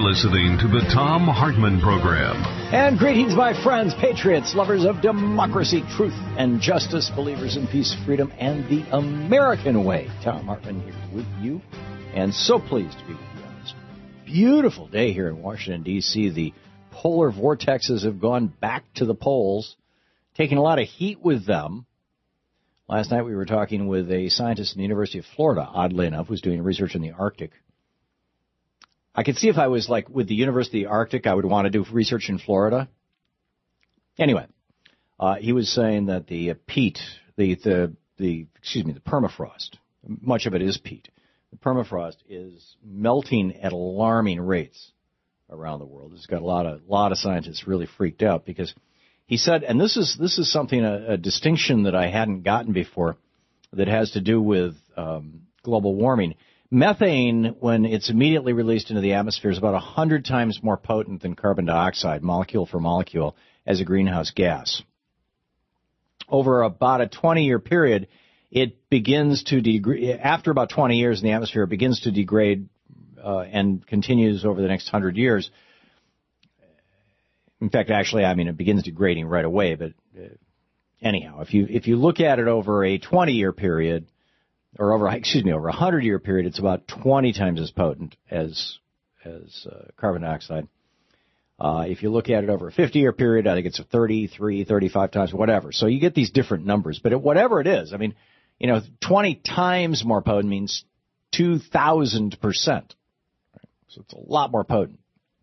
listening to the Thom Hartmann Program. And greetings, my friends, patriots, lovers of democracy, truth, and justice, believers in peace, freedom, and the American way. Thom Hartmann here with you, and so pleased to be with you on this beautiful day here in Washington, D.C. The polar vortexes have gone back to the poles, taking a lot of heat with them. Last night we were talking with a scientist in the University of Florida, oddly enough, who's doing research in the Arctic. I could see if I was like with the University of the Arctic, I would want to do research in Florida. Anyway, he was saying that the peat, the permafrost, much of it is peat. The permafrost is melting at alarming rates around the world. It's got a lot of scientists really freaked out because he said, and this is something, a distinction that I hadn't gotten before that has to do with global warming. Methane, when it's immediately released into the atmosphere, is about 100 times more potent than carbon dioxide, molecule for molecule, as a greenhouse gas. Over about a 20-year period, it begins to degrade. After about 20 years in the atmosphere, it begins to degrade and continues over the next 100 years. In fact, actually, it begins degrading right away. But anyhow, if you look at it over a 20-year period, or over a 100-year period, it's about 20 times as potent as carbon dioxide. If you look at it over a 50-year period, I think it's 33, 35 times, whatever. So you get these different numbers. But whatever it is, 20 times more potent means 2,000%. So it's a lot more potent.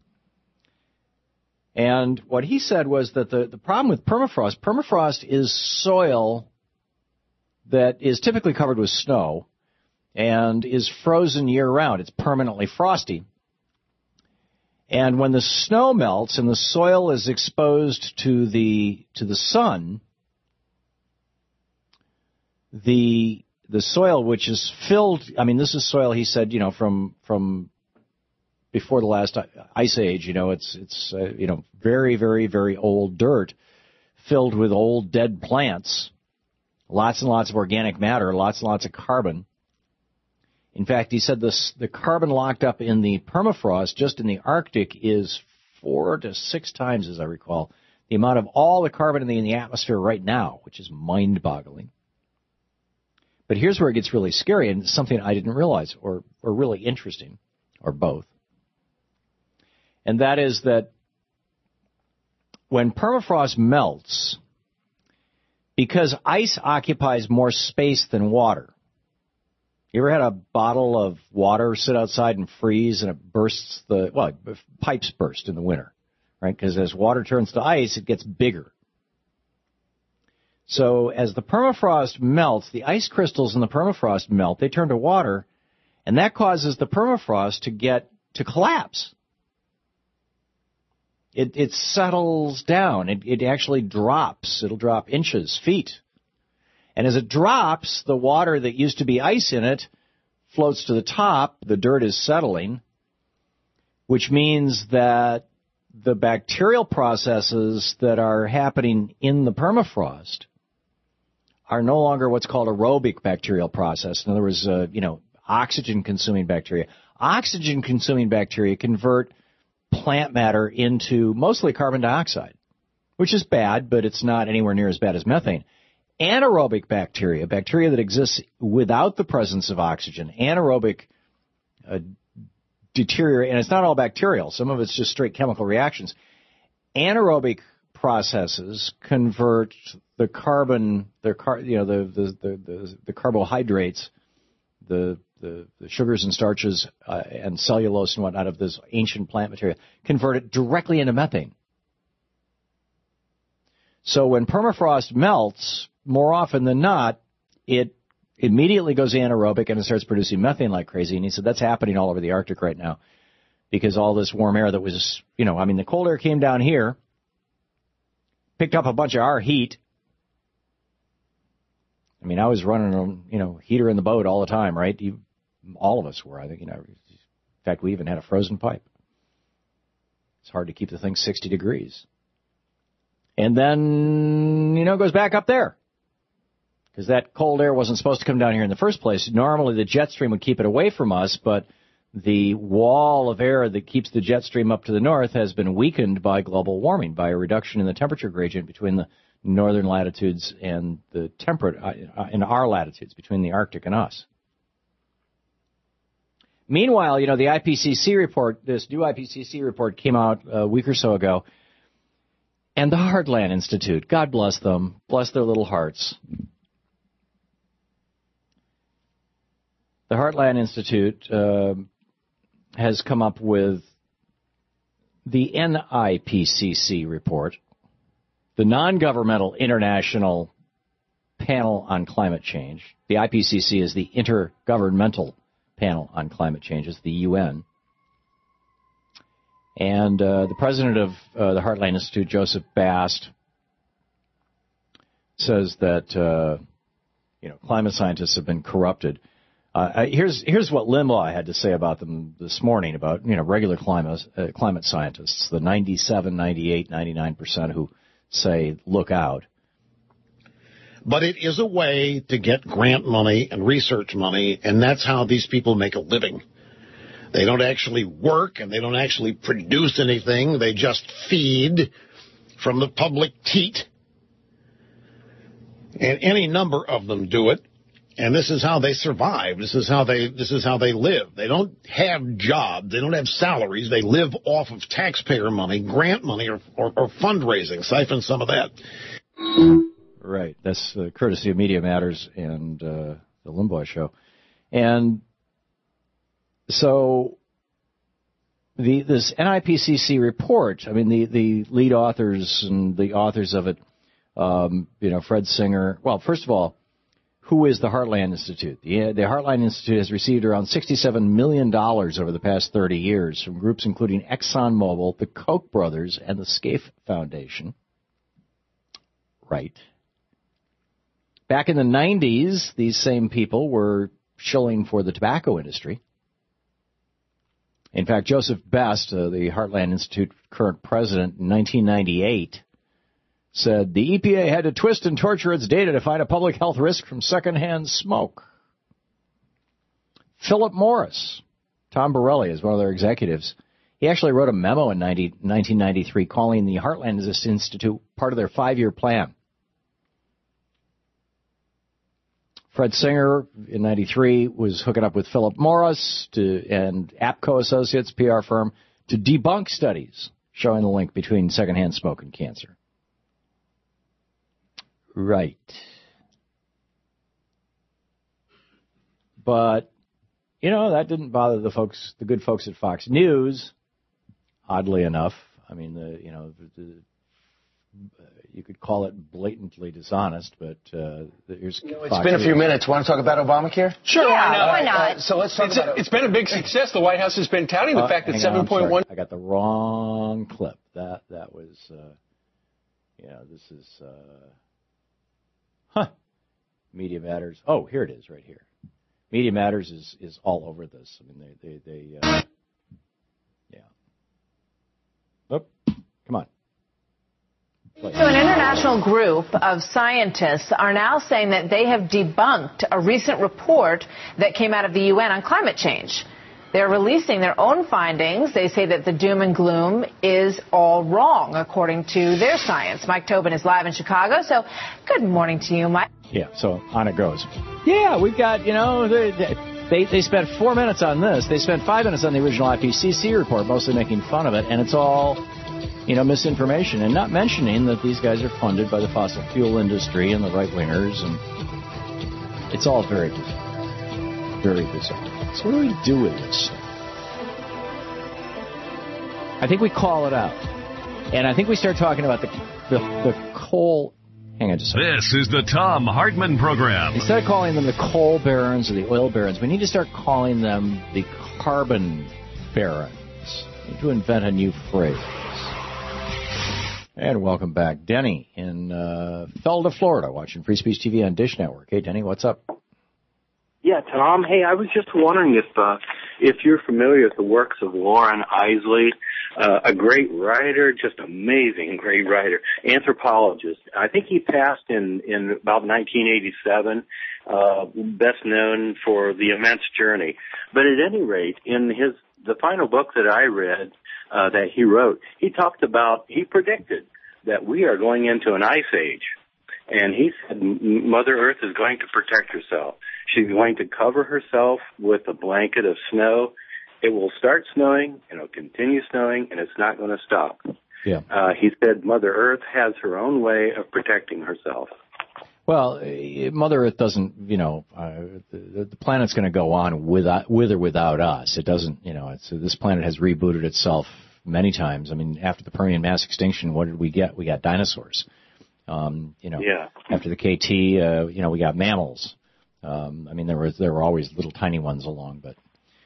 And what he said was that the problem with permafrost is soil that is typically covered with snow and is frozen year-round. It's permanently frosty. And when the snow melts and the soil is exposed to the sun, the soil, which is filled, this is soil, he said, from before the last ice age, it's very, very, very old dirt filled with old dead plants. Lots and lots of organic matter, lots and lots of carbon. In fact, he said the carbon locked up in the permafrost, just in the Arctic, is 4 to 6 times, as I recall, the amount of all the carbon in the atmosphere right now, which is mind-boggling. But here's where it gets really scary, and it's something I didn't realize, or really interesting, or both. And that is that when permafrost melts, because ice occupies more space than water. You ever had a bottle of water sit outside and freeze and it bursts pipes burst in the winter, right? Because as water turns to ice, it gets bigger. So as the permafrost melts, the ice crystals in the permafrost melt, they turn to water, and that causes the permafrost to collapse. It settles down. It actually drops. It'll drop inches, feet. And as it drops, the water that used to be ice in it floats to the top. The dirt is settling, which means that the bacterial processes that are happening in the permafrost are no longer what's called aerobic bacterial process. In other words, oxygen-consuming bacteria. Oxygen-consuming bacteria convert plant matter into mostly carbon dioxide, which is bad, but it's not anywhere near as bad as methane. Anaerobic bacteria that exists without the presence of oxygen, anaerobic deteriorate, and it's not all bacterial. Some of it's just straight chemical reactions. Anaerobic processes convert the carbon, the carbohydrates, the sugars and starches and cellulose and whatnot of this ancient plant material, convert it directly into methane. So when permafrost melts, more often than not, it immediately goes anaerobic and it starts producing methane like crazy. And he said that's happening all over the Arctic right now because all this warm air that was, the cold air came down here, picked up a bunch of our heat. I was running a, heater in the boat all the time, right? All of us were, I think, in fact, we even had a frozen pipe. It's hard to keep the thing 60 degrees. And then, it goes back up there. Because that cold air wasn't supposed to come down here in the first place. Normally, the jet stream would keep it away from us, but the wall of air that keeps the jet stream up to the north has been weakened by global warming, by a reduction in the temperature gradient between the northern latitudes and the temperate, in our latitudes, between the Arctic and us. Meanwhile, the IPCC report, this new IPCC report came out a week or so ago, and the Heartland Institute, God bless them, bless their little hearts. The Heartland Institute has come up with the NIPCC report, the Non-Governmental International Panel on Climate Change. The IPCC is the Intergovernmental Panel on Climate Change, it's the UN. And the president of the Heartland Institute, Joseph Bast, says that climate scientists have been corrupted. Here's what Limbaugh had to say about them this morning, about regular climate scientists, the 97, 98, 99% who say look out. But it is a way to get grant money and research money, and that's how these people make a living. They don't actually work, and they don't actually produce anything. They just feed from the public teat. And any number of them do it. And this is how they survive. This is how they live. They don't have jobs. They don't have salaries. They live off of taxpayer money, grant money, or fundraising. Siphon some of that. Right. That's courtesy of Media Matters and the Limbaugh Show. And so this NIPCC report, I mean, the lead authors and the authors of it, Fred Singer. Well, first of all, who is the Heartland Institute? The Heartland Institute has received around $67 million over the past 30 years from groups including ExxonMobil, the Koch brothers, and the Scaife Foundation. Right. Back in the 90s, these same people were shilling for the tobacco industry. In fact, Joseph Best, the Heartland Institute current president, in 1998, said the EPA had to twist and torture its data to find a public health risk from secondhand smoke. Philip Morris, Tom Borelli is one of their executives. He actually wrote a memo in 1993 calling the Heartland Institute part of their 5-year plan. Fred Singer, in 93, was hooking up with Philip Morris and APCO Associates, PR firm, to debunk studies showing the link between secondhand smoke and cancer. Right. But, that didn't bother the good folks at Fox News, oddly enough. I mean, you could call it blatantly dishonest, but here's it's been a few minutes. Want to talk about Obamacare? Sure, why not? So let's talk about it. It's been a big success. The White House has been touting the fact that 7.1... I got the wrong clip. That was, this is... Media Matters. Oh, here it is, right here. Media Matters is all over this. I mean, they yeah. Oh, come on. So an international group of scientists are now saying that they have debunked a recent report that came out of the UN on climate change. They're releasing their own findings. They say that the doom and gloom is all wrong, according to their science. Mike Tobin is live in Chicago. So good morning to you, Mike. Yeah, so on it goes. Yeah, we've got, they spent 4 minutes on this. They spent 5 minutes on the original IPCC report, mostly making fun of it. And it's all, misinformation. And not mentioning that these guys are funded by the fossil fuel industry and the right-wingers. And it's all very bizarre. Very bizarre. So what do we do with this stuff? I think we call it out. And I think we start talking about the coal... Hang on just a second. This is the Thom Hartmann Program. Instead of calling them the coal barons or the oil barons, we need to start calling them the carbon barons. We need to invent a new phrase. And welcome back. Denny in Felda, Florida, watching Free Speech TV on Dish Network. Hey, Denny, what's up? Yeah, Tom. Hey, I was just wondering if you're familiar with the works of Lauren Isley. a great writer, just amazing, great writer, anthropologist. I think he passed in about 1987, best known for The Immense Journey. But at any rate, in the final book that I read, that he wrote, he predicted that we are going into an ice age. And he said Mother Earth is going to protect herself. She's going to cover herself with a blanket of snow. It will start snowing, and it'll continue snowing, and it's not going to stop. Yeah. He said Mother Earth has her own way of protecting herself. Well, Mother Earth doesn't, the planet's going to go on with or without us. It doesn't, this planet has rebooted itself many times. I mean, after the Permian mass extinction, what did we get? We got dinosaurs. Yeah. After the KT, we got mammals. There were always little tiny ones along, but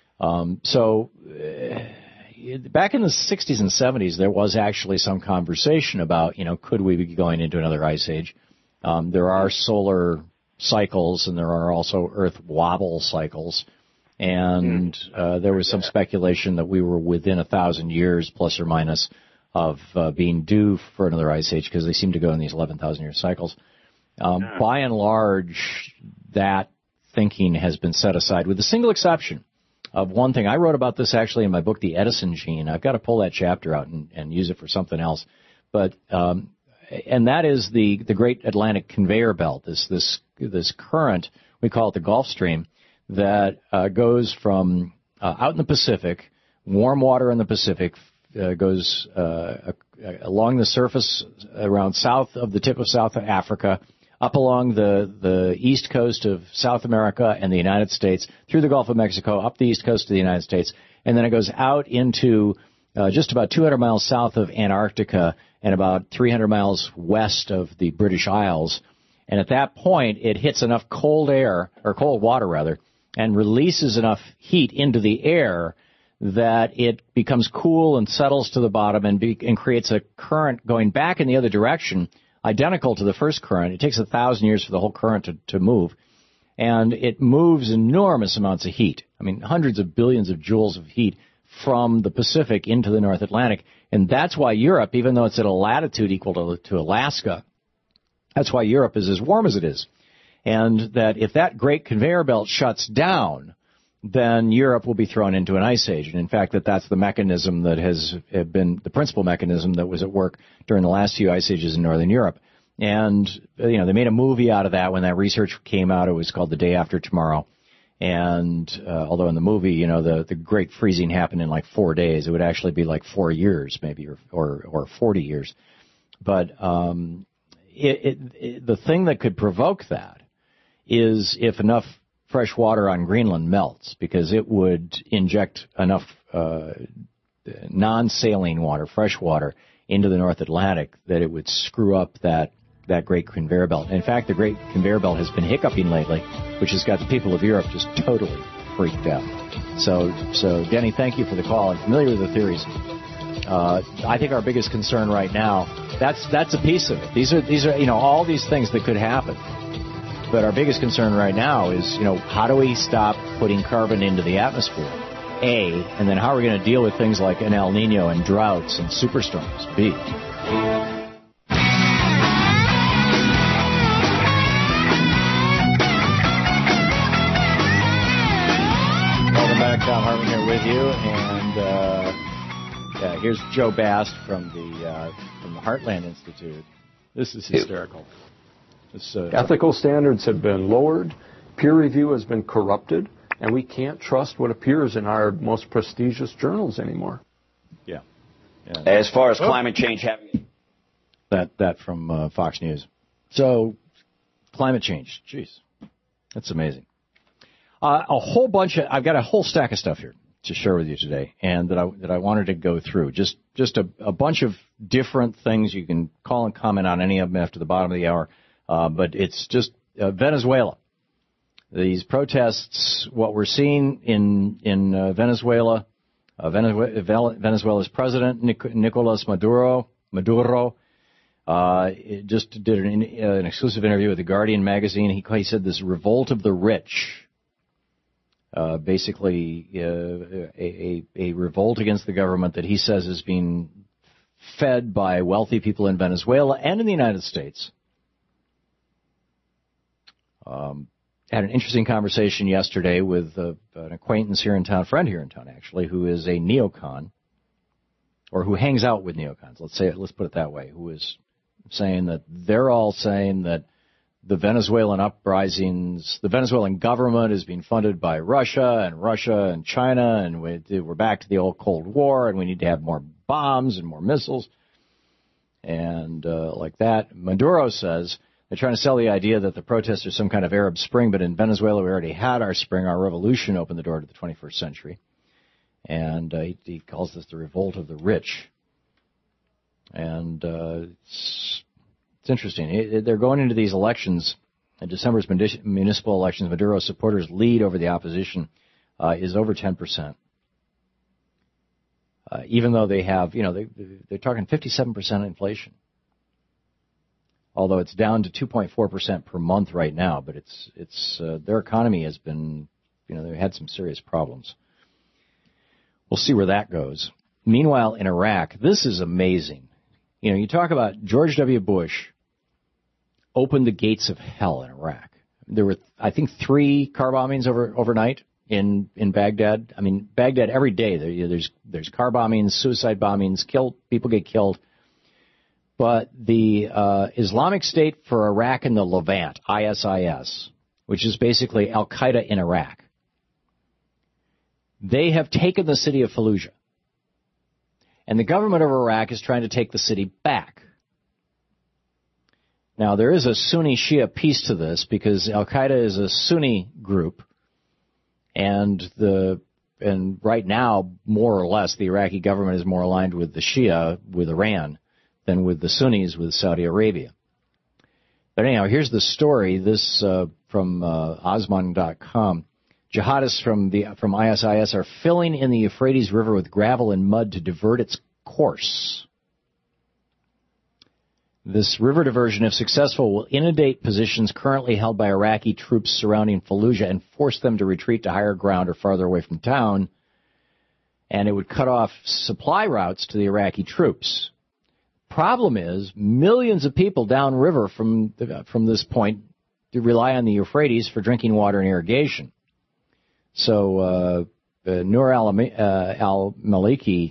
back in the 60s and 70s, there was actually some conversation about, could we be going into another ice age? There are solar cycles, and there are also Earth wobble cycles, and there was some speculation that we were within 1,000 years, plus or minus, of being due for another ice age, because they seem to go in these 11,000-year cycles. By and large, that thinking has been set aside, with the single exception of one thing. I wrote about this actually in my book, The Edison Gene. I've got to pull that chapter out and use it for something else. But and that is the Great Atlantic Conveyor Belt, this current, we call it the Gulf Stream, that goes from out in the Pacific, warm water in the Pacific, goes along the surface around south of the tip of South Africa, up along the east coast of South America and the United States, through the Gulf of Mexico, up the east coast of the United States, and then it goes out into just about 200 miles south of Antarctica and about 300 miles west of the British Isles. And at that point, it hits enough cold water, and releases enough heat into the air that it becomes cool and settles to the bottom and creates a current going back in the other direction, identical to the first current. It takes 1,000 years for the whole current to move, and it moves enormous amounts of heat. I mean, hundreds of billions of joules of heat from the Pacific into the North Atlantic. And that's why Europe, even though it's at a latitude equal to Alaska, that's why Europe is as warm as it is. And that if that great conveyor belt shuts down, then Europe will be thrown into an ice age. And in fact, that's the mechanism that has been the principal mechanism that was at work during the last few ice ages in Northern Europe. And, they made a movie out of that when that research came out. It was called The Day After Tomorrow. And although in the movie, the great freezing happened in like 4 days, it would actually be like 4 years maybe or 40 years. But the thing that could provoke that is if enough fresh water on Greenland melts, because it would inject enough non-saline water, fresh water, into the North Atlantic that it would screw up that great conveyor belt. In fact, the great conveyor belt has been hiccuping lately, which has got the people of Europe just totally freaked out. So Denny, thank you for the call. I'm familiar with the theories. I think our biggest concern right now, that's a piece of it. These are all these things that could happen. But our biggest concern right now is, how do we stop putting carbon into the atmosphere, A, and then how are we going to deal with things like an El Nino and droughts and superstorms, B. Welcome back. Tom Hartman here with you, and here's Joe Bast from the Heartland Institute. This is hysterical. Ethical standards have been lowered, peer review has been corrupted, and we can't trust what appears in our most prestigious journals anymore. Yeah. As far as climate change having... That from Fox News. So, climate change, jeez, that's amazing. I've got a whole stack of stuff here to share with you today, and that I wanted to go through. Just a bunch of different things. You can call and comment on any of them after the bottom of the hour. But it's just Venezuela. These protests, what we're seeing in Venezuela, Venezuela's president, Nicolas Maduro, just did an exclusive interview with The Guardian magazine. He said this revolt of the rich basically a revolt against the government that he says is being fed by wealthy people in Venezuela and in the United States. Had an interesting conversation yesterday with an acquaintance here in town, friend here in town actually, who is a neocon, or who hangs out with neocons. Let's put it that way. Who is saying that they're all saying that the Venezuelan uprisings, the Venezuelan government is being funded by Russia and China, and we're back to the old Cold War, and we need to have more bombs and more missiles, and like that. Maduro says they're trying to sell the idea that the protests are some kind of Arab Spring, but in Venezuela we already had our spring. Our revolution opened the door to the 21st century. And he calls this the revolt of the rich. And it's interesting. They're going into these elections, December's municipal elections. Maduro's supporters' lead over the opposition is over 10%. Even though they have, they're talking 57% inflation. Although it's down to 2.4% per month right now, but it's their economy has been, they've had some serious problems. We'll see where that goes. Meanwhile, in Iraq, this is amazing. You talk about George W. Bush opened the gates of hell in Iraq. There were, I think, 3 car bombings overnight in Baghdad. I mean, Baghdad every day there's car bombings, suicide bombings, people get killed. But the Islamic State for Iraq and the Levant, ISIS, which is basically Al-Qaeda in Iraq, they have taken the city of Fallujah. And the government of Iraq is trying to take the city back. Now, there is a Sunni-Shia piece to this because Al-Qaeda is a Sunni group, and right now, more or less, the Iraqi government is more aligned with the Shia, with Iran, than with the Sunnis, with Saudi Arabia. But anyhow, here's the story. This from Osman.com. Jihadists from ISIS are filling in the Euphrates River with gravel and mud to divert its course. This river diversion, if successful, will inundate positions currently held by Iraqi troops surrounding Fallujah and force them to retreat to higher ground or farther away from town. And it would cut off supply routes to the Iraqi troops. Problem is, millions of people downriver from this point rely on the Euphrates for drinking water and irrigation. So Nouri al-Maliki,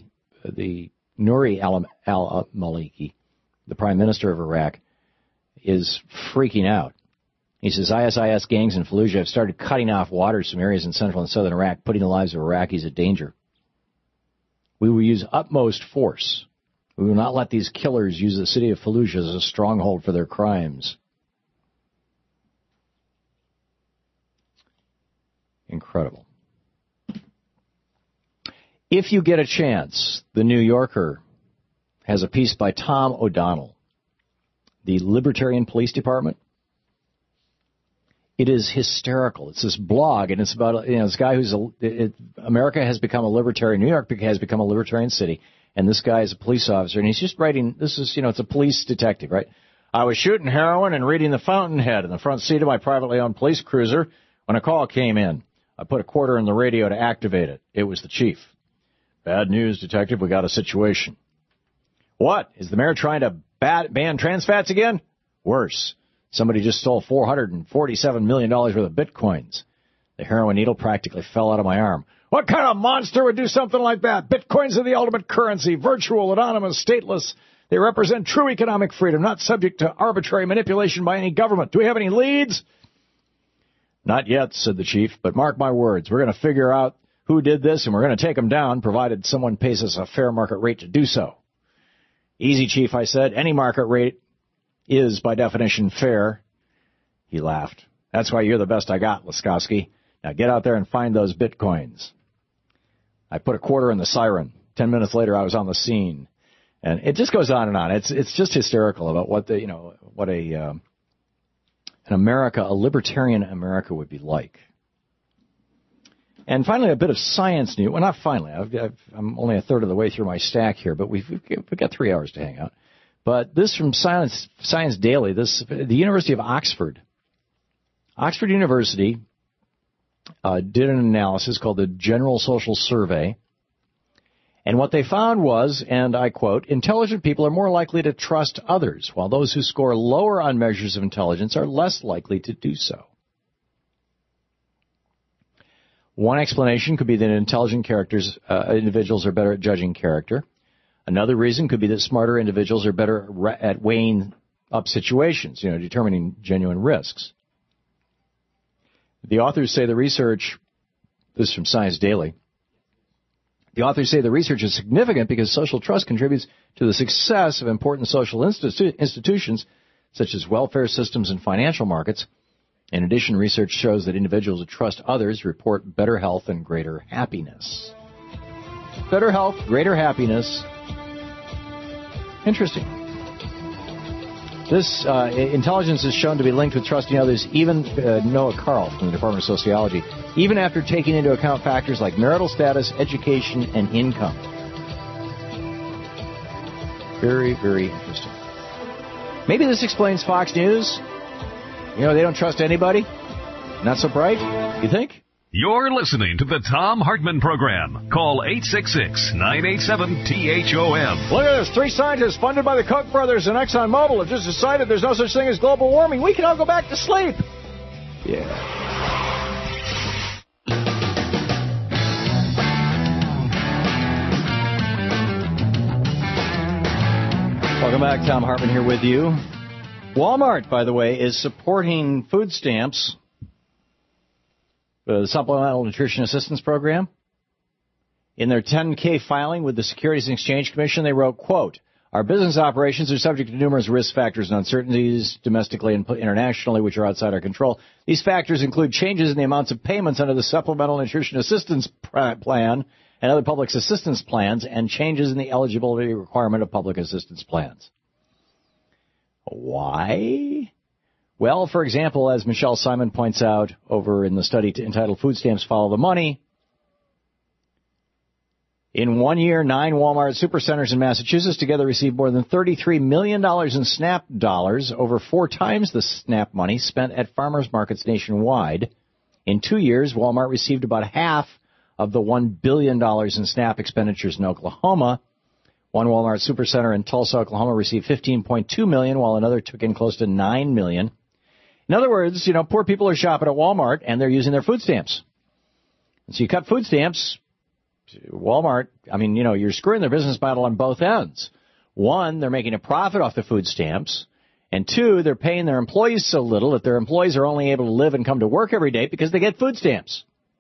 the prime minister of Iraq, is freaking out. He says ISIS gangs in Fallujah have started cutting off water to some areas in central and southern Iraq, putting the lives of Iraqis at danger. We will use utmost force. We will not let these killers use the city of Fallujah as a stronghold for their crimes. Incredible. If you get a chance, the New Yorker has a piece by Tom O'Donnell, the Libertarian Police Department. It is hysterical. It's this blog, and it's about this guy America has become a libertarian. New York has become a libertarian city, and this guy is a police officer, and he's just writing. This is it's a police detective, right? I was shooting heroin and reading The Fountainhead in the front seat of my privately owned police cruiser when a call came in. I put a quarter in the radio to activate it. It was the chief. Bad news, detective. We got a situation. What? Is the mayor trying to ban trans fats again? Worse. Somebody just stole $447 million worth of bitcoins. The heroin needle practically fell out of my arm. What kind of monster would do something like that? Bitcoins are the ultimate currency, virtual, anonymous, stateless. They represent true economic freedom, not subject to arbitrary manipulation by any government. Do we have any leads? Not yet, said the chief, but mark my words. We're going to figure out who did this, and we're going to take them down, provided someone pays us a fair market rate to do so. Easy, chief, I said. Any market rate is, by definition, fair. He laughed. That's why you're the best I got, Laskowski. Now get out there and find those bitcoins. I put a quarter in the siren. 10 minutes later, I was on the scene. And it just goes on and on. It's just hysterical about what an America, a libertarian America would be like. And finally, a bit of science news. Well, not finally. I'm only a third of the way through my stack here, but we've got 3 hours to hang out. But this from Science Daily, the University of Oxford. Oxford University did an analysis called the General Social Survey. And what they found was, and I quote, intelligent people are more likely to trust others, while those who score lower on measures of intelligence are less likely to do so. One explanation could be that intelligent individuals are better at judging character. Another reason could be that smarter individuals are better at weighing up situations, determining genuine risks. The authors say the research, this is from Science Daily, the authors say the research is significant because social trust contributes to the success of important social institutions such as welfare systems and financial markets. In addition, research shows that individuals who trust others report better health and greater happiness. Better health, greater happiness. Interesting. This intelligence is shown to be linked with trusting others, even Noah Carl from the Department of Sociology, even after taking into account factors like marital status, education, and income. Very, very interesting. Maybe this explains Fox News. They don't trust anybody. Not so bright, you think? You're listening to the Thom Hartmann Program. Call 866-987-THOM. Look at this. 3 scientists funded by the Koch brothers and ExxonMobil have just decided there's no such thing as global warming. We can all go back to sleep. Yeah. Welcome back. Thom Hartmann here with you. Walmart, by the way, is supporting food stamps. The Supplemental Nutrition Assistance Program. In their 10-K filing with the Securities and Exchange Commission, they wrote, quote, our business operations are subject to numerous risk factors and uncertainties domestically and internationally which are outside our control. These factors include changes in the amounts of payments under the Supplemental Nutrition Assistance Plan and other public assistance plans and changes in the eligibility requirement of public assistance plans. Why? Well, for example, as Michelle Simon points out over in the study entitled Food Stamps Follow the Money, in 1 year, 9 Walmart supercenters in Massachusetts together received more than $33 million in SNAP dollars, over 4 times the SNAP money spent at farmers markets nationwide. In 2 years, Walmart received about half of the $1 billion in SNAP expenditures in Oklahoma. One Walmart supercenter in Tulsa, Oklahoma received $15.2 million, while another took in close to $9 million. In other words, poor people are shopping at Walmart and they're using their food stamps. And so you cut food stamps, Walmart, you're screwing their business model on both ends. One, they're making a profit off the food stamps. And 2, they're paying their employees so little that their employees are only able to live and come to work every day because they get food stamps.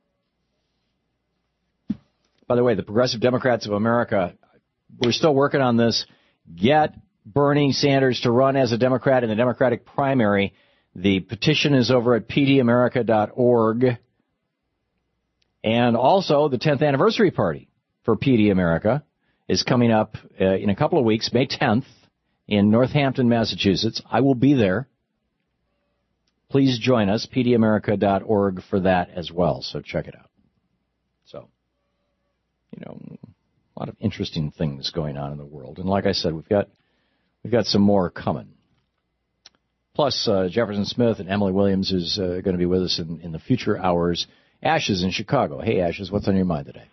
By the way, the Progressive Democrats of America, we're still working on this. Get Bernie Sanders to run as a Democrat in the Democratic primary. The petition is over at pdamerica.org. And also, the 10th anniversary party for PD America is coming up in a couple of weeks, May 10th, in Northampton, Massachusetts. I will be there. Please join us, pdamerica.org, for that as well. So check it out. So, a lot of interesting things going on in the world. And like I said, we've got some more coming. Plus, Jefferson Smith and Emily Williams is going to be with us in the future hours. Ashes in Chicago. Hey, Ashes, what's on your mind today?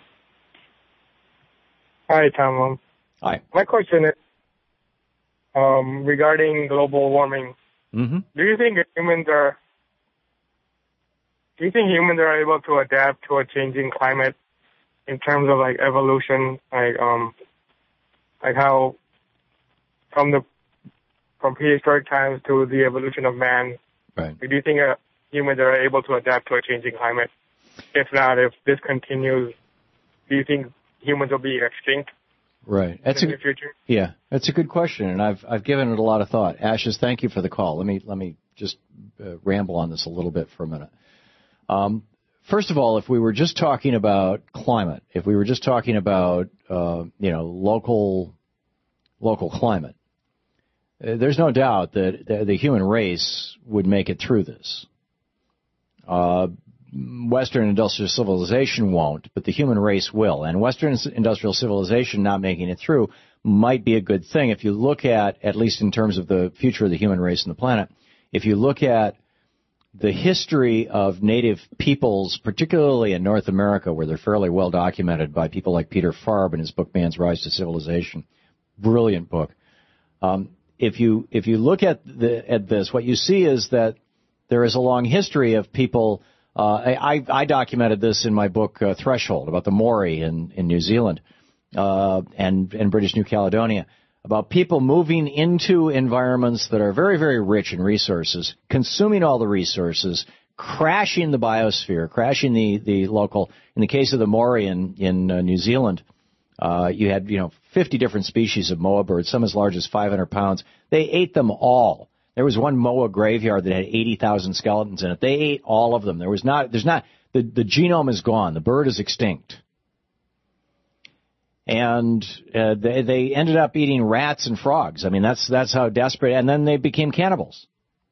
Hi, Tom. Hi. My question is regarding global warming. Mm-hmm. Do you think humans are able to adapt to a changing climate in terms of evolution, how from prehistoric times to the evolution of man? Right. Do you think humans are able to adapt to a changing climate? If not, if this continues, do you think humans will be extinct? Right. In the future? Yeah, that's a good question, and I've given it a lot of thought. Ashes, thank you for the call. Let me just ramble on this a little bit for a minute. First of all, if we were just talking about climate, if we were just talking about local climate, there's no doubt that the human race would make it through this. Western industrial civilization won't, but the human race will. And Western industrial civilization not making it through might be a good thing if you look at least in terms of the future of the human race and the planet, if you look at the history of native peoples, particularly in North America, where they're fairly well documented by people like Peter Farb in his book Man's Rise to Civilization. Brilliant book. If you look at this, what you see is that there is a long history of people. I documented this in my book Threshold about the Maori in New Zealand and British New Caledonia, about people moving into environments that are very, very rich in resources, consuming all the resources, crashing the biosphere, crashing the local. In the case of the Maori in New Zealand, you had 50 different species of moa birds, some as large as 500 pounds. They ate them all. There was one moa graveyard that had 80,000 skeletons in it. They ate all of them. The genome is gone. The bird is extinct. And they ended up eating rats and frogs. I mean, that's how desperate. And then they became cannibals.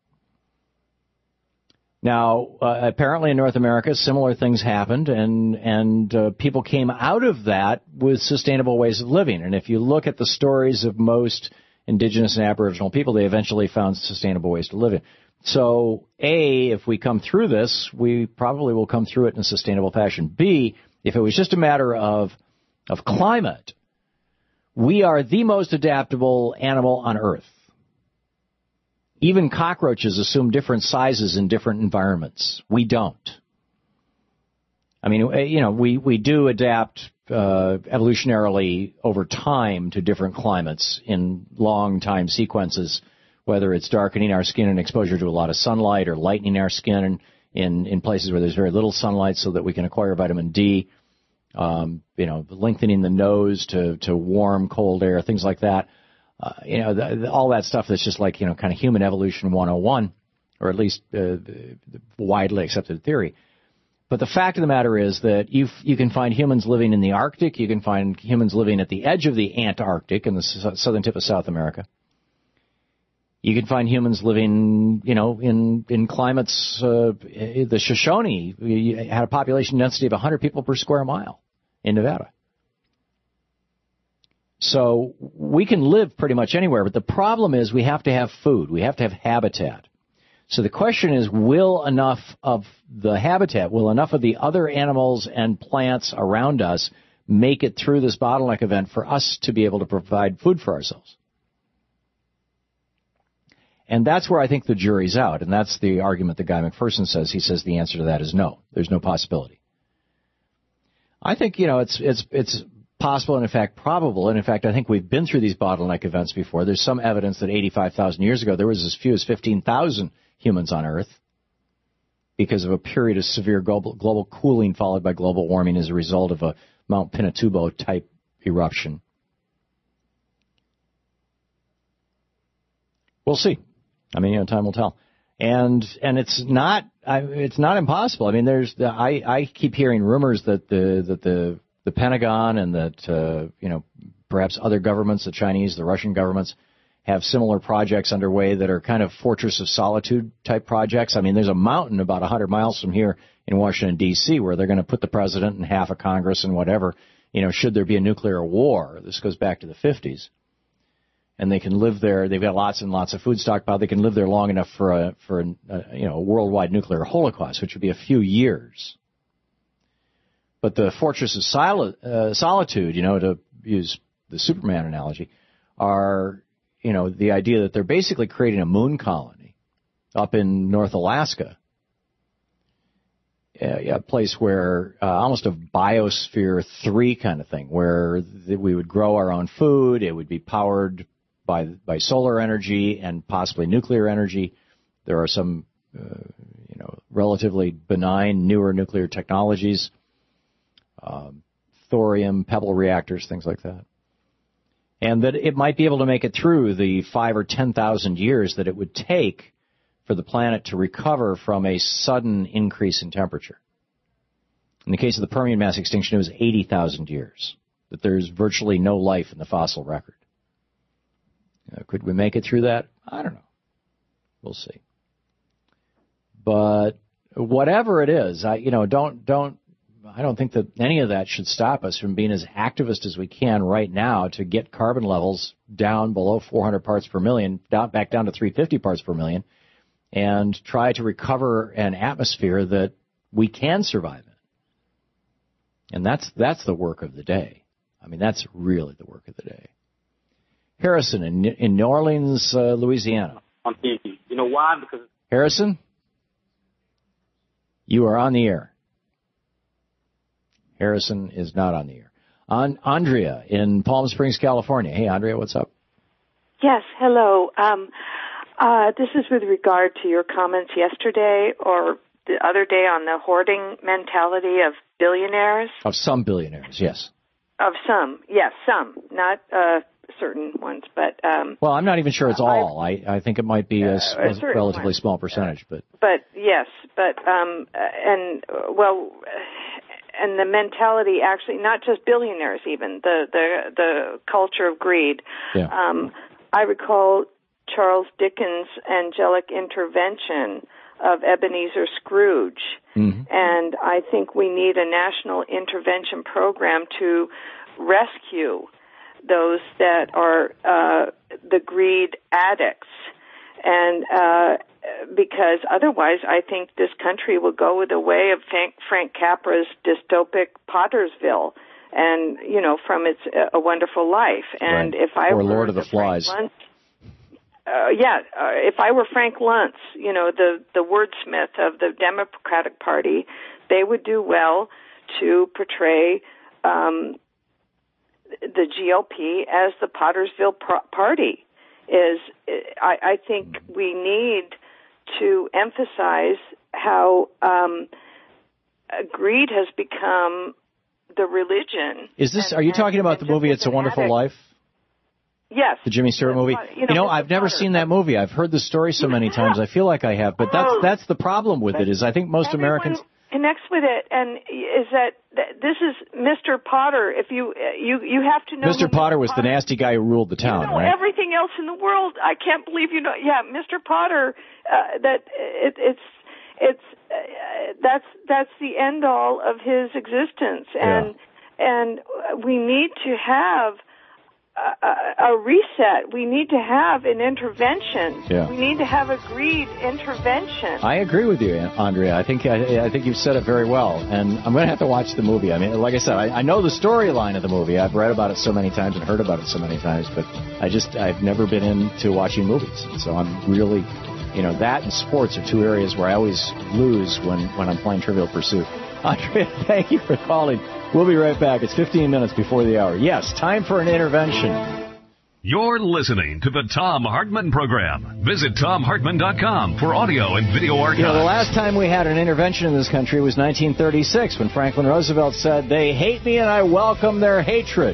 Now, apparently in North America, similar things happened, and people came out of that with sustainable ways of living. And if you look at the stories of most indigenous and aboriginal people, they eventually found sustainable ways to live in. So, A, if we come through this, we probably will come through it in a sustainable fashion. B, if it was just a matter of climate, we are the most adaptable animal on Earth. Even cockroaches assume different sizes in different environments. We don't. I mean, we do adapt evolutionarily over time to different climates in long time sequences, whether it's darkening our skin and exposure to a lot of sunlight or lightening our skin in places where there's very little sunlight so that we can acquire vitamin D, lengthening the nose to warm, cold air, things like that. All that stuff that's just like, kind of human evolution 101, or at least widely accepted theory. But the fact of the matter is that you can find humans living in the Arctic. You can find humans living at the edge of the Antarctic in the southern tip of South America. You can find humans living, in climates. The Shoshone had a population density of 100 people per square mile in Nevada. So we can live pretty much anywhere, but the problem is we have to have food. We have to have habitat. So the question is, will enough of the habitat, will enough of the other animals and plants around us make it through this bottleneck event for us to be able to provide food for ourselves? And that's where I think the jury's out, and that's the argument that Guy McPherson says. He says the answer to that is no. There's no possibility. I think, it's possible and, in fact, probable. And, in fact, I think we've been through these bottleneck events before. There's some evidence that 85,000 years ago there was as few as 15,000 humans on Earth because of a period of severe global cooling followed by global warming as a result of a Mount Pinatubo-type eruption. We'll see. I mean, time will tell. And it's not impossible. I mean, I keep hearing rumors that the Pentagon and that perhaps other governments, the Chinese, the Russian governments, have similar projects underway that are kind of Fortress of Solitude type projects. I mean, there's a mountain about 100 miles from here in Washington, D.C., where they're going to put the president and half of Congress and whatever, should there be a nuclear war. This goes back to the 50s. And they can live there. They've got lots and lots of food stockpile. They can live there long enough for a worldwide nuclear holocaust, which would be a few years. But the Fortress of Solitude, to use the Superman analogy, are, the idea that they're basically creating a moon colony up in North Alaska, a place where almost a biosphere 3 kind of thing, where we would grow our own food. It would be powered by solar energy and possibly nuclear energy. There are some, relatively benign, newer nuclear technologies, thorium, pebble reactors, things like that. And that it might be able to make it through the 5,000 or 10,000 years that it would take for the planet to recover from a sudden increase in temperature. In the case of the Permian mass extinction, it was 80,000 years, that there's virtually no life in the fossil record. Could we make it through that? I don't know. We'll see. But whatever it is, I don't think that any of that should stop us from being as activist as we can right now to get carbon levels down below 400 parts per million, back down to 350 parts per million, and try to recover an atmosphere that we can survive in. And that's the work of the day. I mean, that's really the work of the day. Harrison in New Orleans, Louisiana. You know why? Because Harrison, you are on the air. Harrison is not on the air. Andrea in Palm Springs, California. Hey, Andrea, what's up? Yes, hello. This is with regard to your comments yesterday or the other day on the hoarding mentality of billionaires. Of some billionaires, yes. Of some, yes, some, not certain ones, but... well, I'm not even sure it's all. I think it might be a relatively ones. Small percentage, but... But, yes, but, and the mentality actually, not just billionaires even, the culture of greed. Yeah. I recall Charles Dickens' angelic intervention of Ebenezer Scrooge. Mm-hmm. And I think we need a national intervention program to rescue those that are the greed addicts. And because otherwise I think this country will go with the way of Frank Capra's dystopic Pottersville and, you know, from its A Wonderful Life. And right. if I or were Lord of the Flies. If I were Frank Luntz, you know, the wordsmith of the Democratic Party, they would do well to portray the GOP as the Pottersville Party. I think we need to emphasize how greed has become the religion. Is this? Are you talking about the movie It's a Wonderful Life? Yes. The Jimmy Stewart movie. You know, I've never seen that movie. I've heard the story so many times. I feel like I have, but that's the problem with it. Is I think most Americans connects with it, and is that this is Mr. Potter. If you have to know. Mr. Potter was the nasty guy who ruled the town, you know, right? Everything else in the world, I can't believe you know. Yeah, Mr. Potter. That's the end all of his existence, and we need to have a reset. We need to have an intervention. Yeah. We need to have a greed intervention. I agree with you, Andrea. I think you've said it very well, and I'm going to have to watch the movie. I mean, like I said, I know the storyline of the movie. I've read about it so many times and heard about it so many times, but I've never been into watching movies, and so I'm really, you know, that and sports are two areas where I always lose when I'm playing Trivial Pursuit. Andrea, thank you for calling. We'll be right back. It's 15 minutes before the hour. Yes, time for an intervention. You're listening to the Thom Hartmann Program. Visit ThomHartmann.com for audio and video archives. You know, the last time we had an intervention in this country was 1936 when Franklin Roosevelt said, "They hate me and I welcome their hatred."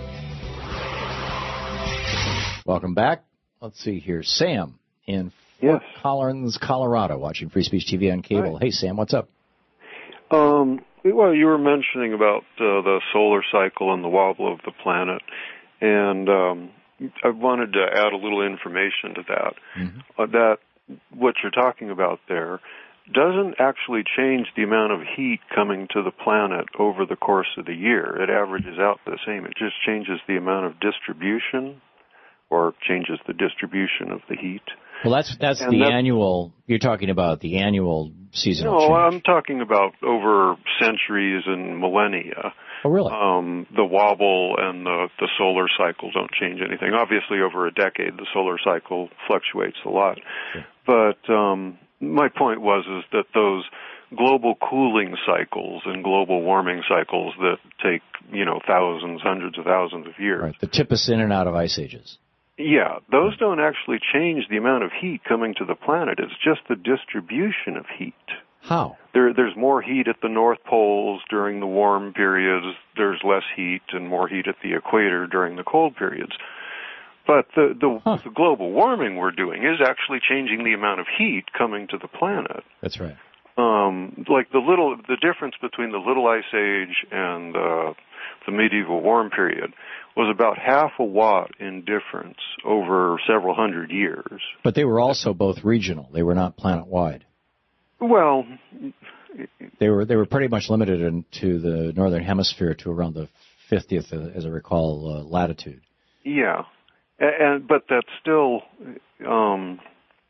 Welcome back. Let's see here. Sam in Fort Collins, Colorado, watching Free Speech TV on cable. Hi. Hey, Sam, what's up? Well, you were mentioning about the solar cycle and the wobble of the planet, and I wanted to add a little information to that. Mm-hmm. That what you're talking about there doesn't actually change the amount of heat coming to the planet over the course of the year. It averages out the same. It just changes the amount of distribution, or changes the distribution of the heat. Well, that's the annual. You're talking about the annual seasonal change. No, I'm talking about over centuries and millennia. Oh, really? The wobble and the solar cycle don't change anything. Obviously, over a decade, the solar cycle fluctuates a lot. Sure. But my point is that those global cooling cycles and global warming cycles that take, thousands, hundreds of thousands of years. Right, that tip us in and out of ice ages. Yeah, those don't actually change the amount of heat coming to the planet. It's just the distribution of heat. How? There's more heat at the North Poles during the warm periods. There's less heat and more heat at the equator during the cold periods. But the global warming we're doing is actually changing the amount of heat coming to the planet. That's right. Like the difference between the Little Ice Age and the medieval warm period was about half a watt in difference over several hundred years. But they were also both regional. They were not planet-wide. Well, they were pretty much limited to the northern hemisphere to around the 50th, as I recall, latitude. Yeah, but that's still that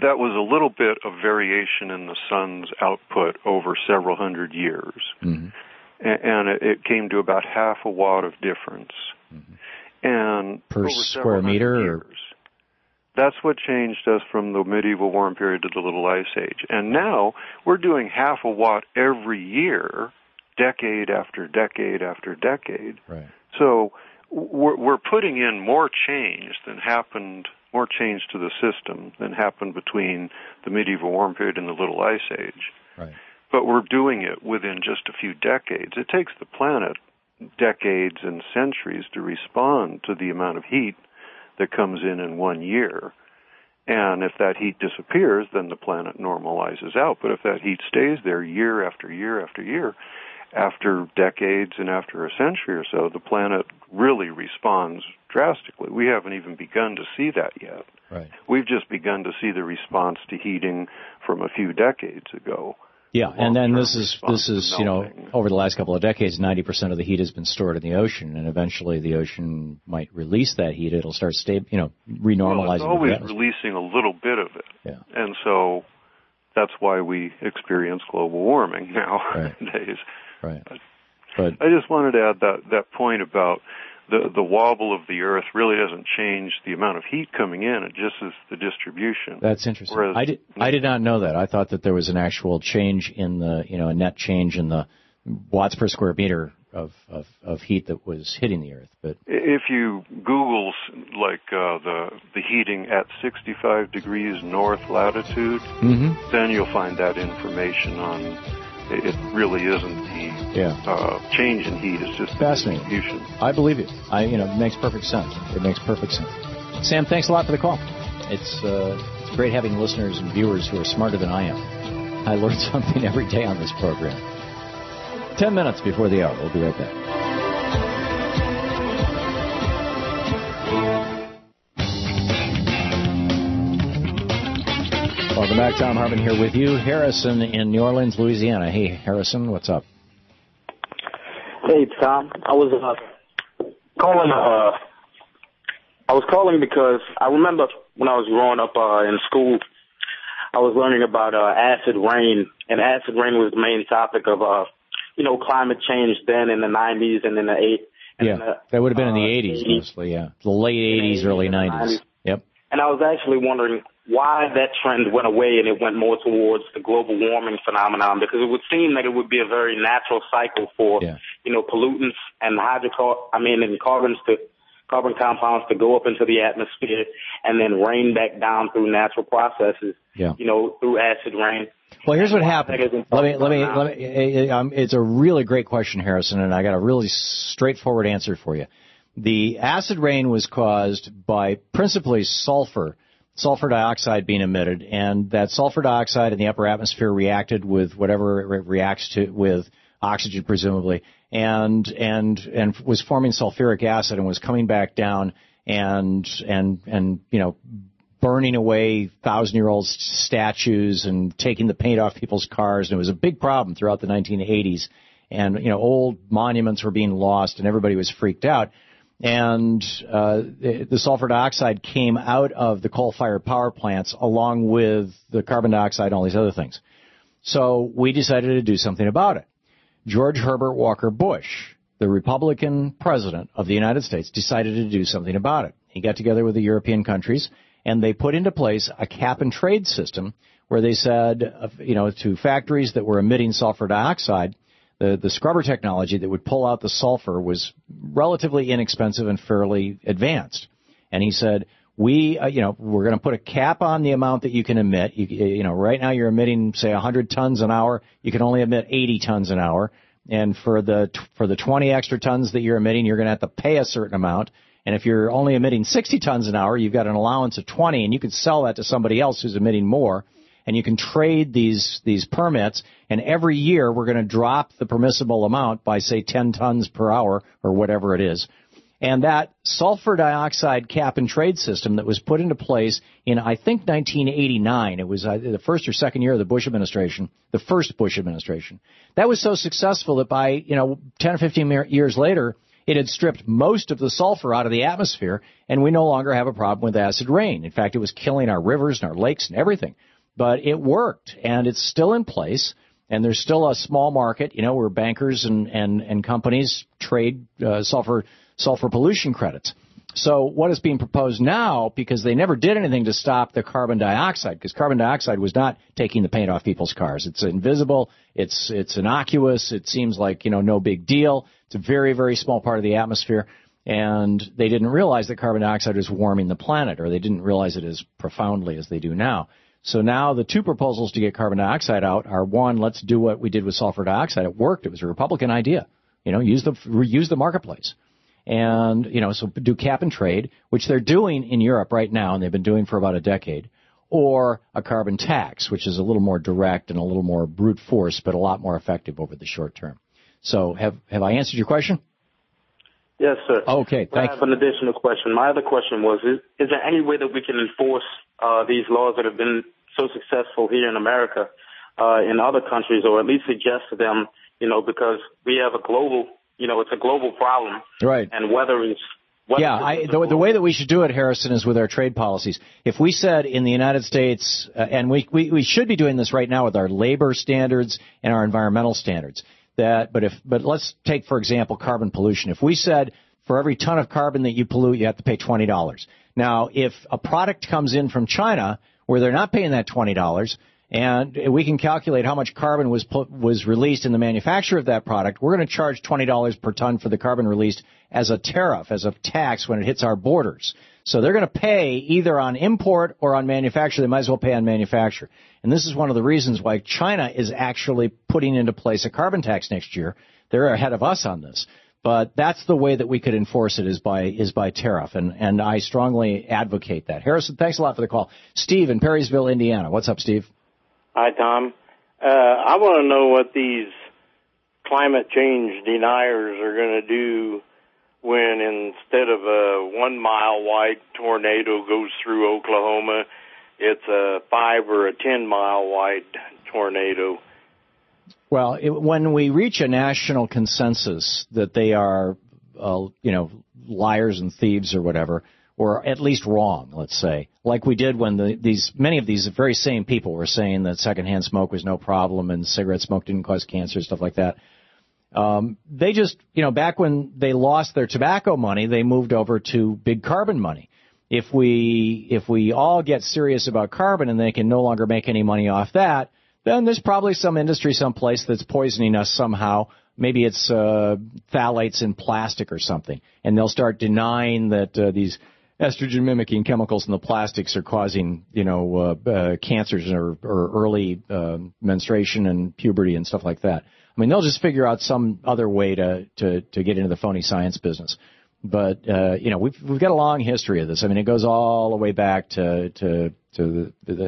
that was a little bit of variation in the sun's output over several hundred years. Mm-hmm. And it came to about half a watt of difference. Mm-hmm. And per square meter? Years, that's what changed us from the medieval warm period to the Little Ice Age. And now we're doing half a watt every year, decade after decade after decade. Right. So we're putting in more change to the system than happened between the medieval warm period and the Little Ice Age. Right. But we're doing it within just a few decades. It takes the planet decades and centuries to respond to the amount of heat that comes in 1 year. And if that heat disappears, then the planet normalizes out. But if that heat stays there year after year after year, after decades and after a century or so, the planet really responds drastically. We haven't even begun to see that yet. Right. We've just begun to see the response to heating from a few decades ago. Yeah, and then this is over the last couple of decades, 90% of the heat has been stored in the ocean, and eventually the ocean might release that heat. It'll start renormalizing. Well, it's always releasing a little bit of it. Yeah. And so that's why we experience global warming nowadays. Right. But I just wanted to add that point about the wobble of the Earth really doesn't change the amount of heat coming in. It just is the distribution. That's interesting. Whereas, I did not know that. I thought that there was an actual change in the, a net change in the watts per square meter of heat that was hitting the Earth. But if you Google the heating at 65 degrees north latitude, then you'll find that information on. It really isn't the change in heat. It's just fascinating. Distribution. I believe you. It makes perfect sense. It makes perfect sense. Sam, thanks a lot for the call. It's great having listeners and viewers who are smarter than I am. I learn something every day on this program. 10 minutes before the hour. We'll be right back. Welcome back. Tom Hartman here with you. Harrison in New Orleans, Louisiana. Hey, Harrison, what's up? Hey, Tom. I was calling because I remember when I was growing up in school, I was learning about acid rain, and acid rain was the main topic of climate change then in the 90s and in the 80s. Yeah, that would have been in the 80s mostly, yeah. The late 80s, early 90s. Yep. And I was actually wondering why that trend went away and it went more towards the global warming phenomenon, because it would seem that it would be a very natural cycle for, pollutants and carbon compounds to go up into the atmosphere and then rain back down through natural processes, through acid rain. Well, here's what happened. It's a really great question, Harrison, and I got a really straightforward answer for you. The acid rain was caused by principally sulfur dioxide being emitted, and that sulfur dioxide in the upper atmosphere reacted with whatever it reacts to with oxygen, presumably, and was forming sulfuric acid and was coming back down and burning away 1,000-year-old statues and taking the paint off people's cars. And it was a big problem throughout the 1980s. And, old monuments were being lost and everybody was freaked out. And the sulfur dioxide came out of the coal-fired power plants along with the carbon dioxide and all these other things. So we decided to do something about it. George Herbert Walker Bush, the Republican president of the United States, decided to do something about it. He got together with the European countries, and they put into place a cap-and-trade system where they said, to factories that were emitting sulfur dioxide, the scrubber technology that would pull out the sulfur was relatively inexpensive and fairly advanced. And he said, we're going to put a cap on the amount that you can emit. Right now you're emitting, say, 100 tons an hour. You can only emit 80 tons an hour. And for the 20 extra tons that you're emitting, you're going to have to pay a certain amount. And if you're only emitting 60 tons an hour, you've got an allowance of 20, and you can sell that to somebody else who's emitting more. And you can trade these permits, and every year we're going to drop the permissible amount by, say, 10 tons per hour or whatever it is. And that sulfur dioxide cap-and-trade system that was put into place in, I think, 1989, it was the first or second year of the Bush administration, the first Bush administration, that was so successful that by, 10 or 15 years later, It had stripped most of the sulfur out of the atmosphere, and we no longer have a problem with acid rain. In fact, it was killing our rivers and our lakes and everything. But it worked, and it's still in place, and there's still a small market, where bankers and companies trade sulfur pollution credits. So what is being proposed now, because they never did anything to stop the carbon dioxide, because carbon dioxide was not taking the paint off people's cars. It's invisible. It's innocuous. It seems like, no big deal. It's a very, very small part of the atmosphere. And they didn't realize that carbon dioxide was warming the planet, or they didn't realize it as profoundly as they do now. So now the two proposals to get carbon dioxide out are, one, let's do what we did with sulfur dioxide. It worked. It was a Republican idea. Use the marketplace. And, so do cap and trade, which they're doing in Europe right now, and they've been doing for about a decade, or a carbon tax, which is a little more direct and a little more brute force, but a lot more effective over the short term. So have I answered your question? Yes, sir. Okay, thank you. I have an additional question. My other question was, is there any way that we can enforce these laws that have been so successful here in America in other countries, or at least suggest to them, because we have a global, it's a global problem. Right. And whether it's... The way that we should do it, Harrison, is with our trade policies. If we said in the United States, and we should be doing this right now with our labor standards and our environmental standards, but let's take, for example, carbon pollution. If we said for every ton of carbon that you pollute, you have to pay $20. Now, if a product comes in from China where they're not paying that $20, and we can calculate how much carbon was released in the manufacture of that product, we're going to charge $20 per ton for the carbon released as a tariff, as a tax when it hits our borders. So they're going to pay either on import or on manufacture. They might as well pay on manufacture. And this is one of the reasons why China is actually putting into place a carbon tax next year. They're ahead of us on this. But that's the way that we could enforce it, is by tariff. And I strongly advocate that. Harrison, thanks a lot for the call. Steve in Perrysville, Indiana. What's up, Steve? Hi, Tom. I want to know what these climate change deniers are going to do when instead of a 1 mile wide tornado goes through Oklahoma, it's a 5 or a 10 mile wide tornado. Well, when we reach a national consensus that they are, liars and thieves or whatever, or at least wrong, let's say, like we did when many of these very same people were saying that secondhand smoke was no problem and cigarette smoke didn't cause cancer, stuff like that. They just, back when they lost their tobacco money, they moved over to big carbon money. If we all get serious about carbon and they can no longer make any money off that, then there's probably some industry someplace that's poisoning us somehow. Maybe it's phthalates in plastic or something, and they'll start denying that these estrogen-mimicking chemicals in the plastics are causing, cancers or early menstruation and puberty and stuff like that. I mean, they'll just figure out some other way to get into the phony science business. But we've got a long history of this. I mean, it goes all the way back to the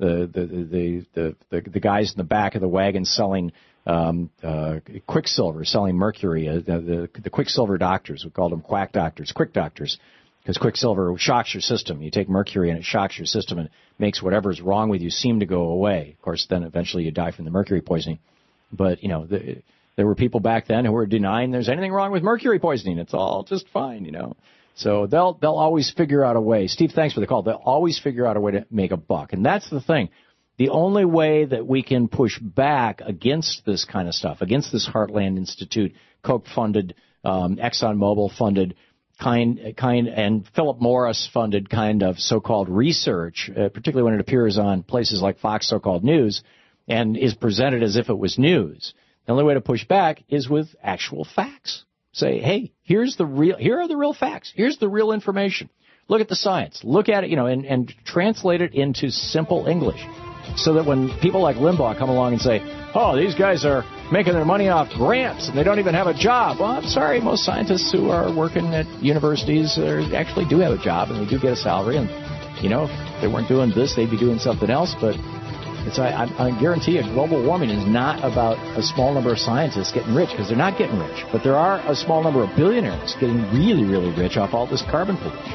guys in the back of the wagon selling quicksilver, selling mercury. The quicksilver doctors, we called them quack doctors, quick doctors, because quicksilver shocks your system. You take mercury and it shocks your system and makes whatever's wrong with you seem to go away. Of course, then eventually you die from the mercury poisoning. But, there were people back then who were denying there's anything wrong with mercury poisoning. It's all just fine, So they'll always figure out a way. Steve, thanks for the call. They'll always figure out a way to make a buck. And that's the thing. The only way that we can push back against this kind of stuff, against this Heartland Institute, Koch-funded, ExxonMobil-funded and Philip Morris-funded kind of so-called research, particularly when it appears on places like Fox so-called news, and is presented as if it was news. The only way to push back is with actual facts. Say, hey, here are the real facts. Here's the real information. Look at the science. Look at it, and translate it into simple English. So that when people like Limbaugh come along and say, oh, these guys are making their money off grants and they don't even have a job. Well, I'm sorry, most scientists who are working at universities actually do have a job and they do get a salary. And, if they weren't doing this, they'd be doing something else. But I guarantee you, global warming is not about a small number of scientists getting rich, because they're not getting rich. But there are a small number of billionaires getting really, really rich off all this carbon pollution.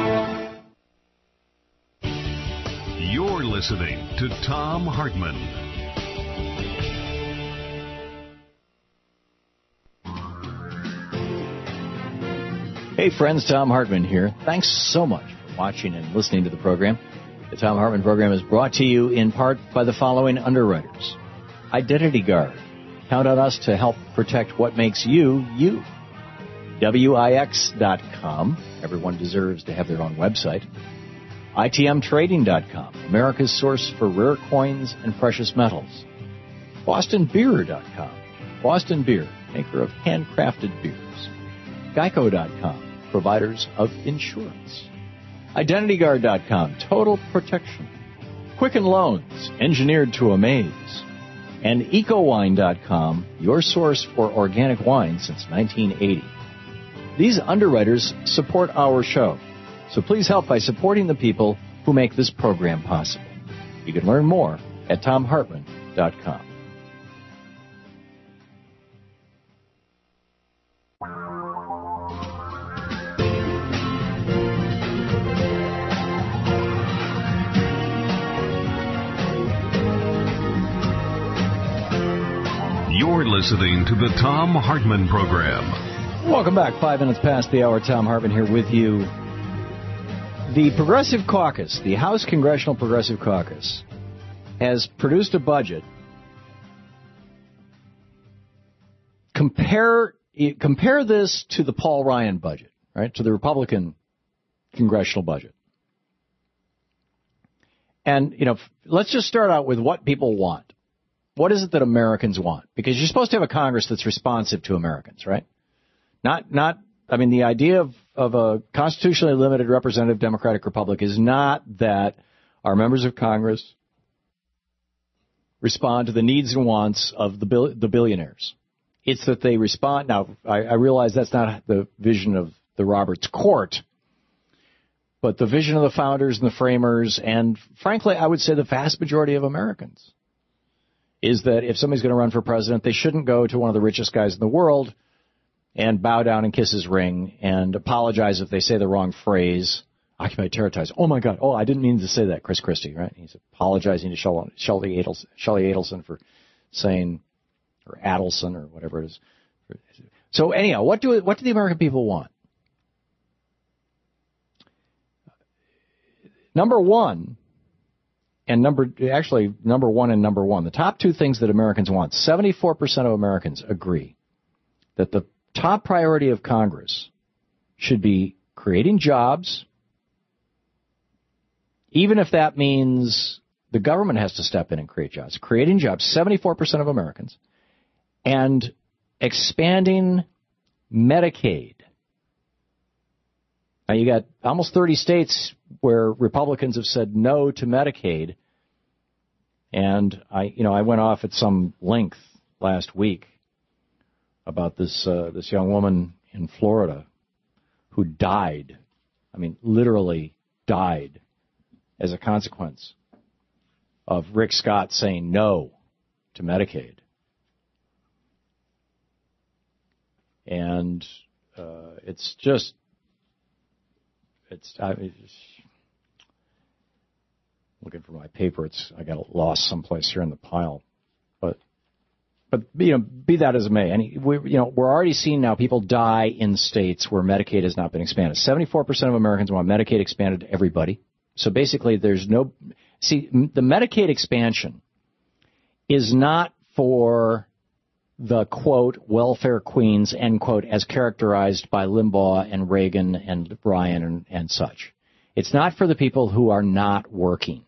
You're listening to Thom Hartmann. Hey friends, Tom Hartman here. Thanks so much for watching and listening to the program. The Tom Hartman program is brought to you in part by the following underwriters. Identity Guard. Count on us to help protect what makes you, you. WIX.com. Everyone deserves to have their own website. ITMTrading.com. America's source for rare coins and precious metals. BostonBeer.com. Boston Beer, maker of handcrafted beers. Geico.com. Providers of insurance. IdentityGuard.com. Total protection. Quicken Loans. Engineered to amaze. And EcoWine.com. Your source for organic wine since 1980. These underwriters support our show. So please help by supporting the people who make this program possible. You can learn more at TomHartman.com. You're listening to the Tom Hartman Program. Welcome back. 5 minutes past the hour. Tom Hartman here with you. The Progressive Caucus, the House Congressional Progressive Caucus, has produced a budget. Compare this to the Paul Ryan budget, right? To the Republican congressional budget. And, let's just start out with what people want. What is it that Americans want? Because you're supposed to have a Congress that's responsive to Americans, right? The idea of a constitutionally limited representative democratic republic is not that our members of Congress respond to the needs and wants of the billionaires. It's that they respond. Now, I realize that's not the vision of the Roberts Court, but the vision of the founders and the framers, and frankly, I would say the vast majority of Americans, is that if somebody's going to run for president, they shouldn't go to one of the richest guys in the world and bow down and kiss his ring and apologize if they say the wrong phrase. Occupy territories. Oh, my God. Oh, I didn't mean to say that, Chris Christie, right? He's apologizing to Shelley Adelson for saying, or Adelson or whatever it is. So anyhow, what do the American people want? Number one and number one, the top two things that Americans want. 74% of Americans agree that the top priority of Congress should be creating jobs, even if that means the government has to step in and create jobs. Creating jobs, 74% of Americans, and expanding Medicaid. Now, you got almost 30 states where Republicans have said no to Medicaid, and I went off at some length last week about this young woman in Florida who died. Literally died as a consequence of Rick Scott saying no to Medicaid. And looking for my paper. I got it lost someplace here in the pile. But be that as it may, we're already seeing now people die in states where Medicaid has not been expanded. 74% of Americans want Medicaid expanded to everybody. So basically, the Medicaid expansion is not for the, quote, welfare queens, end quote, as characterized by Limbaugh and Reagan and Ryan and such. It's not for the people who are not working.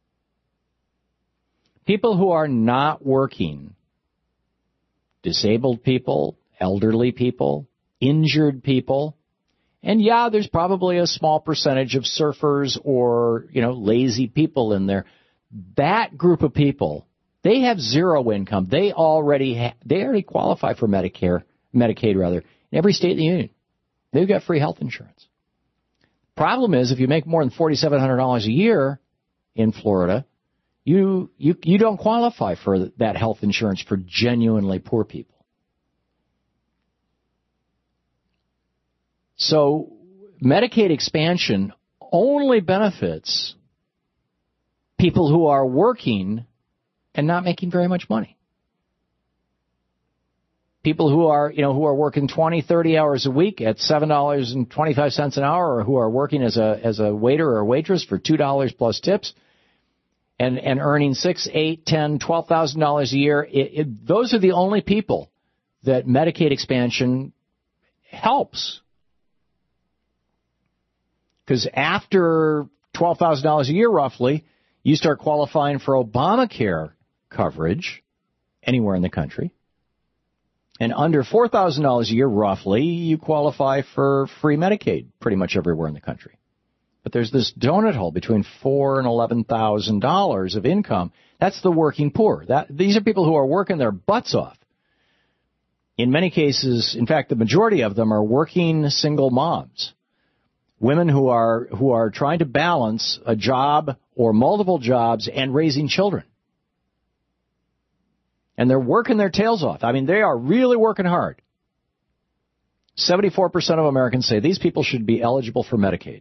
People who are not working, disabled people, elderly people, injured people, and yeah, there's probably a small percentage of surfers or, lazy people in there. That group of people, they have zero income. They already qualify for Medicaid in every state in the union. They've got free health insurance. Problem is, if you make more than $4,700 a year in Florida, you don't qualify for that health insurance for genuinely poor people. So Medicaid expansion only benefits people who are working and not making very much money. people who are working 20, 30 hours a week at $7.25 an hour, or who are working as a waiter or a waitress for $2 plus tips, and earning $6,000, $8,000, $10,000, $12,000 a year. Those are the only people that Medicaid expansion helps. Because after $12,000 a year, roughly, you start qualifying for Obamacare coverage anywhere in the country. And under $4,000 a year, roughly, you qualify for free Medicaid pretty much everywhere in the country. But there's this donut hole between $4,000 and $11,000 of income. That's the working poor. These are people who are working their butts off. In many cases, in fact, the majority of them are working single moms. Women who are trying to balance a job or multiple jobs and raising children. And they're working their tails off. I mean, they are really working hard. 74% of Americans say these people should be eligible for Medicaid.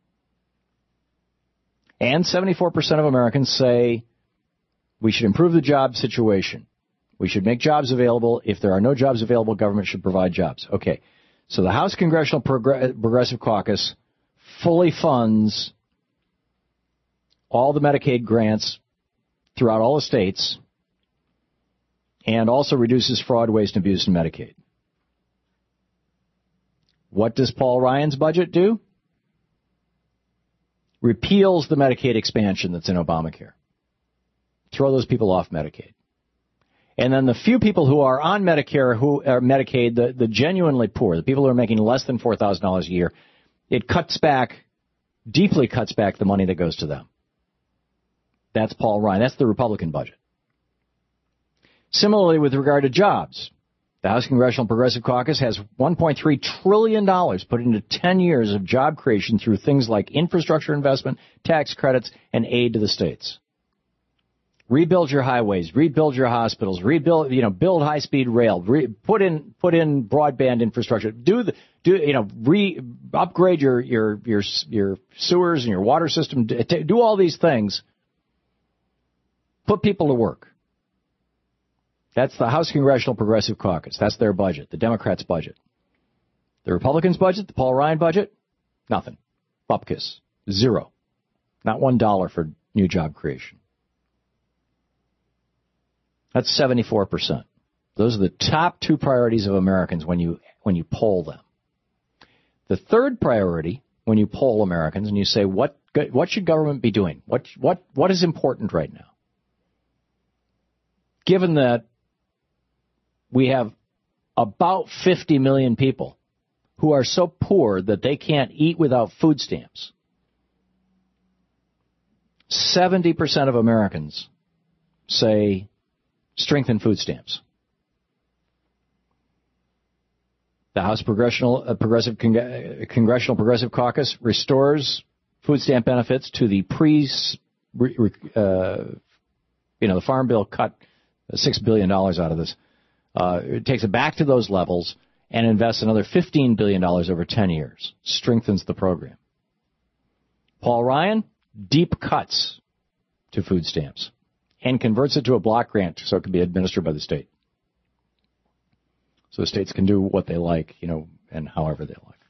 And 74% of Americans say we should improve the job situation. We should make jobs available. If there are no jobs available, government should provide jobs. Okay. So the House Congressional Progressive Caucus fully funds all the Medicaid grants throughout all the states and also reduces fraud, waste, and abuse in Medicaid. What does Paul Ryan's budget do? Repeals the Medicaid expansion that's in Obamacare. Throw those people off Medicaid. And then the few people who are on Medicare, who are Medicaid, the genuinely poor, the people who are making less than $4,000 a year, it deeply cuts back the money that goes to them. That's Paul Ryan. That's the Republican budget. Similarly, with regard to jobs, the House Congressional Progressive Caucus has $1.3 trillion put into 10 years of job creation through things like infrastructure investment, tax credits, and aid to the states. Rebuild your highways, rebuild your hospitals, build high-speed rail, put in broadband infrastructure, upgrade your sewers and your water system, do all these things. Put people to work. That's the House Congressional Progressive Caucus. That's their budget, the Democrats' budget. The Republicans' budget, the Paul Ryan budget, nothing. Bupkis. Zero. Not $1 for new job creation. That's 74%. Those are the top two priorities of Americans when you poll them. The third priority, when you poll Americans and you say, what should government be doing? What is important right now? Given that we have about 50 million people who are so poor that they can't eat without food stamps. 70% of Americans say strengthen food stamps. The House Congressional Progressive Caucus restores food stamp benefits to the the Farm Bill cut $6 billion out of this. It takes it back to those levels and invests another $15 billion over 10 years. Strengthens the program. Paul Ryan, deep cuts to food stamps and converts it to a block grant so it can be administered by the state. So the states can do what they like, and however they like.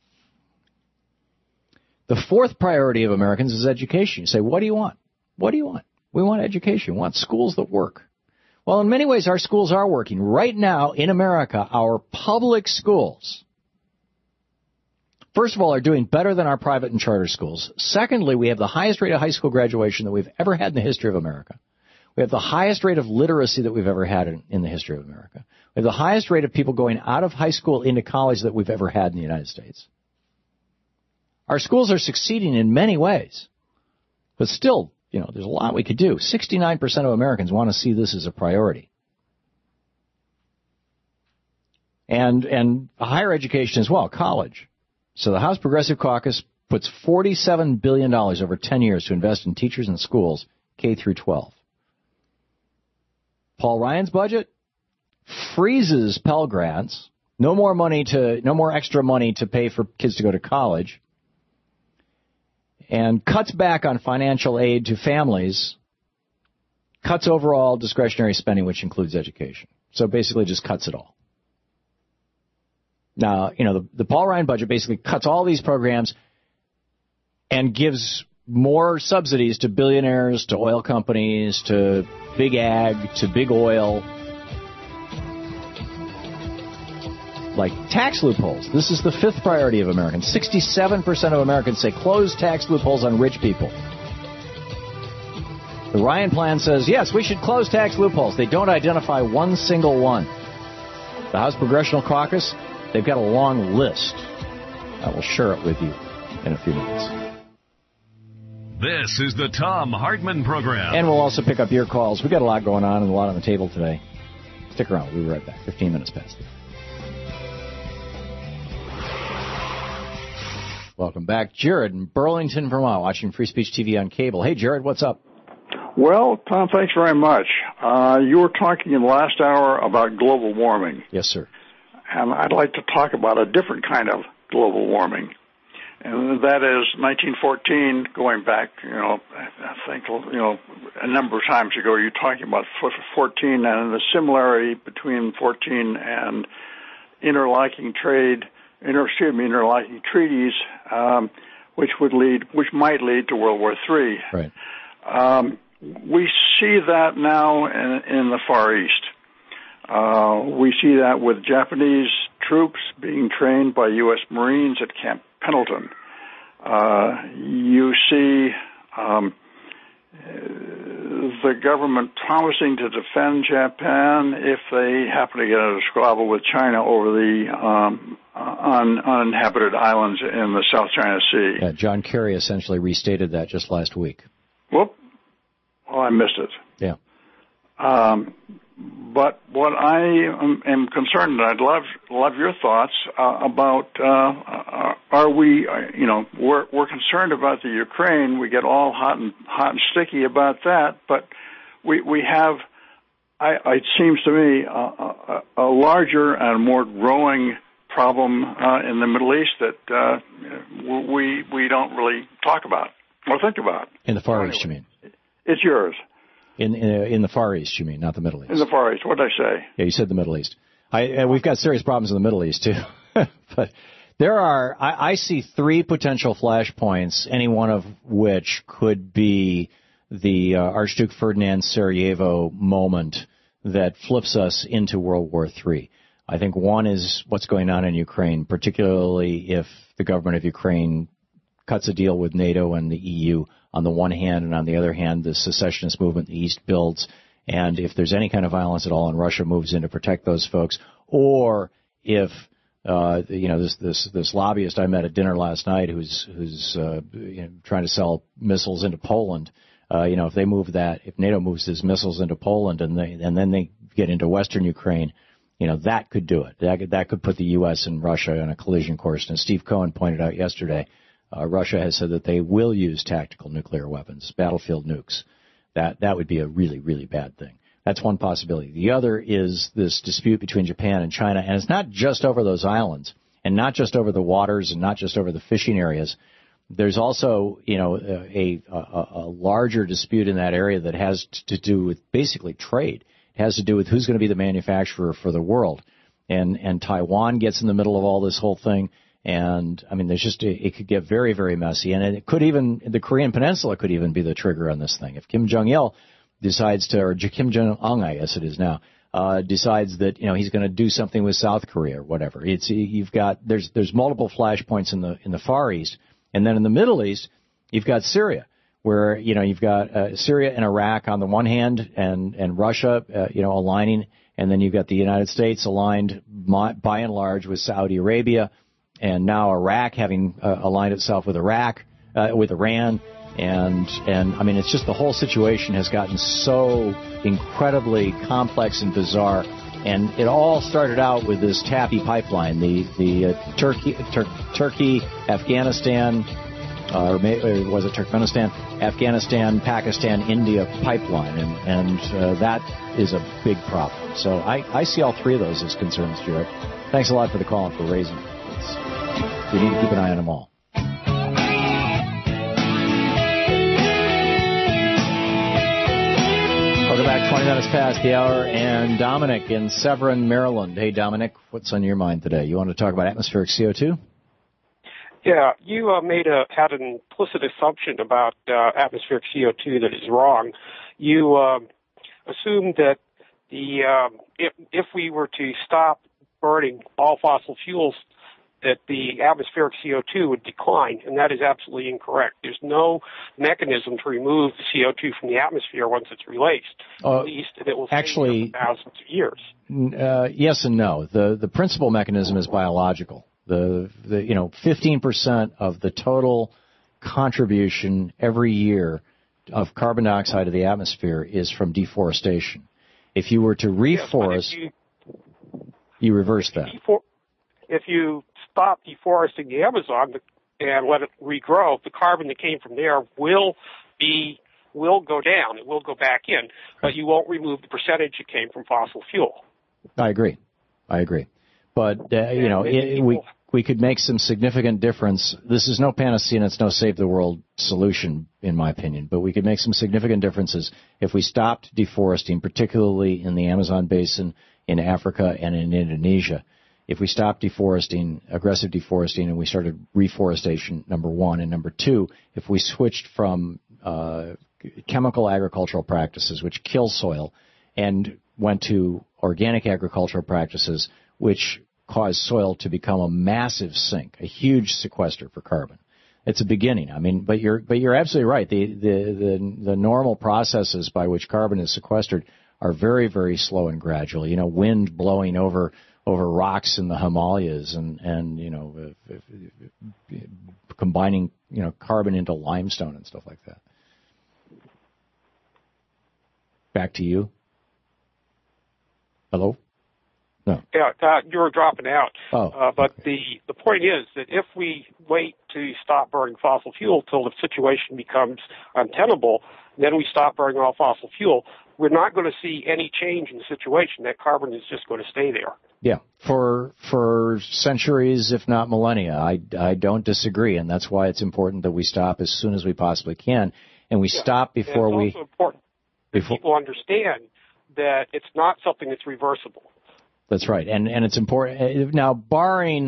The fourth priority of Americans is education. You say, what do you want? What do you want? We want education. We want schools that work. Well, in many ways, our schools are working. Right now, in America, our public schools, first of all, are doing better than our private and charter schools. Secondly, we have the highest rate of high school graduation that we've ever had in the history of America. We have the highest rate of literacy that we've ever had in the history of America. We have the highest rate of people going out of high school into college that we've ever had in the United States. Our schools are succeeding in many ways. But still, there's a lot we could do. 69% of Americans want to see this as a priority. And higher education as well, college. So the House Progressive Caucus puts $47 billion over 10 years to invest in teachers and schools, K through 12. Paul Ryan's budget freezes Pell Grants, no more extra money to pay for kids to go to college, and cuts back on financial aid to families, cuts overall discretionary spending, which includes education. So basically just cuts it all. Now, the Paul Ryan budget basically cuts all these programs and gives more subsidies to billionaires, to oil companies, to big ag, to big oil. Like tax loopholes. This is the fifth priority of Americans. 67% of Americans say close tax loopholes on rich people. The Ryan plan says, yes, we should close tax loopholes. They don't identify one single one. The House Congressional Caucus, they've got a long list. I will share it with you in a few minutes. This is the Thom Hartmann Program. And we'll also pick up your calls. We've got a lot going on and a lot on the table today. Stick around. We'll be right back. 15 minutes past. Welcome back. Jared in Burlington, Vermont, watching Free Speech TV on cable. Hey, Jared, what's up? Well, Tom, thanks very much. You were talking in the last hour about global warming. Yes, sir. And I'd like to talk about a different kind of global warming. And that is 1914, going back, I think, a number of times ago, you're talking about 14 and the similarity between 14 and interlocking treaties, which might lead to World War III. Right. We see that now in the Far East. We see that with Japanese troops being trained by U.S. Marines at Camp Pendleton. You see the government promising to defend Japan if they happen to get in a squabble with China over the uninhabited islands in the South China Sea. Yeah, John Kerry essentially restated that just last week. Whoop. Oh, I missed it. Yeah. But what I am concerned, and I'd love your thoughts about, are we, we're concerned about the Ukraine. We get all hot and sticky about that, but we have, it seems to me, a larger and more growing problem in the Middle East that we don't really talk about or think about. In the Far East, you mean? It's yours. In the Far East, you mean, not the Middle East? In the Far East. What did I say? Yeah, you said the Middle East. We've got serious problems in the Middle East, too. But there are, I see three potential flashpoints, any one of which could be the Archduke Ferdinand Sarajevo moment that flips us into World War III. I think one is what's going on in Ukraine, particularly if the government of Ukraine cuts a deal with NATO and the EU on the one hand, and on the other hand, the secessionist movement in the East builds. And if there's any kind of violence at all and Russia moves in to protect those folks, or if, this lobbyist I met at dinner last night who's trying to sell missiles into Poland, if they move that, if NATO moves his missiles into Poland and then they get into Western Ukraine, that could do it. That could put the U.S. and Russia on a collision course. And Steve Cohen pointed out yesterday, Russia has said that they will use tactical nuclear weapons, battlefield nukes. That would be a really, really bad thing. That's one possibility. The other is this dispute between Japan and China, and it's not just over those islands, and not just over the waters, and not just over the fishing areas. There's also, a larger dispute in that area that has to do with basically trade. It has to do with who's going to be the manufacturer for the world, and Taiwan gets in the middle of all this whole thing. And, it could get very, very messy. And it could even, the Korean Peninsula could even be the trigger on this thing. If Kim Jong-il decides to, or Kim Jong-un, I guess it is now, decides that, he's going to do something with South Korea or whatever. There's multiple flashpoints in the Far East. And then in the Middle East, you've got Syria, where, you've got Syria and Iraq on the one hand and Russia, aligning. And then you've got the United States aligned by and large with Saudi Arabia. And now Iraq having aligned itself with Iran, and it's just the whole situation has gotten so incredibly complex and bizarre. And it all started out with this TAPI pipeline, the Turkey, Afghanistan, or was it Turkmenistan, Afghanistan, Pakistan, India pipeline, and that is a big problem. So I see all three of those as concerns, Jared. Thanks a lot for the call and for raising it. We need to keep an eye on them all. Welcome back 20 minutes past the hour, and Dominic in Severn, Maryland. Hey, Dominic, what's on your mind today? You want to talk about atmospheric CO2? Yeah, you had an implicit assumption about atmospheric CO2 that is wrong. You assumed that if we were to stop burning all fossil fuels, that the atmospheric CO2 would decline, and that is absolutely incorrect. There's no mechanism to remove the CO2 from the atmosphere once it's released. At least it will stay for thousands of years. Yes and no. The principal mechanism is biological. The 15% of the total contribution every year of carbon dioxide to the atmosphere is from deforestation. If you were to reforest, you reverse that. If you stop deforesting the Amazon and let it regrow, the carbon that came from there will go down. It will go back in, but you won't remove the percentage that came from fossil fuel. I agree. But, we could make some significant difference. This is no panacea and it's no save the world solution, in my opinion, but we could make some significant differences if we stopped deforesting, particularly in the Amazon basin, in Africa, and in Indonesia. If we stopped deforesting, aggressive deforesting, and we started reforestation, number one, and number two, if we switched from chemical agricultural practices, which kill soil, and went to organic agricultural practices, which cause soil to become a massive sink, a huge sequester for carbon. It's a beginning. I mean, but you're absolutely right. The normal processes by which carbon is sequestered are very, very slow and gradual. Wind blowing over rocks in the Himalayas and combining, carbon into limestone and stuff like that. Back to you. Hello? No. Yeah, you were dropping out. But okay. The point is that if we wait to stop burning fossil fuel till the situation becomes untenable, then we stop burning all fossil fuel, we're not going to see any change in the situation. That carbon is just going to stay there. Yeah, for centuries, if not millennia. I don't disagree, and that's why it's important that we stop as soon as we possibly can, and we stop before we. It's also important that people understand that it's not something that's reversible. That's right, and it's important now. Barring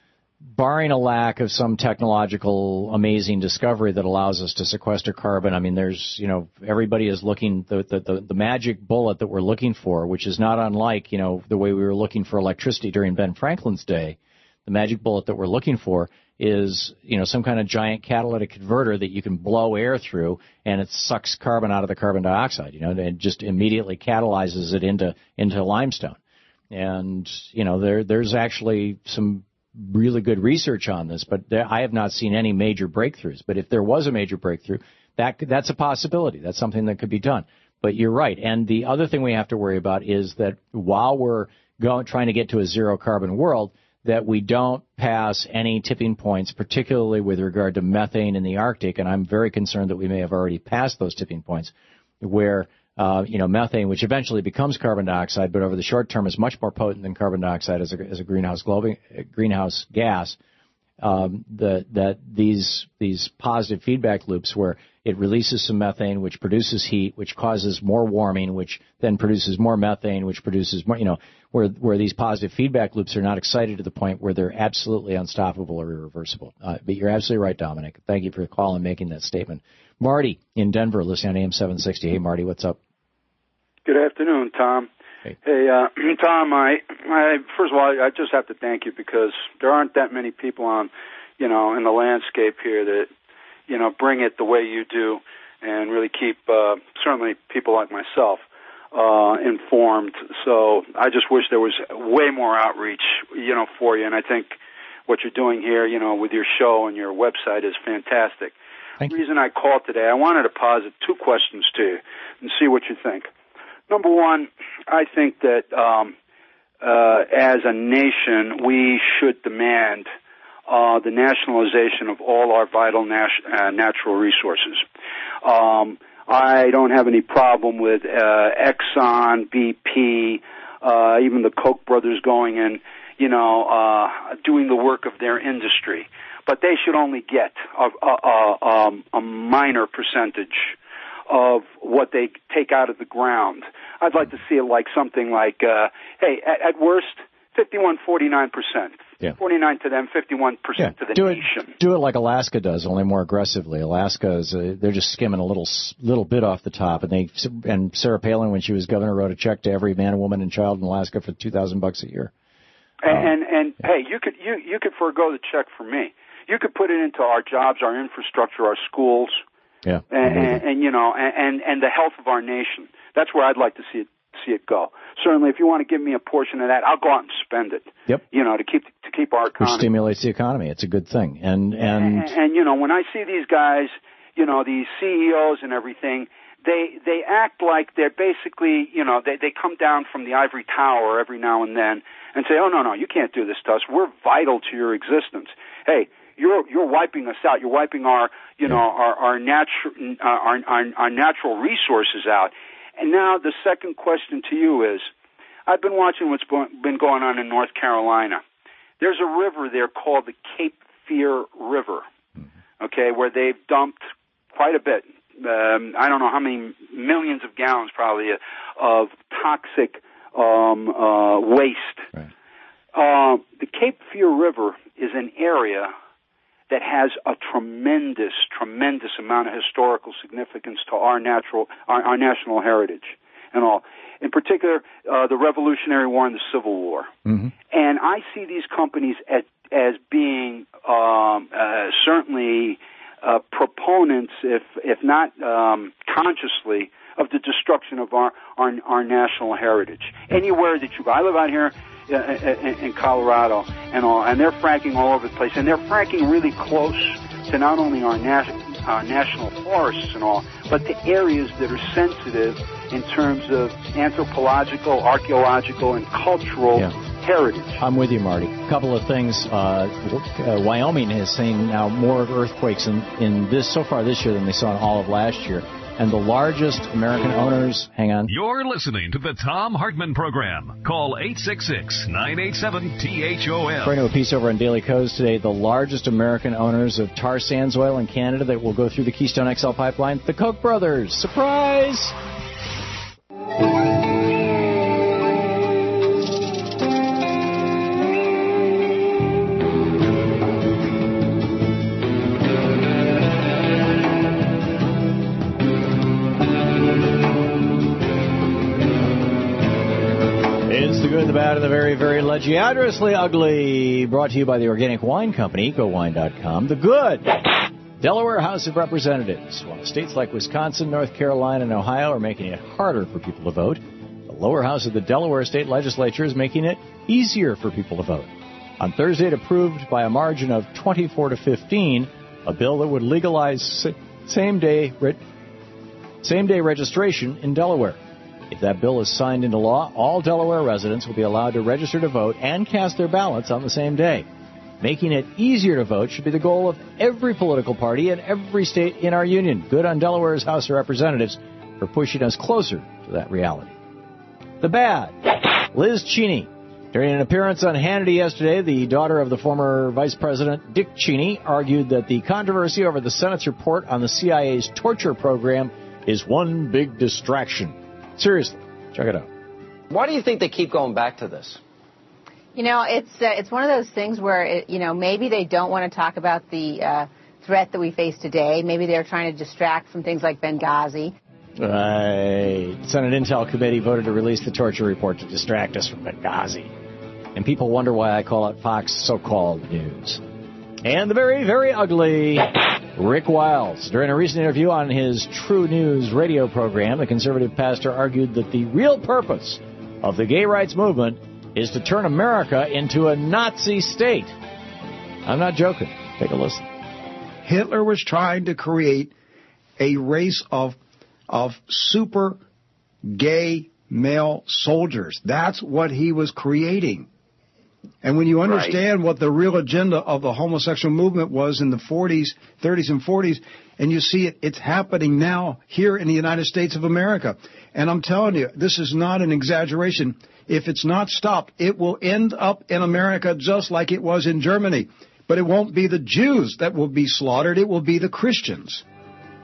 a lack of some technological amazing discovery that allows us to sequester carbon, I mean, there's everybody is looking the magic bullet that we're looking for, which is not unlike the way we were looking for electricity during Ben Franklin's day. The magic bullet that we're looking for is some kind of giant catalytic converter that you can blow air through, and it sucks carbon out of the carbon dioxide. And just immediately catalyzes it into limestone. And there's actually some really good research on this, but I have not seen any major breakthroughs. But if there was a major breakthrough, that's a possibility. That's something that could be done. But you're right. And the other thing we have to worry about is that while we're trying to get to a zero carbon world, that we don't pass any tipping points, particularly with regard to methane in the Arctic. And I'm very concerned that we may have already passed those tipping points where methane, which eventually becomes carbon dioxide, but over the short term is much more potent than carbon dioxide as a greenhouse gas. That these positive feedback loops where it releases some methane, which produces heat, which causes more warming, which then produces more methane, which produces more, where these positive feedback loops are not excited to the point where they're absolutely unstoppable or irreversible. But you're absolutely right, Dominic. Thank you for the call and making that statement. Marty in Denver, listening on AM 760. Hey, Marty, what's up? Good afternoon, Tom. Hey, Tom, I first of all, I just have to thank you because there aren't that many people on, in the landscape here that, bring it the way you do and really keep, certainly people like myself, informed. So I just wish there was way more outreach, for you. And I think what you're doing here, with your show and your website is fantastic. The reason I called today, I wanted to posit two questions to you and see what you think. Number one, I think that as a nation, we should demand the nationalization of all our vital natural resources. I don't have any problem with Exxon, BP, even the Koch brothers going and, doing the work of their industry. But they should only get a minor percentage of what they take out of the ground. I'd like to see it like something like, hey, at worst, 51-49%. Yeah. 49 to them, 51% to the nation. Do it like Alaska does, only more aggressively. Alaska is they're just skimming a little bit off the top, and Sarah Palin, when she was governor, wrote a check to every man, woman, and child in Alaska for $2,000 a year. And hey, you could forego the check for me. You could put it into our jobs, our infrastructure, our schools, and the health of our nation. That's where I'd like to see it go. Certainly, if you want to give me a portion of that, I'll go out and spend it. Yep. To keep our economy. Which stimulates the economy. It's a good thing. And when I see these guys, these CEOs and everything, they act like they're basically, they come down from the ivory tower every now and then and say, oh no, you can't do this to us. We're vital to your existence. Hey, you're wiping us out. You're wiping our natural resources out. And now the second question to you is, I've been watching what's been going on in North Carolina. There's a river there called the Cape Fear River, okay, where they've dumped quite a bit. I don't know how many millions of gallons probably of toxic waste. Right. The Cape Fear River is an area that has a tremendous amount of historical significance to our national heritage and all. In particular, the Revolutionary War and the Civil War. Mm-hmm. And I see these companies as being certainly proponents, if not consciously, of the destruction of our national heritage. Anywhere that you go, I live out here in Colorado and all, and they're fracking all over the place, and they're fracking really close to not only our national forests and all, but to areas that are sensitive in terms of anthropological, archaeological, and cultural heritage. I'm with you, Marty. A couple of things. Wyoming has seen now more earthquakes in this so far this year than they saw in all of last year. And the largest American owners, hang on. You're listening to the Thom Hartmann Program. Call 866-987-THOM. According to a piece over on Daily Kos today, the largest American owners of tar sands oil in Canada that will go through the Keystone XL pipeline, the Koch brothers. Surprise! The bad and the very, very legendrously ugly, brought to you by the Organic Wine Company, EcoWine.com. The good Delaware House of Representatives. While states like Wisconsin, North Carolina, and Ohio are making it harder for people to vote, the lower house of the Delaware State Legislature is making it easier for people to vote. On Thursday, it approved by a margin of 24 to 15 a bill that would legalize same-day registration in Delaware. If that bill is signed into law, all Delaware residents will be allowed to register to vote and cast their ballots on the same day. Making it easier to vote should be the goal of every political party in every state in our union. Good on Delaware's House of Representatives for pushing us closer to that reality. The bad. Liz Cheney. During an appearance on Hannity yesterday, the daughter of the former Vice President Dick Cheney argued that the controversy over the Senate's report on the CIA's torture program is one big distraction. Seriously, check it out. Why do you think they keep going back to this? It's one of those things where, maybe they don't want to talk about the threat that we face today. Maybe they're trying to distract from things like Benghazi. Right. Senate Intel Committee voted to release the torture report to distract us from Benghazi. And people wonder why I call it Fox so-called news. And the very, very ugly Rick Wiles. During a recent interview on his True News radio program, the conservative pastor argued that the real purpose of the gay rights movement is to turn America into a Nazi state. I'm not joking. Take a listen. Hitler was trying to create a race of super gay male soldiers. That's what he was creating. And when you understand what the real agenda of the homosexual movement was in the 30s and 40s, and you see it's happening now here in the United States of America. And I'm telling you, this is not an exaggeration. If it's not stopped, it will end up in America just like it was in Germany. But it won't be the Jews that will be slaughtered. It will be the Christians.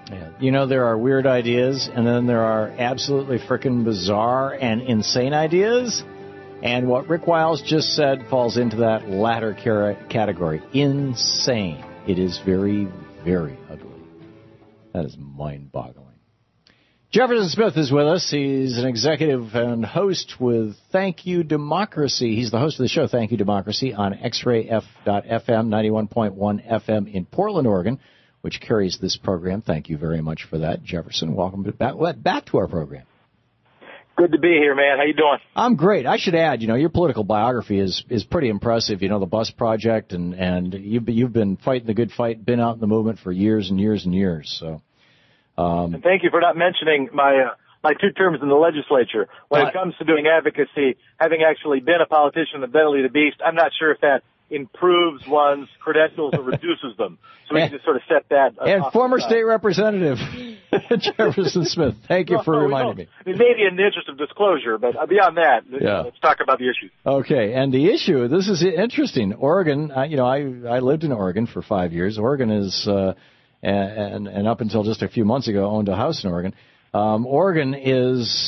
Yeah. You know, there are weird ideas, and then there are absolutely frickin' bizarre and insane ideas. And what Rick Wiles just said falls into that latter category. Insane. It is very, very ugly. That is mind-boggling. Jefferson Smith is with us. He's an executive and host with Thank You Democracy. He's the host of the show Thank You Democracy on XRayF.FM, 91.1 FM in Portland, Oregon, which carries this program. Thank you very much for that, Jefferson. Welcome back to our program. Good to be here, man. How you doing? I'm great. I should add, your political biography is pretty impressive. The Bus Project, and you've been fighting the good fight, been out in the movement for years and years and years. So, and thank you for not mentioning my 2 terms in the legislature. When it comes to doing advocacy, having actually been a politician and belly of the beast, I'm not sure if that improves one's credentials or reduces them. So we can just sort of set that. And former state representative Jefferson Smith, thank you for reminding me. I mean, maybe in the interest of disclosure, but beyond that, let's talk about the issue. Okay, and the issue, this is interesting. Oregon, I lived in Oregon for 5 years. Oregon is, and up until just a few months ago, owned a house in Oregon. Oregon is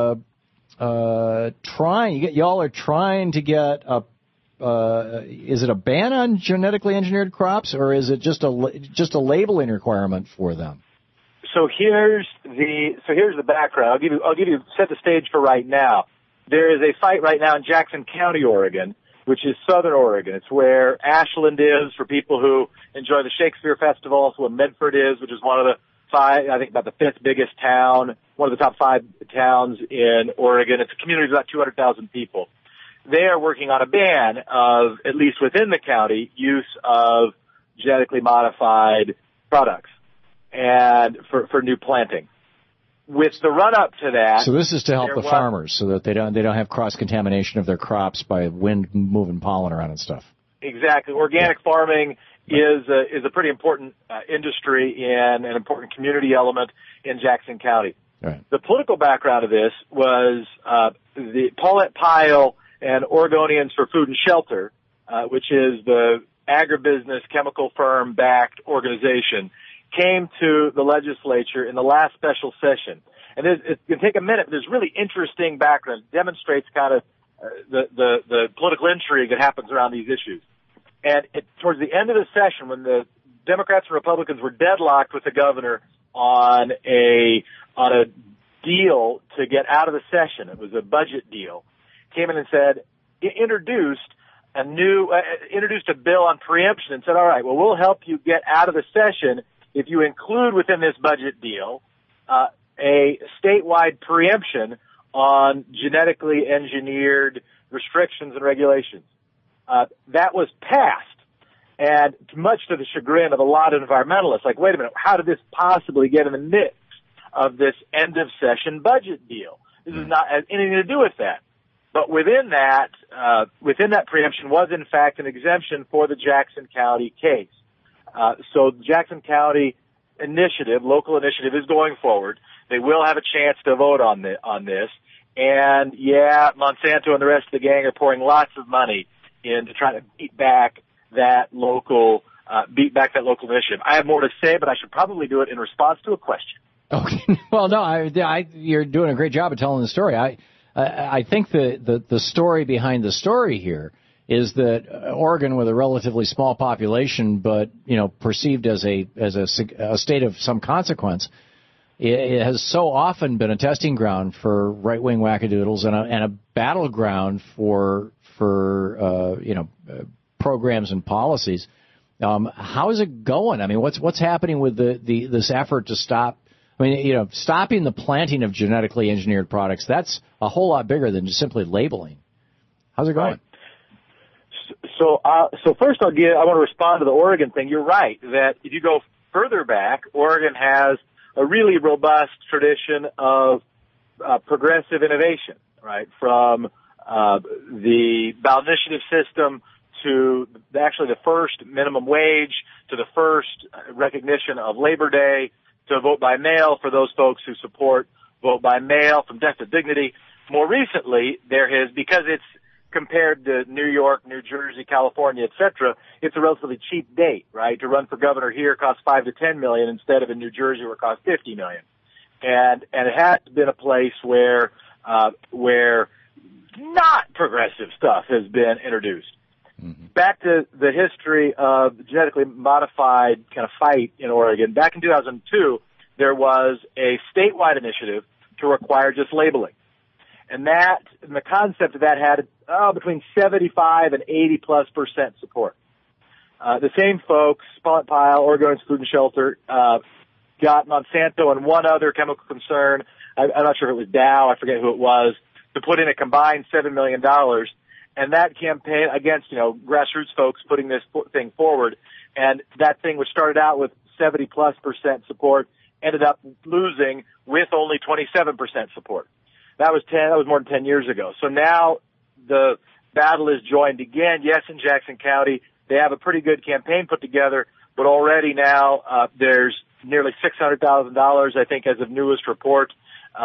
y'all are trying to get a is it a ban on genetically engineered crops, or is it just a labeling requirement for them? So here's the background. I'll give you set the stage for right now. There is a fight right now in Jackson County, Oregon, which is southern Oregon. It's where Ashland is for people who enjoy the Shakespeare Festival. It's where Medford is, which is one of the 5, I think about the 5th biggest town, one of the top 5 towns in Oregon. It's a community of about 200,000 people. They are working on a ban of, at least within the county, use of genetically modified products and for new planting. With the run-up to that... So this is to help the farmers so that they don't have cross-contamination of their crops by wind moving pollen around and stuff. Exactly. Organic farming is a pretty important industry and an important community element in Jackson County. Right. The political background of this was the Paulette Pyle and Oregonians for Food and Shelter, which is the agribusiness chemical firm-backed organization, came to the legislature in the last special session. And it's going to take a minute, but there's really interesting background. It demonstrates kind of the political intrigue that happens around these issues. And towards the end of the session, when the Democrats and Republicans were deadlocked with the governor on a deal to get out of the session, it was a budget deal, came in and said, introduced a bill on preemption and said, all right, well, we'll help you get out of the session if you include within this budget deal a statewide preemption on genetically engineered restrictions and regulations. That was passed, and much to the chagrin of a lot of environmentalists, like, wait a minute, how did this possibly get in the mix of this end-of-session budget deal? This is not has anything to do with that. But within that preemption was, in fact, an exemption for the Jackson County case. So the Jackson County local initiative is going forward. They will have a chance to vote on this. And, Monsanto and the rest of the gang are pouring lots of money in to try to beat back that local initiative. I have more to say, but I should probably do it in response to a question. Okay. Well, no, you're doing a great job of telling the story. I think the story behind the story here is that Oregon, with a relatively small population, but perceived as a state of some consequence, it has so often been a testing ground for right-wing wackadoodles and a battleground for programs and policies. How is it going? I mean, what's happening with this effort to stop? I mean, stopping the planting of genetically engineered products, that's a whole lot bigger than just simply labeling. How's it going? So first I want to respond to the Oregon thing. You're right that if you go further back, Oregon has a really robust tradition of progressive innovation, right? From the ballot initiative system to actually the first minimum wage to the first recognition of Labor Day to vote by mail for those folks who support vote by mail, from death to dignity. More recently, there has, because it's compared to New York, New Jersey, California, etc., it's a relatively cheap date, right? To run for governor here costs $5 to $10 million instead of in New Jersey where it costs $50 million. And it has been a place where not progressive stuff has been introduced. Mm-hmm. Back to the history of the genetically modified kind of fight in Oregon. Back in 2002, there was a statewide initiative to require just labeling. And the concept of that had between 75 and 80+% support. The same folks, Paulette Pyle, Oregon Food and Shelter, got Monsanto and one other chemical concern, I'm not sure if it was Dow, I forget who it was, to put in a combined $7 million. And that campaign against, grassroots folks putting this thing forward. And that thing, which started out with 70+% support, ended up losing with only 27% support. That was more than 10 years ago. So now the battle is joined again. Yes, in Jackson County, they have a pretty good campaign put together, but already now, there's nearly $600,000, I think, as of newest report,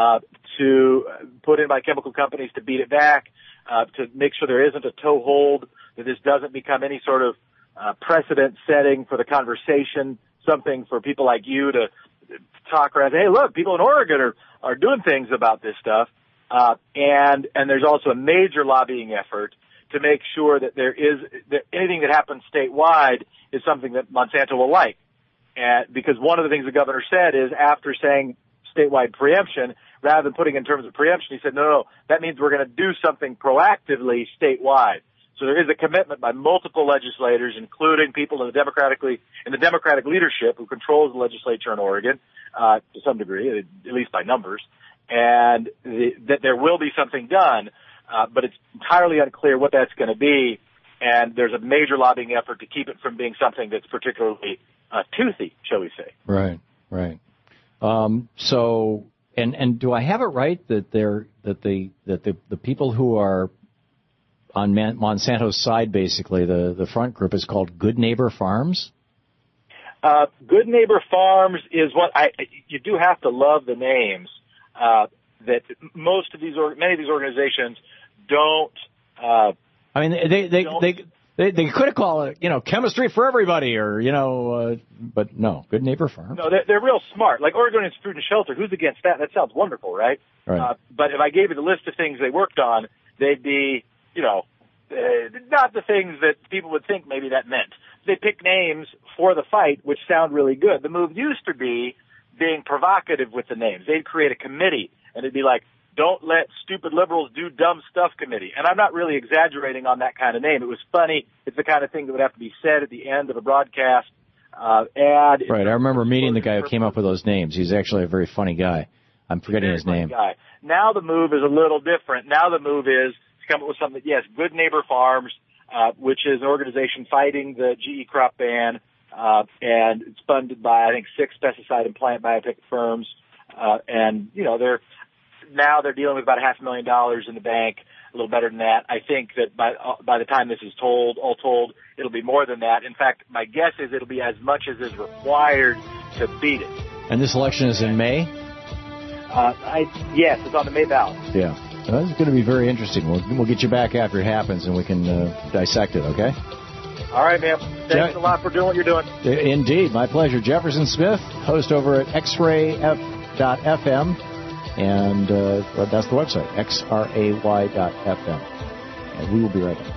to put in by chemical companies to beat it back, to make sure there isn't a toehold, that this doesn't become any sort of, precedent setting for the conversation, something for people like you to talk around, hey, look, people in Oregon are doing things about this stuff. And there's also a major lobbying effort to make sure that that anything that happens statewide is something that Monsanto will like. And because one of the things the governor said is after saying statewide preemption, rather than putting in terms of preemption, he said, no, that means we're going to do something proactively statewide. So there is a commitment by multiple legislators, including people in the Democratic leadership who controls the legislature in Oregon, to some degree, at least by numbers, and that there will be something done, but it's entirely unclear what that's going to be, and there's a major lobbying effort to keep it from being something that's particularly toothy, shall we say. Right. So, and do I have it right that the people who are on Monsanto's side, basically, the front group is called Good Neighbor Farms? Good Neighbor Farms is you do have to love the names, that many of these organizations don't, they could have called it, Chemistry for Everybody but no, Good Neighbor Farms. No, they're real smart. Like Oregonian Food and Shelter, who's against that? That sounds wonderful, right? Right. But if I gave you the list of things they worked on, they'd be, not the things that people would think maybe that meant. They pick names for the fight, which sound really good. The move used to be being provocative with the names. They'd create a committee, and it'd be like, don't let stupid liberals do dumb stuff committee. And I'm not really exaggerating on that kind of name. It was funny. It's the kind of thing that would have to be said at the end of a broadcast ad. Right. I remember meeting the guy who came up with those names. He's actually a very funny guy. I'm forgetting his name. Guy. Now the move is a little different. Now the move is to come up with something, yes, Good Neighbor Farms, which is an organization fighting the GE crop ban, and it's funded by, I think, 6 pesticide and plant biotech firms. And, they're dealing with about $500,000 in the bank, a little better than that. I think that by the time this is all told, it'll be more than that. In fact, my guess is it'll be as much as is required to beat it. And this election is in May? Yes, it's on the May ballot. Yeah. Well, it's going to be very interesting. We'll get you back after it happens, and we can dissect it, okay? All right, man. Thanks a lot for doing what you're doing. Indeed. My pleasure. Jefferson Smith, host over at xray.fm, and that's the website, xray.fm. And we will be right back.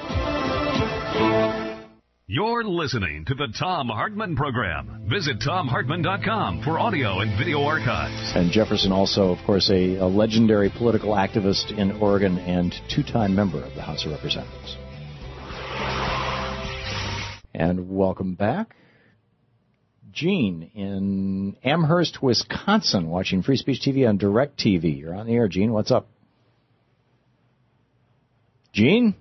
You're listening to the Thom Hartmann Program. Visit ThomHartmann.com for audio and video archives. And Jefferson also, of course, a legendary political activist in Oregon and 2-time member of the House of Representatives. And welcome back. Gene in Amherst, Wisconsin, watching Free Speech TV on DirecTV. You're on the air, Gene. What's up? Gene?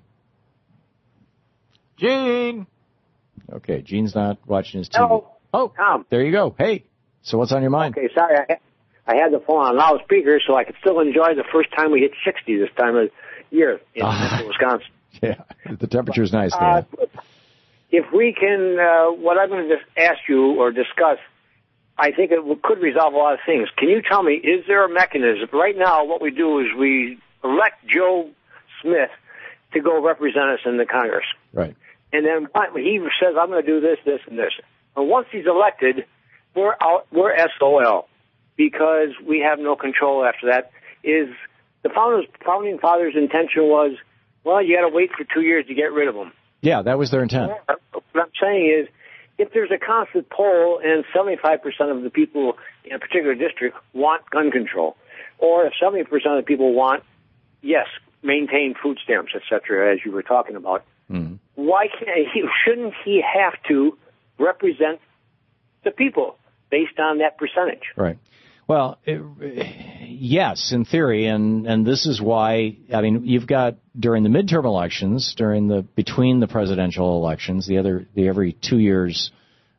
Gene! Okay, Gene's not watching his TV. Hello. Oh, Tom. There you go. Hey, so what's on your mind? Okay, sorry, I had the phone on loudspeaker so I could still enjoy the first time we hit 60 this time of year in Wisconsin. Yeah, the temperature's nice there. If we can, what I'm going to ask you or discuss, I think it could resolve a lot of things. Can you tell me, is there a mechanism? Right now, what we do is we elect Joe Smith to go represent us in the Congress. Right. And then he says, I'm going to do this, this, and this. And once he's elected, we're out, we're SOL, because we have no control after that. The founding fathers' intention was, well, you got to wait for 2 years to get rid of them. Yeah, that was their intent. What I'm saying is, if there's a constant poll and 75% of the people in a particular district want gun control, or if 70% of the people want, yes, maintain food stamps, et cetera, as you were talking about, why shouldn't he have to represent the people based on that percentage? Right. Well, yes, in theory, and this is why, I mean, you've got during the midterm elections, between the presidential elections, the every 2 years,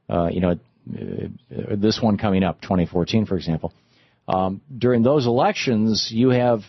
this one coming up, 2014, for example, during those elections, you have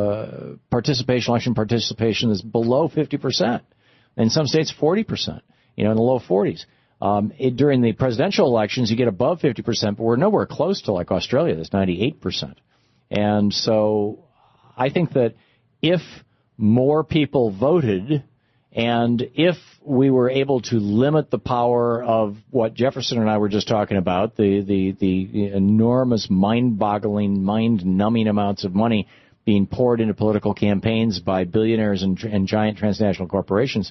election participation is below 50%. In some states, 40%, in the low 40s. During the presidential elections, you get above 50%, but we're nowhere close to like Australia. That's 98%. And so I think that if more people voted and if we were able to limit the power of what Jefferson and I were just talking about, the enormous mind-boggling, mind-numbing amounts of money being poured into political campaigns by billionaires and giant transnational corporations,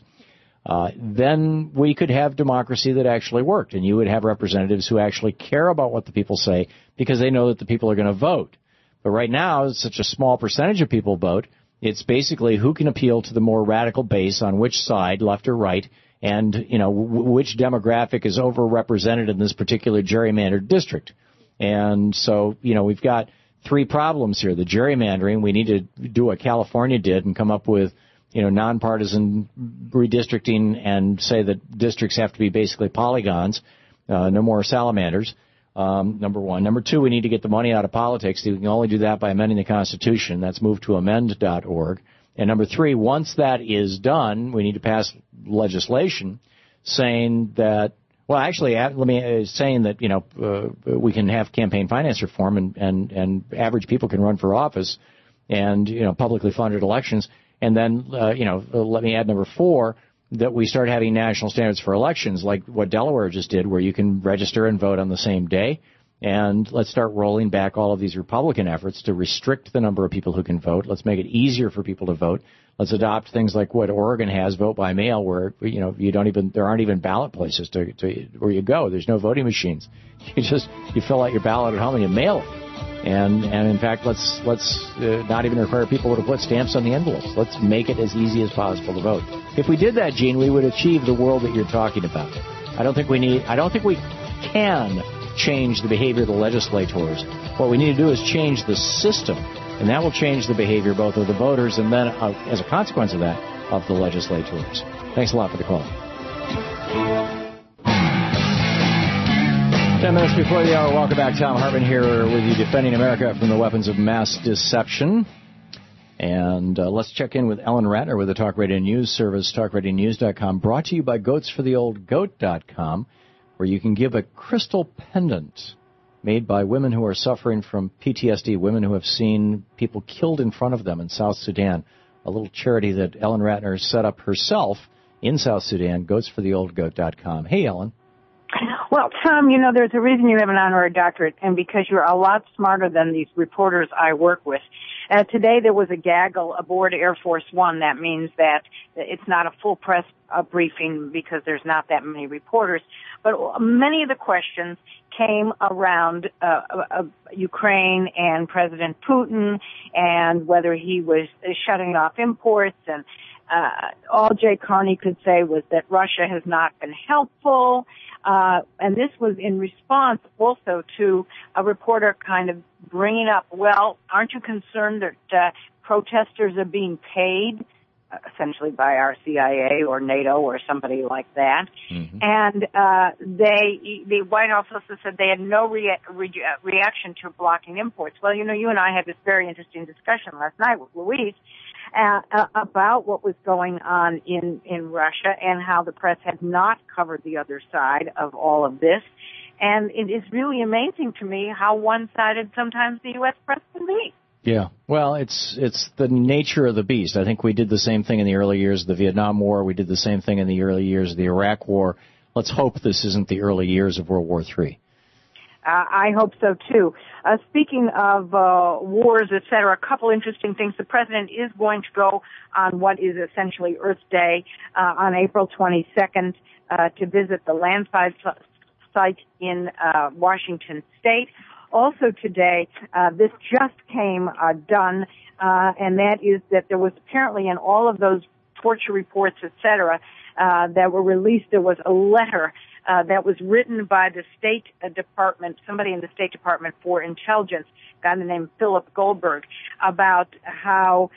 then we could have democracy that actually worked, and you would have representatives who actually care about what the people say because they know that the people are going to vote. But right now, it's such a small percentage of people vote. It's basically who can appeal to the more radical base on which side, left or right, and which demographic is overrepresented in this particular gerrymandered district. And so we've got three problems here: the gerrymandering. We need to do what California did and come up with nonpartisan redistricting and say that districts have to be basically polygons, no more salamanders, number one. Number two, we need to get the money out of politics. We can only do that by amending the Constitution. That's move to amend.org. And number three, once that is done, we need to pass legislation saying that, saying that, we can have campaign finance reform and average people can run for office and, publicly funded elections. And then, let me add number four, that we start having national standards for elections, like what Delaware just did, where you can register and vote on the same day. And let's start rolling back all of these Republican efforts to restrict the number of people who can vote. Let's make it easier for people to vote. Let's adopt things like what Oregon has, vote by mail, where, there aren't even ballot places to where you go. There's no voting machines. You fill out your ballot at home and you mail it. And in fact, let's not even require people to put stamps on the envelopes. Let's make it as easy as possible to vote. If we did that, Gene, we would achieve the world that you're talking about. I don't think we can change the behavior of the legislators. What we need to do is change the system, and that will change the behavior both of the voters and then, as a consequence of that, of the legislators. Thanks a lot for the call. 10 minutes before the hour. Welcome back. Tom Hartman here with you, defending America from the weapons of mass deception. And let's check in with Ellen Ratner with the Talk Radio News Service, talkradionews.com, brought to you by goatsfortheoldgoat.com, where you can give a crystal pendant made by women who are suffering from PTSD, women who have seen people killed in front of them in South Sudan, a little charity that Ellen Ratner set up herself in South Sudan, goatsfortheoldgoat.com. Hey, Ellen. Well, Tom, there's a reason you have an honorary doctorate, and because you're a lot smarter than these reporters I work with. Today there was a gaggle aboard Air Force One. That means that it's not a full press briefing because there's not that many reporters. But many of the questions came around Ukraine and President Putin and whether he was shutting off imports. And all Jay Carney could say was that Russia has not been helpful. And this was in response also to a reporter kind of bringing up, well, aren't you concerned that protesters are being paid essentially by our CIA or NATO or somebody like that? Mm-hmm. And the White House also said they had no reaction to blocking imports. Well, you and I had this very interesting discussion last night with Louise about what was going on in Russia and how the press had not covered the other side of all of this. And it is really amazing to me how one-sided sometimes the U.S. press can be. Yeah. Well, it's the nature of the beast. I think we did the same thing in the early years of the Vietnam War. We did the same thing in the early years of the Iraq War. Let's hope this isn't the early years of World War III. I hope so, too. Speaking of wars, et cetera, a couple interesting things. The president is going to go on what is essentially Earth Day on April 22nd to visit the landslide site in Washington State. Also today, this just came done, and that is that there was apparently in all of those torture reports, et cetera, that were released, there was a letter that was written by the State Department, somebody in the State Department for Intelligence, a guy named Philip Goldberg, about how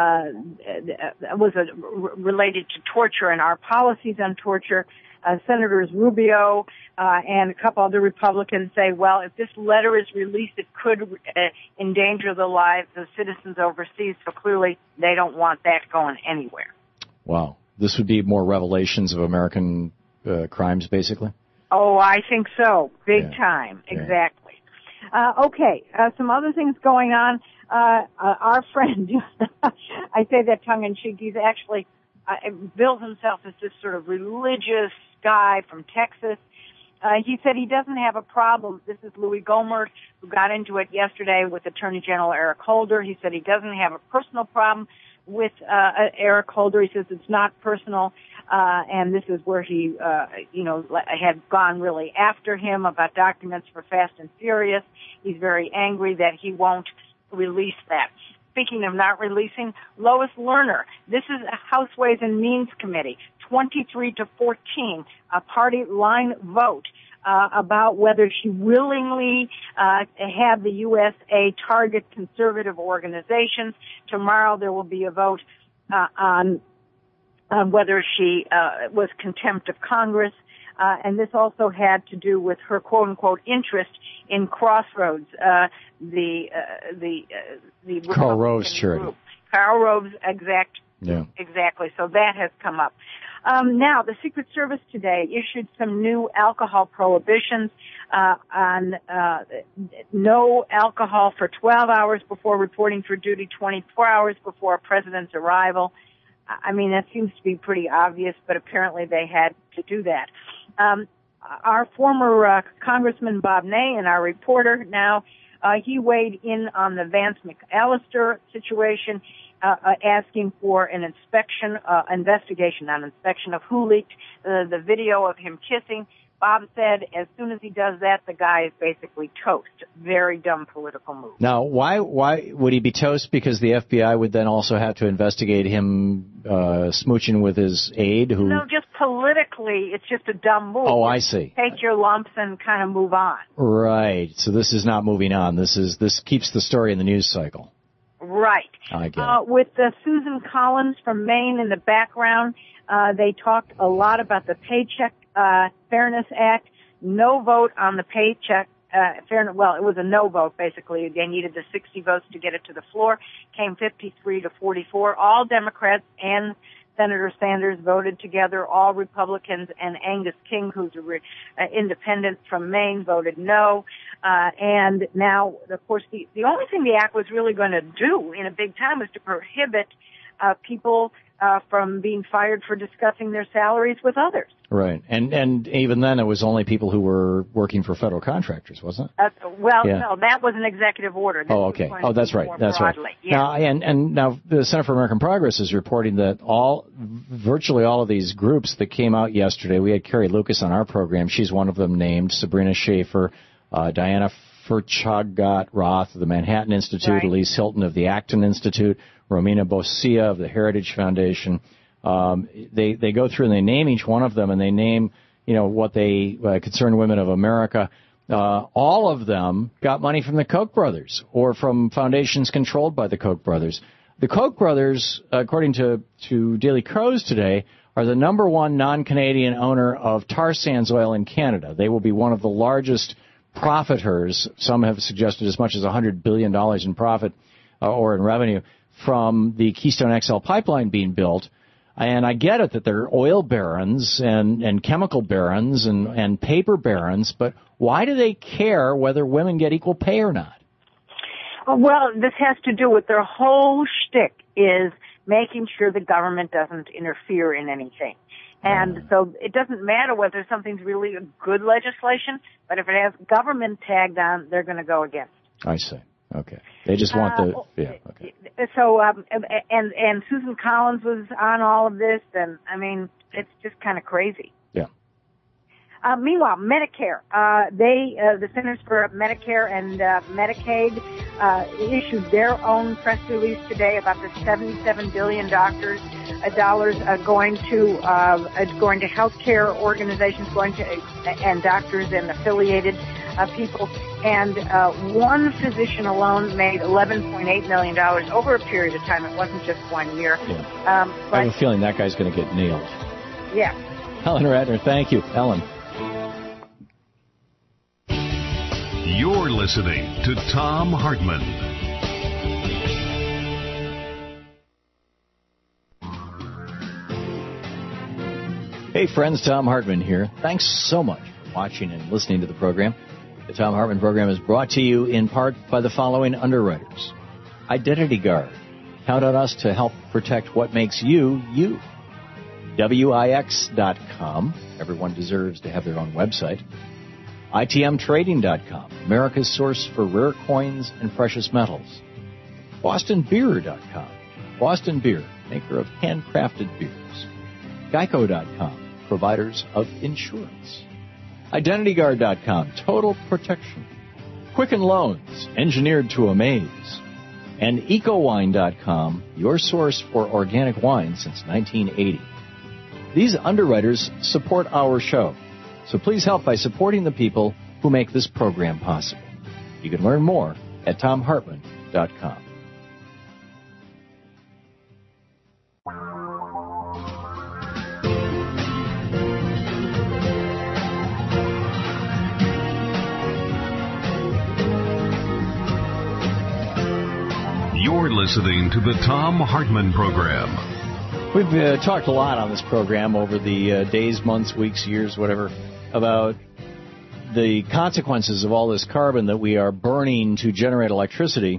it was related to torture and our policies on torture. Senators Rubio and a couple other Republicans say, well, if this letter is released, it could endanger the lives of citizens overseas, so clearly they don't want that going anywhere. Wow. This would be more revelations of American crimes, basically? Oh, I think so. Big time. Exactly. Okay, some other things going on. Our friend, I say that tongue-in-cheek, he's actually bills himself as this sort of religious guy from Texas. He said he doesn't have a problem. This is Louis Gohmert, who got into it yesterday with Attorney General Eric Holder. He said he doesn't have a personal problem with Eric Holder. He says it's not personal, and this is where he, had gone really after him about documents for Fast and Furious. He's very angry that he won't release that. Speaking of not releasing, Lois Lerner. This is a House Ways and Means Committee, 23-14, a party line vote about whether she willingly have the USA target conservative organizations. Tomorrow there will be a vote on whether she was contempt of Congress. And this also had to do with her quote-unquote interest in Crossroads, the Karl Rove's charity. Karl Rove's exactly. So that has come up. Now, the Secret Service today issued some new alcohol prohibitions on no alcohol for 12 hours before reporting for duty, 24 hours before a president's arrival. I mean, that seems to be pretty obvious, but apparently they had to do that. Our former Congressman Bob Ney, and our reporter now, he weighed in on the Vance McAllister situation, asking for an investigation of who leaked the video of him kissing. Bob said as soon as he does that, the guy is basically toast. Very dumb political move. Now, why would he be toast? Because the FBI would then also have to investigate him smooching with his aide? Who? No, just politically, it's just a dumb move. Oh, I see. Take your lumps and kind of move on. Right. So this is not moving on. This keeps the story in the news cycle. Right. I get it. With Susan Collins from Maine in the background, they talked a lot about the Paycheck Fairness Act. No vote on the Paycheck Fairness. Well, it was a no vote, basically. They needed the 60 votes to get it to the floor. Came 53-44. All Democrats and Senator Sanders voted together. All Republicans and Angus King, who's an independent from Maine, voted no. And now, of course, the only thing the act was really going to do in a big time was to prohibit people from being fired for discussing their salaries with others. Right. And even then, it was only people who were working for federal contractors, wasn't it? No, that was an executive order. Oh, okay. Oh, that's right. That's right. Yeah. Now, and now the Center for American Progress is reporting that virtually all of these groups that came out yesterday, we had Carrie Lucas on our program. She's one of them named, Sabrina Schaefer, Diana Furchagat Roth of the Manhattan Institute, right. Elise Hilton of the Acton Institute, Romina Bosia of the Heritage Foundation. They go through and they name each one of them, and they name, what they Concerned Women of America. All of them got money from the Koch brothers or from foundations controlled by the Koch brothers. The Koch brothers, according to Daily Crows today, are the number one non-Canadian owner of tar sands oil in Canada. They will be one of the largest profiteers. Some have suggested as much as $100 billion in profit or in revenue from the Keystone XL pipeline being built. And I get it that they're oil barons and chemical barons and paper barons, but why do they care whether women get equal pay or not? Well, this has to do with their whole shtick is making sure the government doesn't interfere in anything. And so it doesn't matter whether something's really a good legislation, but if it has government tagged on, they're going to go against. I see. Okay. They just want okay. So, and Susan Collins was on all of this, and I mean, it's just kind of crazy. Yeah. Meanwhile, Medicare, the Centers for Medicare and Medicaid, issued their own press release today about the $77 billion going to healthcare organizations, and doctors and affiliated people. And one physician alone made $11.8 million over a period of time. It wasn't just 1 year. Yeah. I have a feeling that guy's going to get nailed. Yeah. Helen Ratner, thank you. Ellen. You're listening to Thom Hartmann. Hey friends, Thom Hartmann here. Thanks so much for watching and listening to the program. The Thom Hartmann program is brought to you in part by the following underwriters. Identity Guard. Count on us to help protect what makes you, you. WIX.com. Everyone deserves to have their own website. ITMTrading.com. America's source for rare coins and precious metals. BostonBeer.com. Boston Beer, maker of handcrafted beers. Geico.com. Providers of insurance. IdentityGuard.com, total protection. Quicken Loans, engineered to amaze. And EcoWine.com, your source for organic wine since 1980. These underwriters support our show, so please help by supporting the people who make this program possible. You can learn more at ThomHartmann.com. You're listening to the Thom Hartmann Program. We've talked a lot on this program over the days, months, weeks, years, whatever, about the consequences of all this carbon that we are burning to generate electricity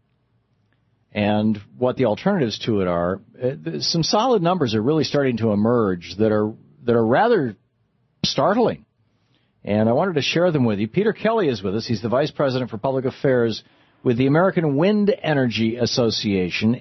and what the alternatives to it are. Some solid numbers are really starting to emerge that are rather startling. And I wanted to share them with you. Peter Kelly is with us. He's the Vice President for Public Affairs with the American Wind Energy Association.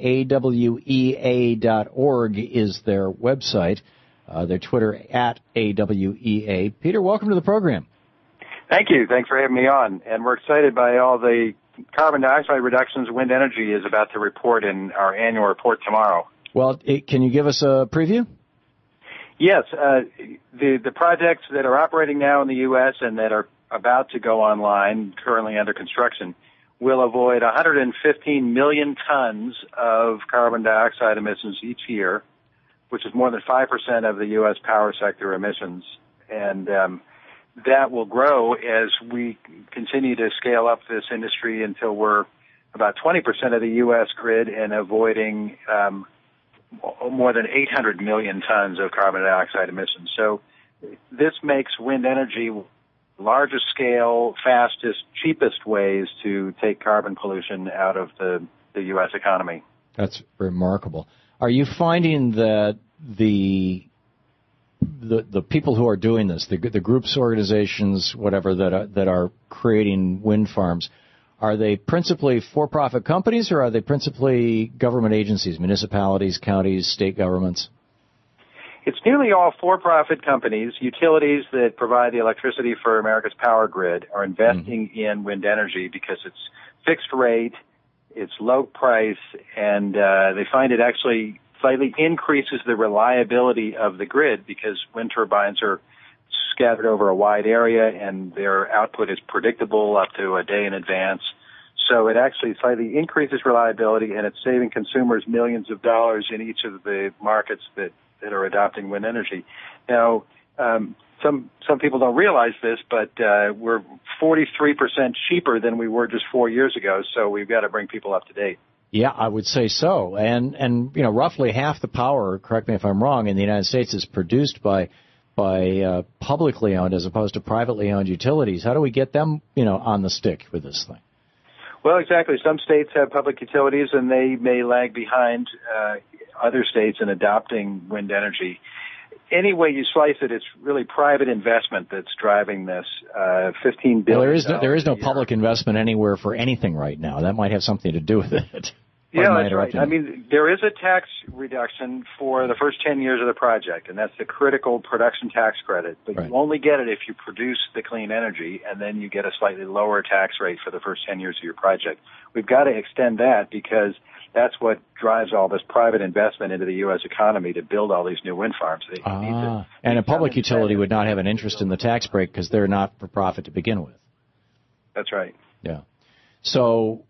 AWEA.org is their website. Their Twitter at AWEA. Peter, welcome to the program. Thank you. Thanks for having me on. And we're excited by all the carbon dioxide reductions wind energy is about to report in our annual report tomorrow. Well, can you give us a preview? Yes. The projects that are operating now in the U.S. and that are about to go online, currently under construction, will avoid 115 million tons of carbon dioxide emissions each year, which is more than 5% of the U.S. power sector emissions. And that will grow as we continue to scale up this industry until we're about 20% of the U.S. grid and avoiding more than 800 million tons of carbon dioxide emissions. So this makes wind energy largest scale, fastest, cheapest ways to take carbon pollution out of the U.S. economy. That's remarkable. Are you finding that the people who are doing this, the groups, organizations, whatever, that are creating wind farms, are they principally for-profit companies or are they principally government agencies, municipalities, counties, state governments? It's nearly all for-profit companies. Utilities that provide the electricity for America's power grid are investing in wind energy because it's fixed rate, it's low price, and they find it actually slightly increases the reliability of the grid because wind turbines are scattered over a wide area and their output is predictable up to a day in advance. So it actually slightly increases reliability, and it's saving consumers millions of dollars in each of the markets that are adopting wind energy. Now, some people don't realize this, but we're 43% cheaper than we were just 4 years ago, so we've got to bring people up to date. Yeah, I would say so. And you know, roughly half the power, correct me if I'm wrong, in the United States is produced by publicly owned as opposed to privately owned utilities. How do we get them, on the stick with this thing? Well, exactly. Some states have public utilities, and they may lag behind other states in adopting wind energy. Any way you slice it, it's really private investment that's driving this. $15 billion. Well, there is no public investment anywhere for anything right now. That might have something to do with it. Yeah, that's right. I mean, there is a tax reduction for the first 10 years of the project, and that's the critical production tax credit. But you only get it if you produce the clean energy, and then you get a slightly lower tax rate for the first 10 years of your project. We've got to extend that because that's what drives all this private investment into the U.S. economy to build all these new wind farms. And a public utility would not have an interest in the tax break because they're not for profit to begin with. That's right. Yeah. So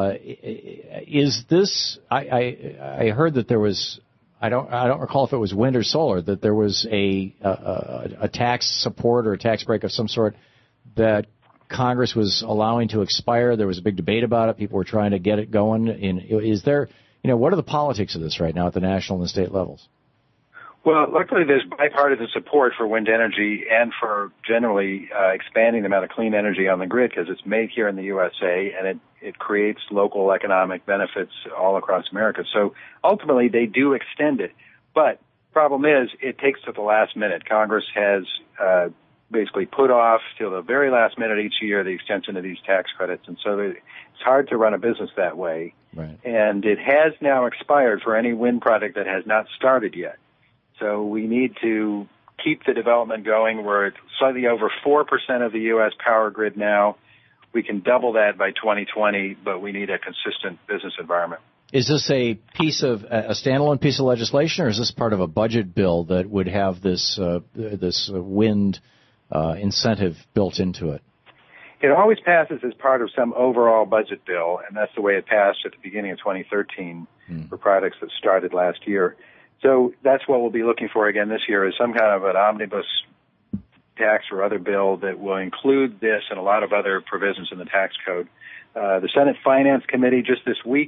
is this? I heard that there was. I don't recall if it was wind or solar, that there was a tax support or a tax break of some sort that Congress was allowing to expire. There was a big debate about it. People were trying to get it going. Is there? What are the politics of this right now at the national and the state levels? Well, luckily there's bipartisan support for wind energy and for generally expanding the amount of clean energy on the grid because it's made here in the USA and it creates local economic benefits all across America. So ultimately they do extend it. But problem is it takes to the last minute. Congress has basically put off till the very last minute each year the extension of these tax credits. And so it's hard to run a business that way. Right. And it has now expired for any wind project that has not started yet. So we need to keep the development going. We're at slightly over 4% of the U.S. power grid now. We can double that by 2020, but we need a consistent business environment. Is this a standalone piece of legislation, or is this part of a budget bill that would have this wind incentive built into it? It always passes as part of some overall budget bill, and that's the way it passed at the beginning of 2013 for projects that started last year. So that's what we'll be looking for again this year is some kind of an omnibus tax or other bill that will include this and a lot of other provisions in the tax code. The Senate Finance Committee just this week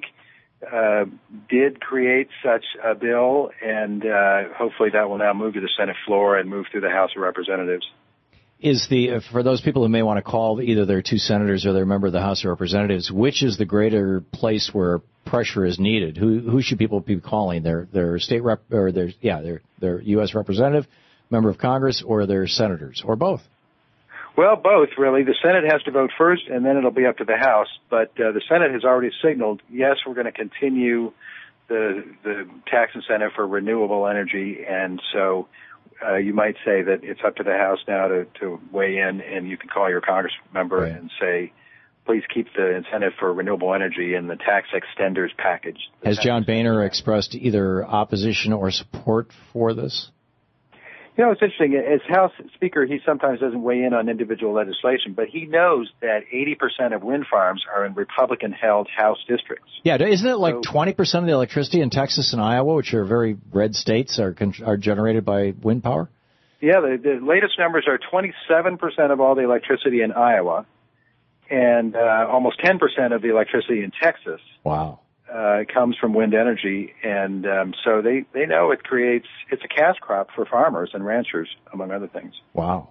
did create such a bill, and hopefully that will now move to the Senate floor and move through the House of Representatives. For those people who may want to call either their two senators or their member of the House of Representatives, which is the greater place where pressure is needed? Who should people be calling? Their state rep or their U.S. representative, member of Congress, or their senators, or both? Well, both really. The Senate has to vote first, and then it'll be up to the House. But the Senate has already signaled, yes, we're going to continue the tax incentive for renewable energy, and so you might say that it's up to the House now to weigh in, and you can call your Congress member and say, please keep the incentive for renewable energy in the tax extenders package. Has John Boehner expressed either opposition or support for this? It's interesting. As House Speaker, he sometimes doesn't weigh in on individual legislation, but he knows that 80% of wind farms are in Republican-held House districts. Yeah, isn't it like 20% of the electricity in Texas and Iowa, which are very red states, are generated by wind power? Yeah, the latest numbers are 27% of all the electricity in Iowa, and almost 10% of the electricity in Texas. Wow. Comes from wind energy, and so they know it's a cash crop for farmers and ranchers, among other things. Wow.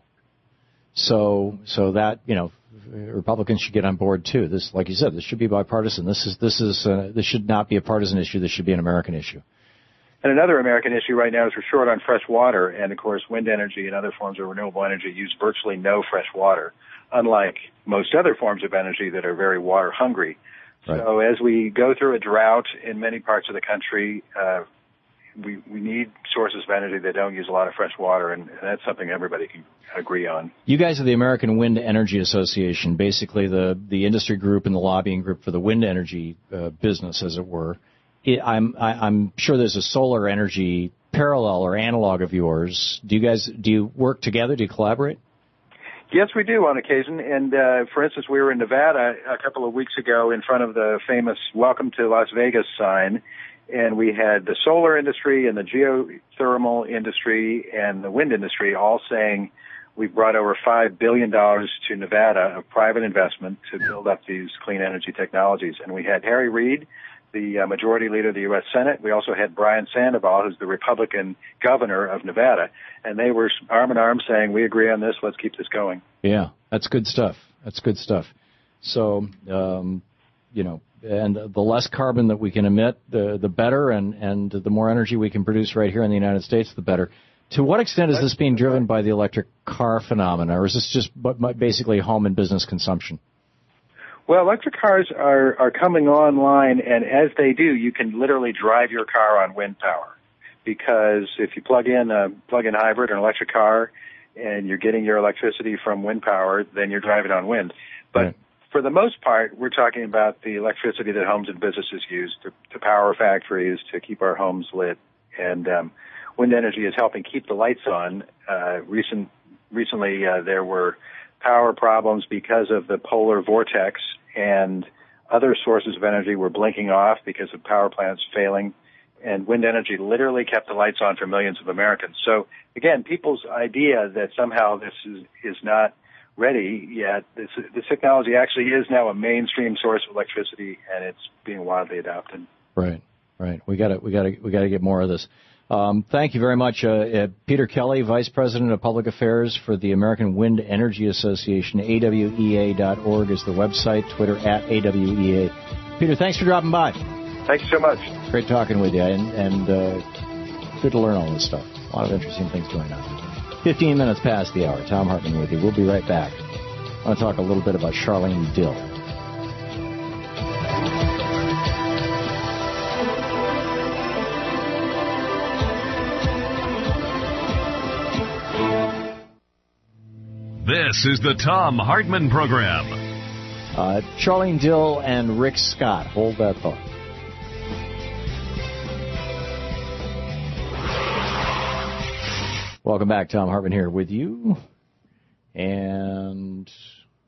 So that, Republicans should get on board too. This, like you said, this should be bipartisan. This should not be a partisan issue. This should be an American issue. And another American issue right now is we're short on fresh water, and of course wind energy and other forms of renewable energy use virtually no fresh water, unlike most other forms of energy that are very water hungry. Right. So as we go through a drought in many parts of the country, we need sources of energy that don't use a lot of fresh water, and that's something everybody can agree on. You guys are the American Wind Energy Association, basically the industry group and the lobbying group for the wind energy business, as it were. I'm sure there's a solar energy parallel or analog of yours. Do you work together? Do you collaborate? Yes, we do on occasion. And, for instance, we were in Nevada a couple of weeks ago in front of the famous Welcome to Las Vegas sign, and we had the solar industry and the geothermal industry and the wind industry all saying we've brought over $5 billion to Nevada of private investment to build up these clean energy technologies. And we had Harry Reid, the majority leader of the U.S. Senate. We also had Brian Sandoval, who's the Republican governor of Nevada, and they were arm in arm saying, we agree on this, let's keep this going. Yeah, that's good stuff. So and the less carbon that we can emit, the better, and the more energy we can produce right here in the United States, the better. To what extent is this being driven by the electric car phenomena, or is this just basically home and business consumption? Well, electric cars are coming online, and as they do, you can literally drive your car on wind power. Because if you plug in a plug-in hybrid or an electric car, and you're getting your electricity from wind power, then you're driving on wind. But for the most part, we're talking about the electricity that homes and businesses use to power factories, to keep our homes lit, and wind energy is helping keep the lights on. Recently, there were power problems because of the polar vortex, and other sources of energy were blinking off because of power plants failing, and wind energy literally kept the lights on for millions of Americans. So, again, people's idea that somehow this is not ready yet, this technology actually is now a mainstream source of electricity, and it's being widely adopted. Right. We got to get more of this. Thank you very much, Peter Kelly, Vice President of Public Affairs for the American Wind Energy Association. AWEA.org is the website. Twitter @AWEA. Peter, thanks for dropping by. Thank you so much. Great talking with you, and good to learn all this stuff. A lot of interesting things going on. 15 minutes past the hour. Tom Hartman with you. We'll be right back. I want to talk a little bit about Charlene Dill. This is the Tom Hartman Program. Charlene Dill and Rick Scott. Hold that thought. Welcome back. Tom Hartman here with you. And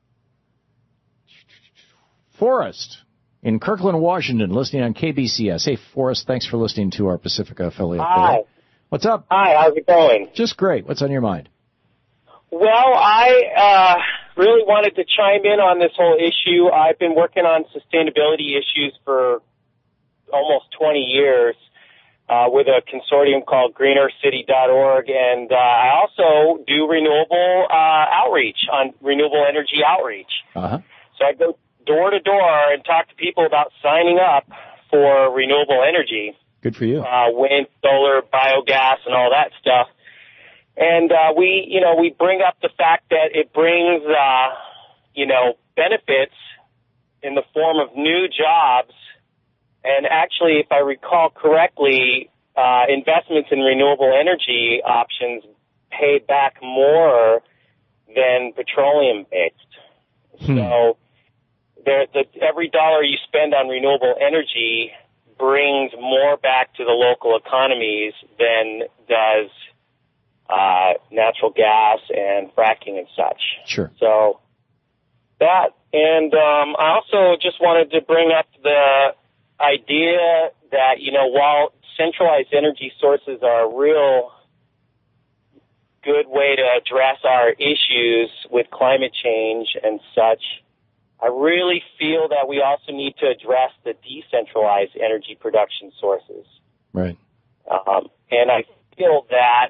Forrest in Kirkland, Washington, listening on KBCS. Hey, Forrest, thanks for listening to our Pacifica affiliate. Hi. What's up? Hi, how's it going? Just great. What's on your mind? Well, I really wanted to chime in on this whole issue. I've been working on sustainability issues for almost 20 years with a consortium called greenearthcity.org, and I also do renewable outreach on renewable energy outreach. Uh-huh. So I go door to door and talk to people about signing up for renewable energy. Good for you. Wind, solar, biogas, and all that stuff. And we bring up the fact that it brings benefits in the form of new jobs. And actually, if I recall correctly, investments in renewable energy options pay back more than petroleum-based. So every dollar you spend on renewable energy brings more back to the local economies than does natural gas and fracking and such. Sure. So that, and I also just wanted to bring up the idea that, while centralized energy sources are a real good way to address our issues with climate change and such, I really feel that we also need to address the decentralized energy production sources. Right. And I feel that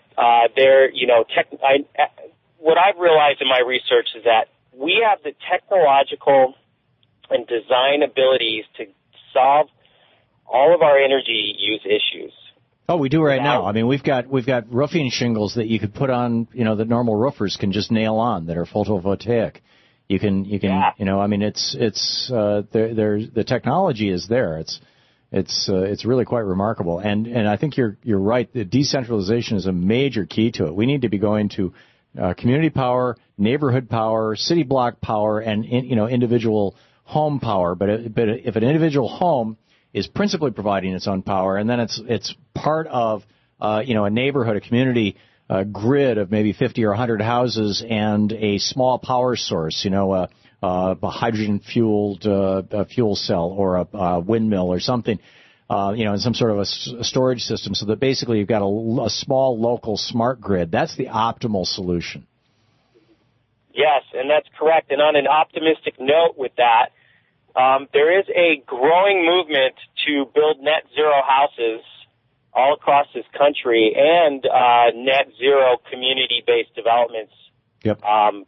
what I've realized in my research is that we have the technological and design abilities to solve all of our energy use issues. Oh, we do right now. I mean, we've got roofing shingles that you could put on, that normal roofers can just nail on that are photovoltaic. You can, I mean, it's the technology is there. It's really quite remarkable. And I think you're right. The decentralization is a major key to it. We need to be going to community power, neighborhood power, city block power, and individual home power. But if an individual home is principally providing its own power, and then it's part of a neighborhood, a community grid of maybe 50 or 100 houses and a small power source, a hydrogen fueled fuel cell or a windmill or something, in some sort of a storage system, so that basically you've got a small local smart grid. That's the optimal solution. Yes, and that's correct. And on an optimistic note with that, there is a growing movement to build net zero houses all across this country and net zero community-based developments. Yep.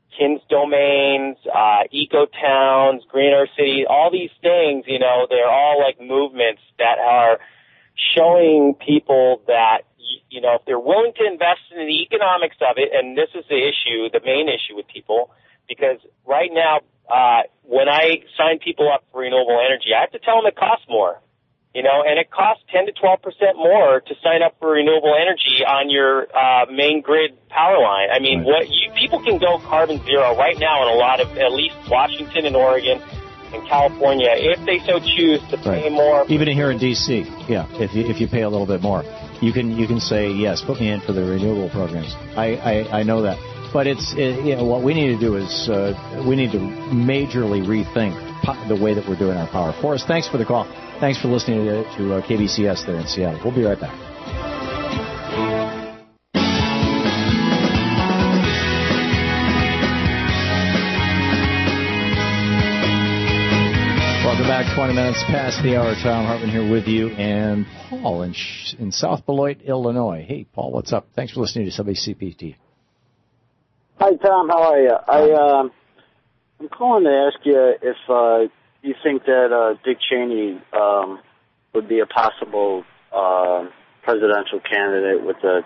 Kins Domains, Eco Towns, Green Earth City, all these things, you know, they're all like movements that are showing people that, you know, if they're willing to invest in the economics of it, and this is the issue, the main issue with people, because right now, when I sign people up for renewable energy, I have to tell them it costs more, you know, and it costs 10 to 12% more to sign up for renewable energy on your main grid power line. I mean, people can go carbon zero right now in a lot of, at least Washington and Oregon and California, if they so choose to pay more. Even here in D.C., yeah, if you pay a little bit more, you can say, yes, put me in for the renewable programs. I know that. But you know, what we need to do is we need to majorly rethink the way that we're doing our power. Forrest, thanks for the call. Thanks for listening to KBCS there in Seattle. We'll be right back. Welcome back. 20 minutes past the hour. Tom Hartman here with you, and Paul in South Beloit, Illinois. Hey, Paul, what's up? Thanks for listening to WCPT. Hi, Tom. How are you? I'm calling to ask you if you think that Dick Cheney would be a possible presidential candidate with the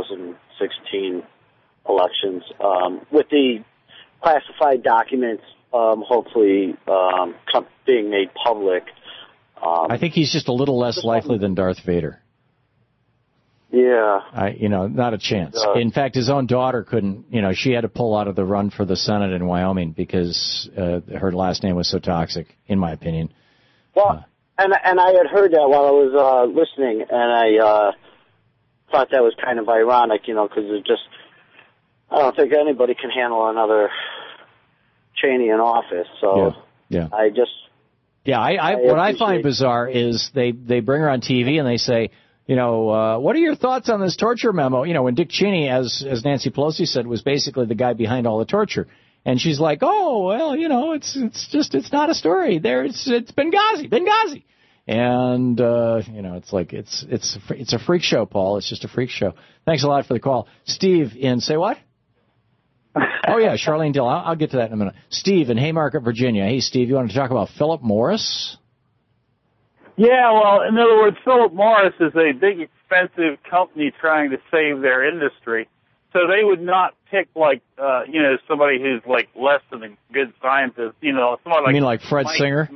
2016 elections, with the classified documents hopefully being made public. I think he's just a little less likely than Darth Vader. Yeah. Not a chance. In fact, his own daughter couldn't, she had to pull out of the run for the Senate in Wyoming because her last name was so toxic, in my opinion. Well, and I had heard that while I was listening, and I thought that was kind of ironic, because it just, I don't think anybody can handle another Cheney in office. So yeah. What I find bizarre is they bring her on TV and they say, what are your thoughts on this torture memo? When Dick Cheney, as Nancy Pelosi said, was basically the guy behind all the torture. And she's like, oh, well, it's not a story. It's Benghazi. And, it's a freak show, Paul. It's just a freak show. Thanks a lot for the call. Steve say what? Oh, yeah, Charlene Dill. I'll get to that in a minute. Steve in Haymarket, Virginia. Hey, Steve, you want to talk about Philip Morris? Yeah, well, in other words, Philip Morris is a big, expensive company trying to save their industry. So they would not pick, somebody who's, less than a good scientist, somebody You mean like Fred Singer?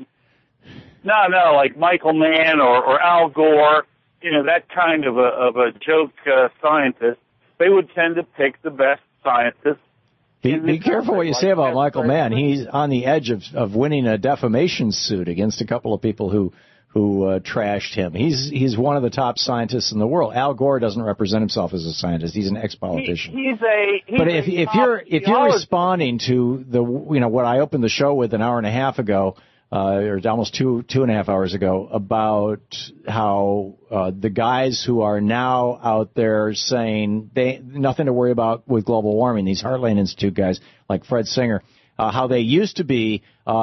No, like Michael Mann or Al Gore, that kind of a joke scientist. They would tend to pick the best scientists. Be careful what you say about Michael Mann. He's on the edge of winning a defamation suit against a couple of people who trashed him. He's one of the top scientists in the world. Al Gore doesn't represent himself as a scientist. He's an ex-politician. But if you're responding to the what I opened the show with an hour and a half ago, or almost two and a half hours ago, about how the guys who are now out there saying nothing to worry about with global warming, these Heartland Institute guys like Fred Singer, how they used to be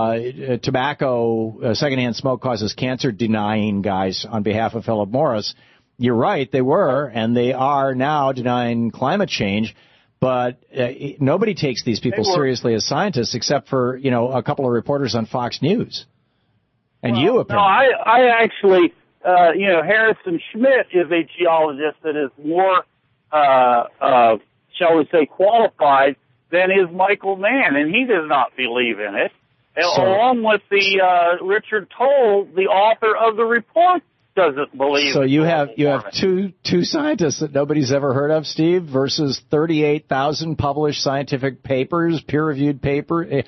tobacco, secondhand smoke causes cancer denying guys on behalf of Philip Morris. You're right, they were, and they are now denying climate change. But nobody takes these people seriously as scientists except for, a couple of reporters on Fox News. And you, apparently. No, I actually, Harrison Schmitt is a geologist that is more, shall we say, qualified than is Michael Mann, and he does not believe in it. Along with the Richard Toll, the author of the report, doesn't believe. So you have two scientists that nobody's ever heard of, Steve, versus 38,000 published scientific papers, peer-reviewed paper,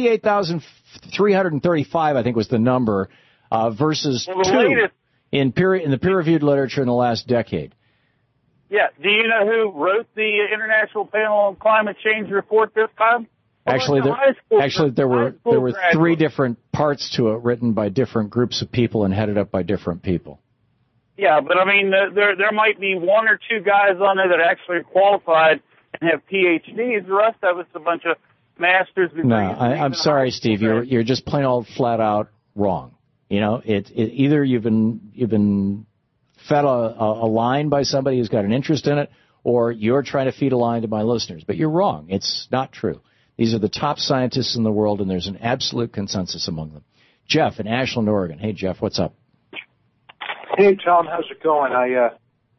38,335, I think was the number, versus two in the peer-reviewed literature in the last decade. Yeah. Do you know who wrote the International Panel on Climate Change report this time? Actually, there were three different parts to it written by different groups of people and headed up by different people. Yeah, but I mean, there might be one or two guys on there that actually are qualified and have PhDs. The rest of it's a bunch of master's degrees. No, I'm sorry, Steve. You're just plain old flat out wrong. Either you've been fed a line by somebody who's got an interest in it, or you're trying to feed a line to my listeners. But you're wrong. It's not true. These are the top scientists in the world, and there's an absolute consensus among them. Jeff in Ashland, Oregon. Hey, Jeff, what's up? Hey, Tom, how's it going? I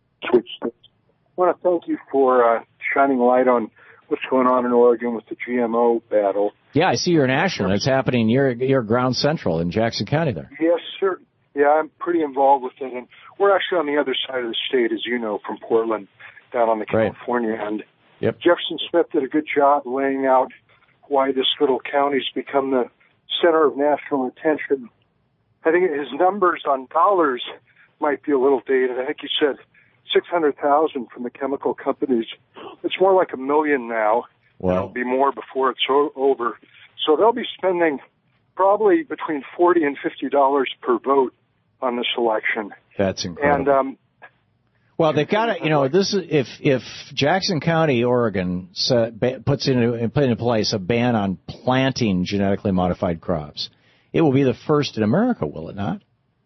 want to thank you for shining light on what's going on in Oregon with the GMO battle. Yeah, I see you're in Ashland. It's happening. You're Ground Central in Jackson County there. Yes, sir. Yeah, I'm pretty involved with it, and we're actually on the other side of the state, as you know, from Portland, down on the California end. Yep. Jefferson Smith did a good job laying out why this little county's become the center of national attention. I think his numbers on dollars might be a little dated. I think he said 600,000 from the chemical companies. It's more like 1 million now. Wow. There'll be more before it's over. So they'll be spending probably between $40 and $50 per vote on this election. That's incredible. And well, they've got to, this is if Jackson County, Oregon, puts into place a ban on planting genetically modified crops, it will be the first in America, will it not?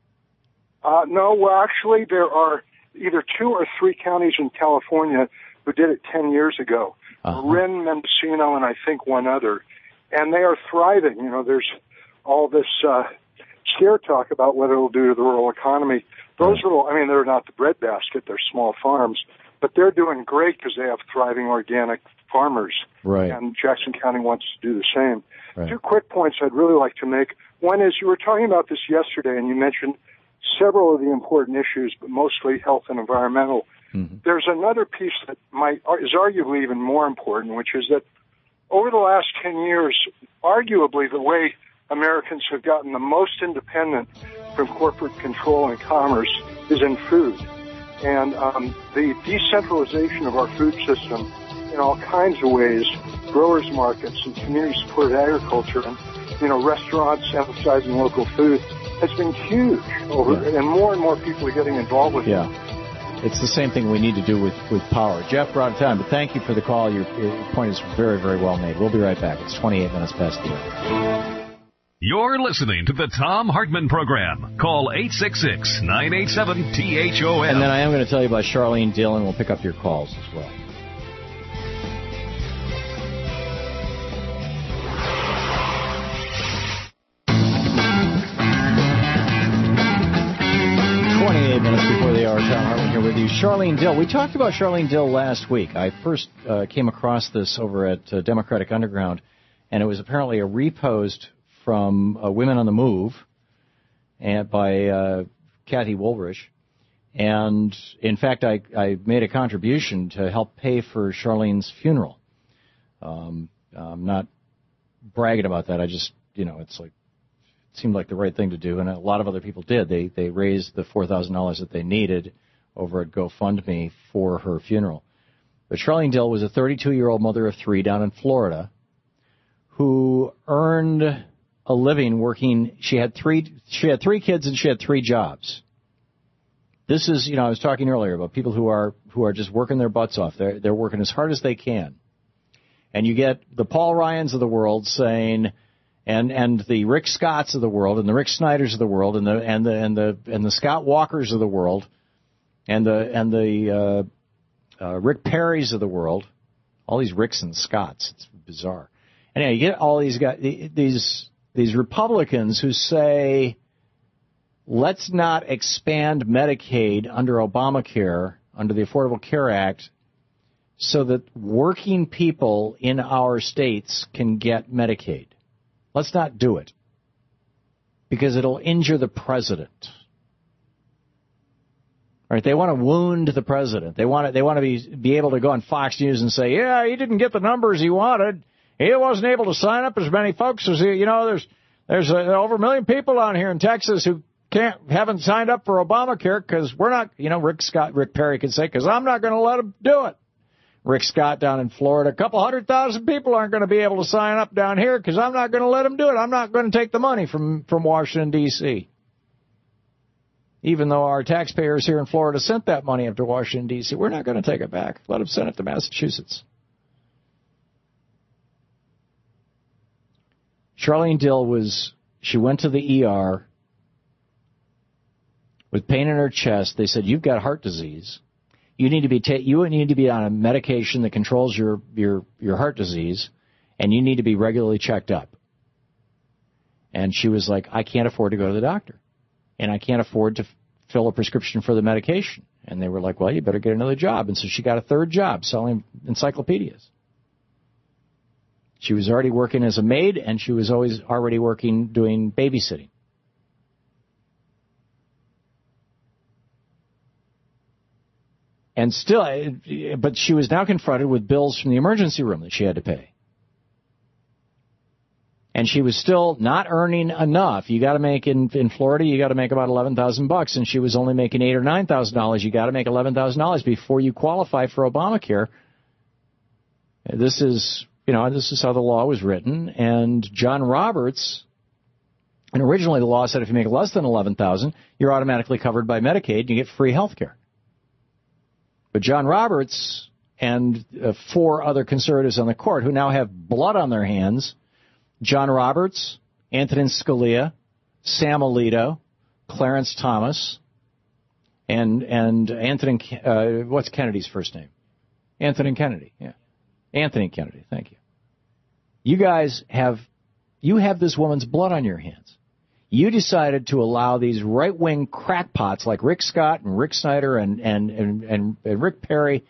No, well, actually, there are either 2 or 3 counties in California who did it 10 years ago. Marin, Mendocino, and I think one other. And they are thriving. There's all this scare talk about what it'll do to the rural economy. Those they're not the breadbasket, they're small farms, but they're doing great because they have thriving organic farmers. Right. And Jackson County wants to do the same. Right. 2 quick points I'd really like to make. One is you were talking about this yesterday, and you mentioned several of the important issues, but mostly health and environmental. Mm-hmm. There's another piece that is arguably even more important, which is that over the last 10 years, arguably the way Americans have gotten the most independent from corporate control and commerce is in food. And the decentralization of our food system in all kinds of ways, growers markets and community-supported agriculture and, restaurants emphasizing local food, has been huge and more people are getting involved with it. It's the same thing we need to do with power. Jeff, we're out of time, but thank you for the call. Your point is very, very well made. We'll be right back. It's 28 minutes past the hour. You're listening to the Thom Hartmann Program. Call 866-987-THOM. And then I am going to tell you about Charlene Dillon. We'll pick up your calls as well. Minutes before the hour, Thom Hartmann here with you. Charlene Dill. We talked about Charlene Dill last week. I first came across this over at Democratic Underground, and it was apparently a repost from Women on the Move by Kathy Woolrich. And, in fact, I made a contribution to help pay for Charlene's funeral. I'm not bragging about that. I just, it's like, it seemed like the right thing to do, and a lot of other people did. They raised the $4,000 that they needed over at GoFundMe for her funeral. But Charlene Dill was a 32-year-old mother of 3 down in Florida who earned a living working. She had 3 kids and she had 3 jobs. This is, I was talking earlier about people who are just working their butts off. They're working as hard as they can. And you get the Paul Ryans of the world saying, and the Rick Scotts of the world, and the Rick Snyders of the world, and the Scott Walkers of the world, and the Rick Perrys of the world, all these Ricks and Scotts. It's bizarre. Anyway, you get all these guys, these Republicans who say, let's not expand Medicaid under Obamacare, under the Affordable Care Act, so that working people in our states can get Medicaid. Let's not do it, because it'll injure the president. All right, they want to wound the president. They want to be able to go on Fox News and say, yeah, he didn't get the numbers he wanted. He wasn't able to sign up as many folks as there's over 1 million people down here in Texas who haven't signed up for Obamacare because we're not. Rick Perry could say, because I'm not going to let him do it. Rick Scott down in Florida, a couple 100,000 people aren't going to be able to sign up down here because I'm not going to let them do it. I'm not going to take the money from Washington, D.C. Even though our taxpayers here in Florida sent that money up to Washington, D.C., we're not going to take it back. Let them send it to Massachusetts. Charlene Dill she went to the ER with pain in her chest. They said, you've got heart disease. You need to be on a medication that controls your heart disease, and you need to be regularly checked up. And she was like, I can't afford to go to the doctor, and I can't afford to fill a prescription for the medication. And they were like, well, you better get another job. And so she got a third job selling encyclopedias. She was already working as a maid, and she was already working doing babysitting. And still, but she was now confronted with bills from the emergency room that she had to pay. And she was still not earning enough. You got to make in Florida, you got to make about $11,000, and she was only making $8,000 or $9,000. You got to make $11,000 before you qualify for Obamacare. This is how the law was written. And John Roberts, and originally the law said if you make less than $11,000, you're automatically covered by Medicaid and you get free health care. But John Roberts and 4 other conservatives on the court who now have blood on their hands, John Roberts, Antonin Scalia, Sam Alito, Clarence Thomas, and Anthony, what's Kennedy's first name? Anthony Kennedy, yeah. Anthony Kennedy, thank you. You guys have this woman's blood on your hands. You decided to allow these right-wing crackpots like Rick Scott and Rick Snyder and Rick Perry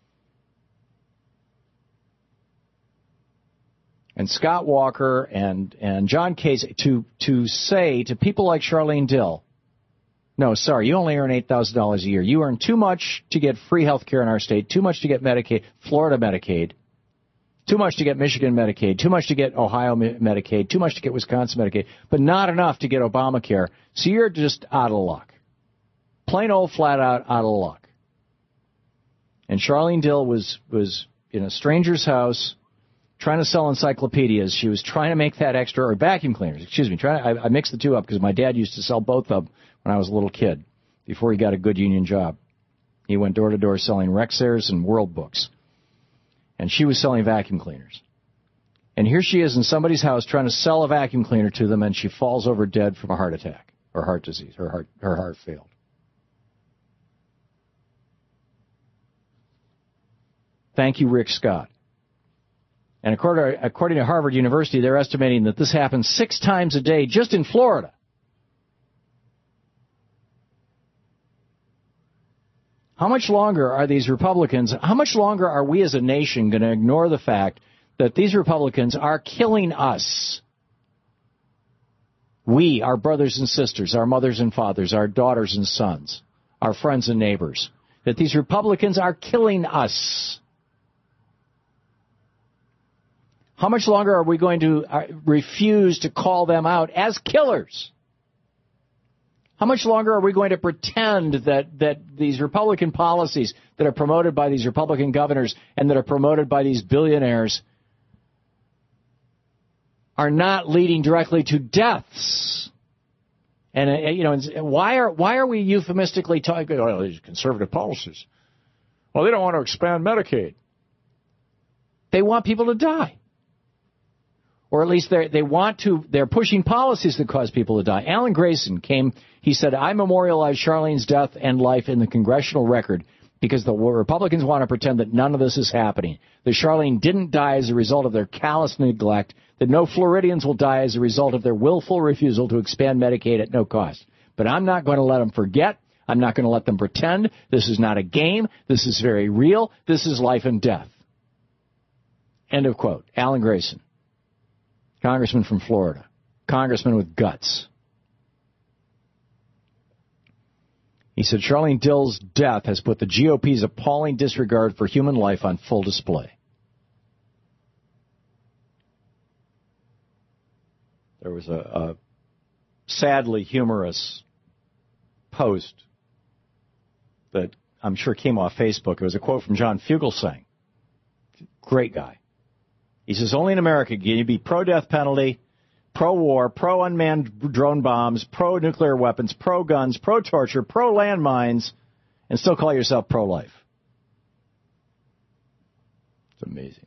and Scott Walker and John Kasich to say to people like Charlene Dill, no, sorry, you only earn $8,000 a year. You earn too much to get free health care in our state, too much to get Medicaid, Florida Medicaid, too much to get Michigan Medicaid, too much to get Ohio Medicaid, too much to get Wisconsin Medicaid, but not enough to get Obamacare. So you're just out of luck. Plain old flat out of luck. And Charlene Dill was in a stranger's house trying to sell encyclopedias. She was trying to make that extra, or vacuum cleaners, excuse me. I mixed the two up because my dad used to sell both of them when I was a little kid, before he got a good union job. He went door to door selling Rexairs and World Books. And she was selling vacuum cleaners. And here she is in somebody's house trying to sell a vacuum cleaner to them, and she falls over dead from a heart attack or heart disease. Her heart failed. Thank you, Rick Scott. And according to Harvard University, they're estimating that this happens 6 times a day just in Florida. How much longer are these Republicans, how much longer are we as a nation going to ignore the fact that these Republicans are killing us? We, our brothers and sisters, our mothers and fathers, our daughters and sons, our friends and neighbors, that these Republicans are killing us. How much longer are we going to refuse to call them out as killers? How much longer are we going to pretend that these Republican policies that are promoted by these Republican governors and that are promoted by these billionaires are not leading directly to deaths? And why are we euphemistically talking about these conservative policies? Well, they don't want to expand Medicaid. They want people to die. Or at least they're pushing policies that cause people to die. Alan Grayson he said, I memorialize Charlene's death and life in the congressional record because the Republicans want to pretend that none of this is happening, that Charlene didn't die as a result of their callous neglect, that no Floridians will die as a result of their willful refusal to expand Medicaid at no cost. But I'm not going to let them forget. I'm not going to let them pretend. This is not a game. This is very real. This is life and death. End of quote. Alan Grayson. Congressman from Florida. Congressman with guts. He said Charlene Dill's death has put the GOP's appalling disregard for human life on full display. There was a sadly humorous post that I'm sure came off Facebook. It was a quote from John Fugelsang. Great guy. He says, only in America can you be pro-death penalty, pro-war, pro-unmanned drone bombs, pro-nuclear weapons, pro-guns, pro-torture, pro-landmines, and still call yourself pro-life. It's amazing.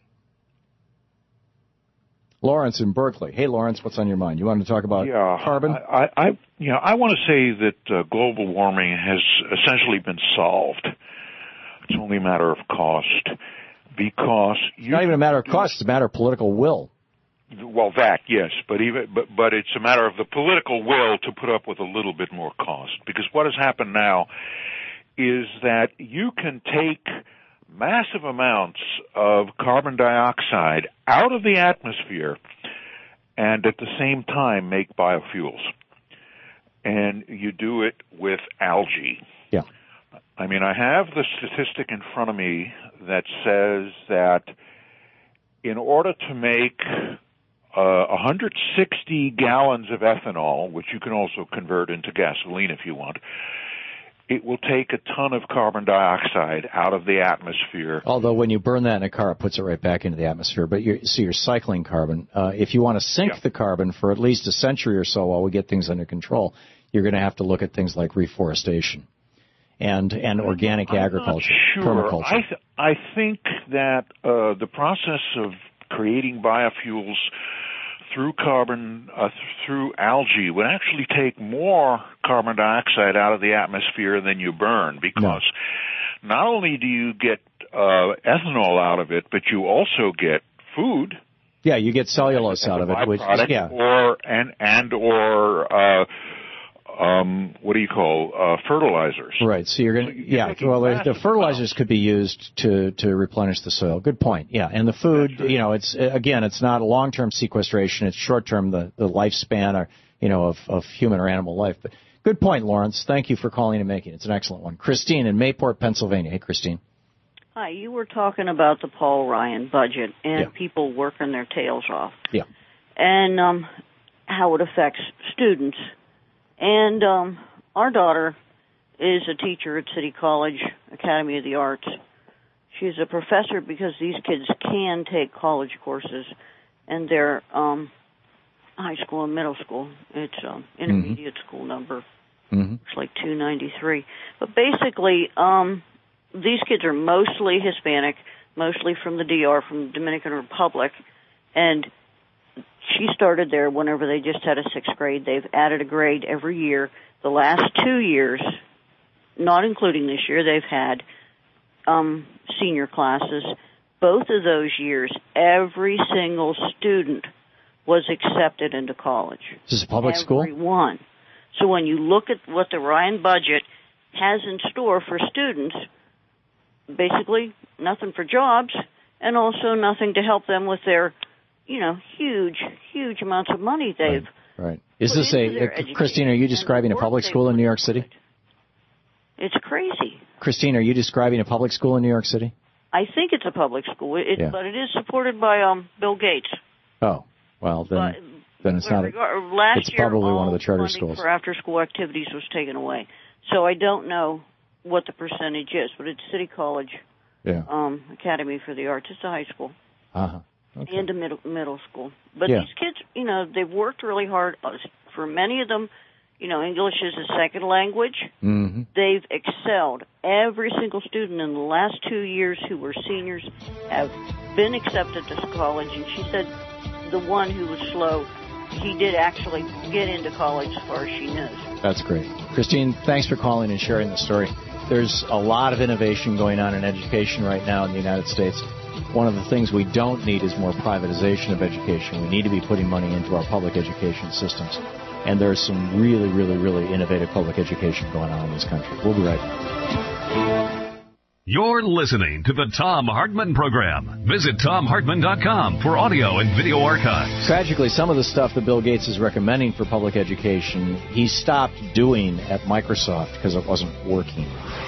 Lawrence in Berkeley. Hey, Lawrence, what's on your mind? You want to talk about carbon? I want to say that global warming has essentially been solved. It's only a matter of cost. because it's not even a matter of cost; it's a matter of political will. Well, that yes, but it's a matter of the political will to put up with a little bit more cost. Because what has happened now is that you can take massive amounts of carbon dioxide out of the atmosphere and at the same time make biofuels. And you do it with algae. Yeah. I mean, I have the statistic in front of me that says that in order to make 160 gallons of ethanol, which you can also convert into gasoline if you want, it will take a ton of carbon dioxide out of the atmosphere. Although when you burn that in a car, it puts it right back into the atmosphere. But you're cycling carbon. If you want to sink the carbon for at least a century or so while we get things under control, you're going to have to look at things like reforestation and organic agriculture, permaculture. I think that the process of creating biofuels through through algae would actually take more carbon dioxide out of the atmosphere than you burn, because not only do you get ethanol out of it, but you also get food. Yeah, you get cellulose out of it, which fertilizers. Right. So you're going to, the fertilizers could be used to replenish the soil. Good point. Yeah. And the food, it's not a long-term sequestration. It's short-term, the lifespan of human or animal life. But good point, Lawrence. Thank you for calling and making it. It's an excellent one. Christine in Mayport, Pennsylvania. Hey, Christine. Hi. You were talking about the Paul Ryan budget and people working their tails off. Yeah. And how it affects students. And our daughter is a teacher at City College, Academy of the Arts. She's a professor because these kids can take college courses, and they're high school and middle school. It's intermediate school number. It's like 293. But basically, these kids are mostly Hispanic, mostly from the DR, from the Dominican Republic, and she started there whenever they just had a sixth grade. They've added a grade every year. The last 2 years, not including this year, they've had senior classes. Both of those years, every single student was accepted into college. This is a public school? Everyone. So when you look at what the Ryan budget has in store for students, basically nothing for jobs and also nothing to help them with their huge amounts of money they've Right. Is this Christine, are you describing a public school in New York City? It's crazy. Christine, are you describing a public school in New York City? I think it's a public school, but it is supported by Bill Gates. Oh, well, then it's not. It's probably one of the charter schools. For after-school activities was taken away. So I don't know what the percentage is, but it's City College Academy for the Arts. It's a high school. Uh-huh. Okay. And a middle school. But these kids, they've worked really hard. For many of them, English is a second language. Mm-hmm. They've excelled. Every single student in the last 2 years who were seniors have been accepted to college. And she said the one who was slow, he did actually get into college as far as she knows. That's great. Christine, thanks for calling and sharing the story. There's a lot of innovation going on in education right now in the United States. One of the things we don't need is more privatization of education. We need to be putting money into our public education systems. And there's some really, really, really innovative public education going on in this country. We'll be right back. You're listening to the Thom Hartmann Program. Visit ThomHartmann.com for audio and video archives. Tragically, some of the stuff that Bill Gates is recommending for public education, he stopped doing at Microsoft because it wasn't working.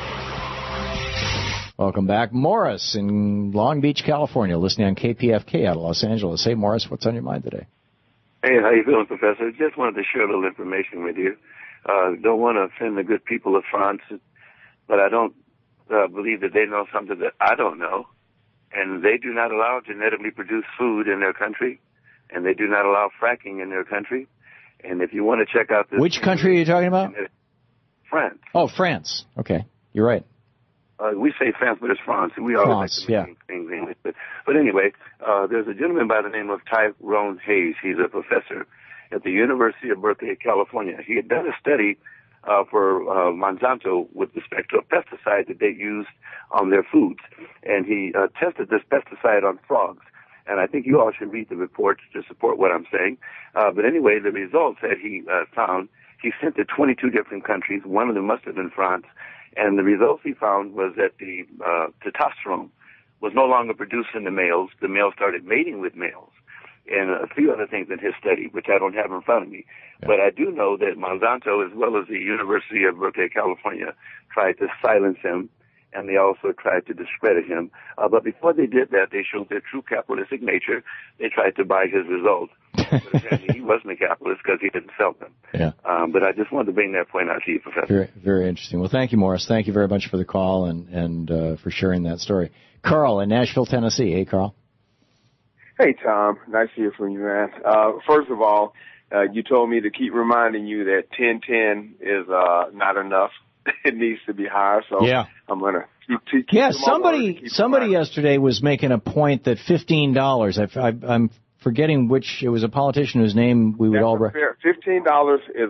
Welcome back. Morris in Long Beach, California, listening on KPFK out of Los Angeles. Hey, Morris, what's on your mind today? Hey, how you feeling, Professor? Just wanted to share a little information with you. Don't want to offend the good people of France, but I don't believe that they know something that I don't know. And they do not allow genetically produced food in their country, and they do not allow fracking in their country. And if you want to check out this... Which country are you talking about? France. Oh, France. Okay, you're right. We say France, but it's France. We always France, like to make things English. But anyway, there's a gentleman by the name of Tyrone Hayes. He's a professor at the University of Berkeley, California. He had done a study for Monsanto with respect to a pesticide that they used on their foods. And he tested this pesticide on frogs. And I think you all should read the reports to support what I'm saying. But anyway, the results that he found, he sent to 22 different countries. One of them must have been France. And the results he found was that the testosterone was no longer produced in the males. The males started mating with males. And a few other things in his study, which I don't have in front of me. Yeah. But I do know that Monsanto, as well as the University of Berkeley, California, tried to silence him, and they also tried to discredit him. But before they did that, they showed their true capitalistic nature. They tried to buy his results. But apparently he wasn't a capitalist because he didn't sell them. Yeah. But I just wanted to bring that point out to you, Professor. Very, very interesting. Well, thank you, Morris. Thank you very much for the call and for sharing that story. Carl in Nashville, Tennessee. Hey, Carl. Hey, Tom. Nice to hear from you, man. First of all, you told me to keep reminding you that 1010 is not enough. It needs to be higher, so yeah. I'm going to keep somebody yesterday was making a point that $15, I'm forgetting which, it was a politician whose name we would all $15 is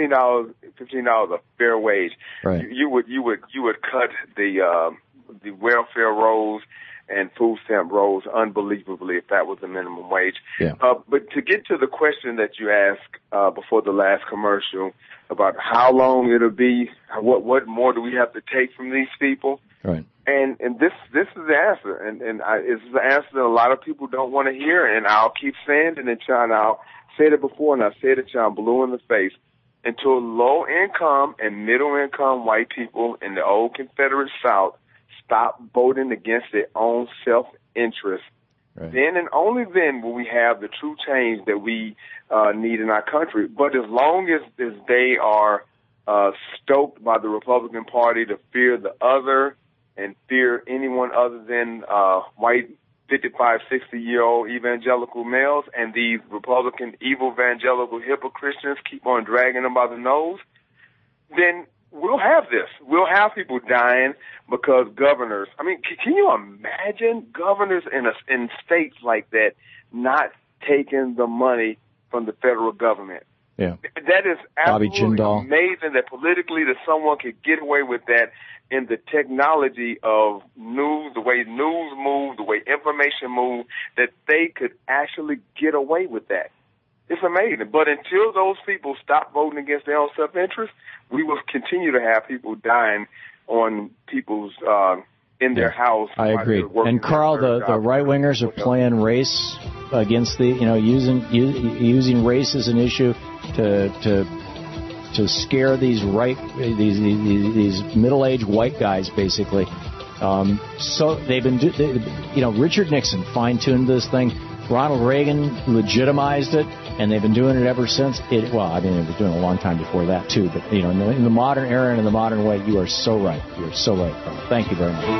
$15 a fair wage. Right. You would cut the welfare rolls and food stamp rolls unbelievably if that was the minimum wage. Yeah. But to get to the question that you asked before the last commercial about how long it'll be, what more do we have to take from these people? Right. And this is the answer, and it's the answer that a lot of people don't want to hear, and I'll keep saying it until I'll said it before, and I said it till I'm blue in the face. Until low income and middle income white people in the old Confederate South stop voting against their own self-interest, right. Then and only then will we have the true change that we need in our country. But as long as they are stoked by the Republican Party to fear the other and fear anyone other than white 55, 60-year-old evangelical males, and these Republican evil evangelical Christians keep on dragging them by the nose, then we'll have this. We'll have people dying because governors, I mean, can you imagine governors in states like that not taking the money from the federal government? Yeah. That is absolutely amazing that politically that someone could get away with that in the technology of news, the way news move, the way information move, that they could actually get away with that. It's amazing. But until those people stop voting against their own self-interest, we will continue to have people dying on people's in their house. I agree. And Carl, the right-wingers are playing race against the, using race as an issue to scare these middle-aged white guys, basically. So they've been, Richard Nixon fine-tuned this thing. Ronald Reagan legitimized it, and they've been doing it ever since. They've been doing it a long time before that, too. But, in the modern era and in the modern way, you are so right. You are so right, Carl. Thank you very much.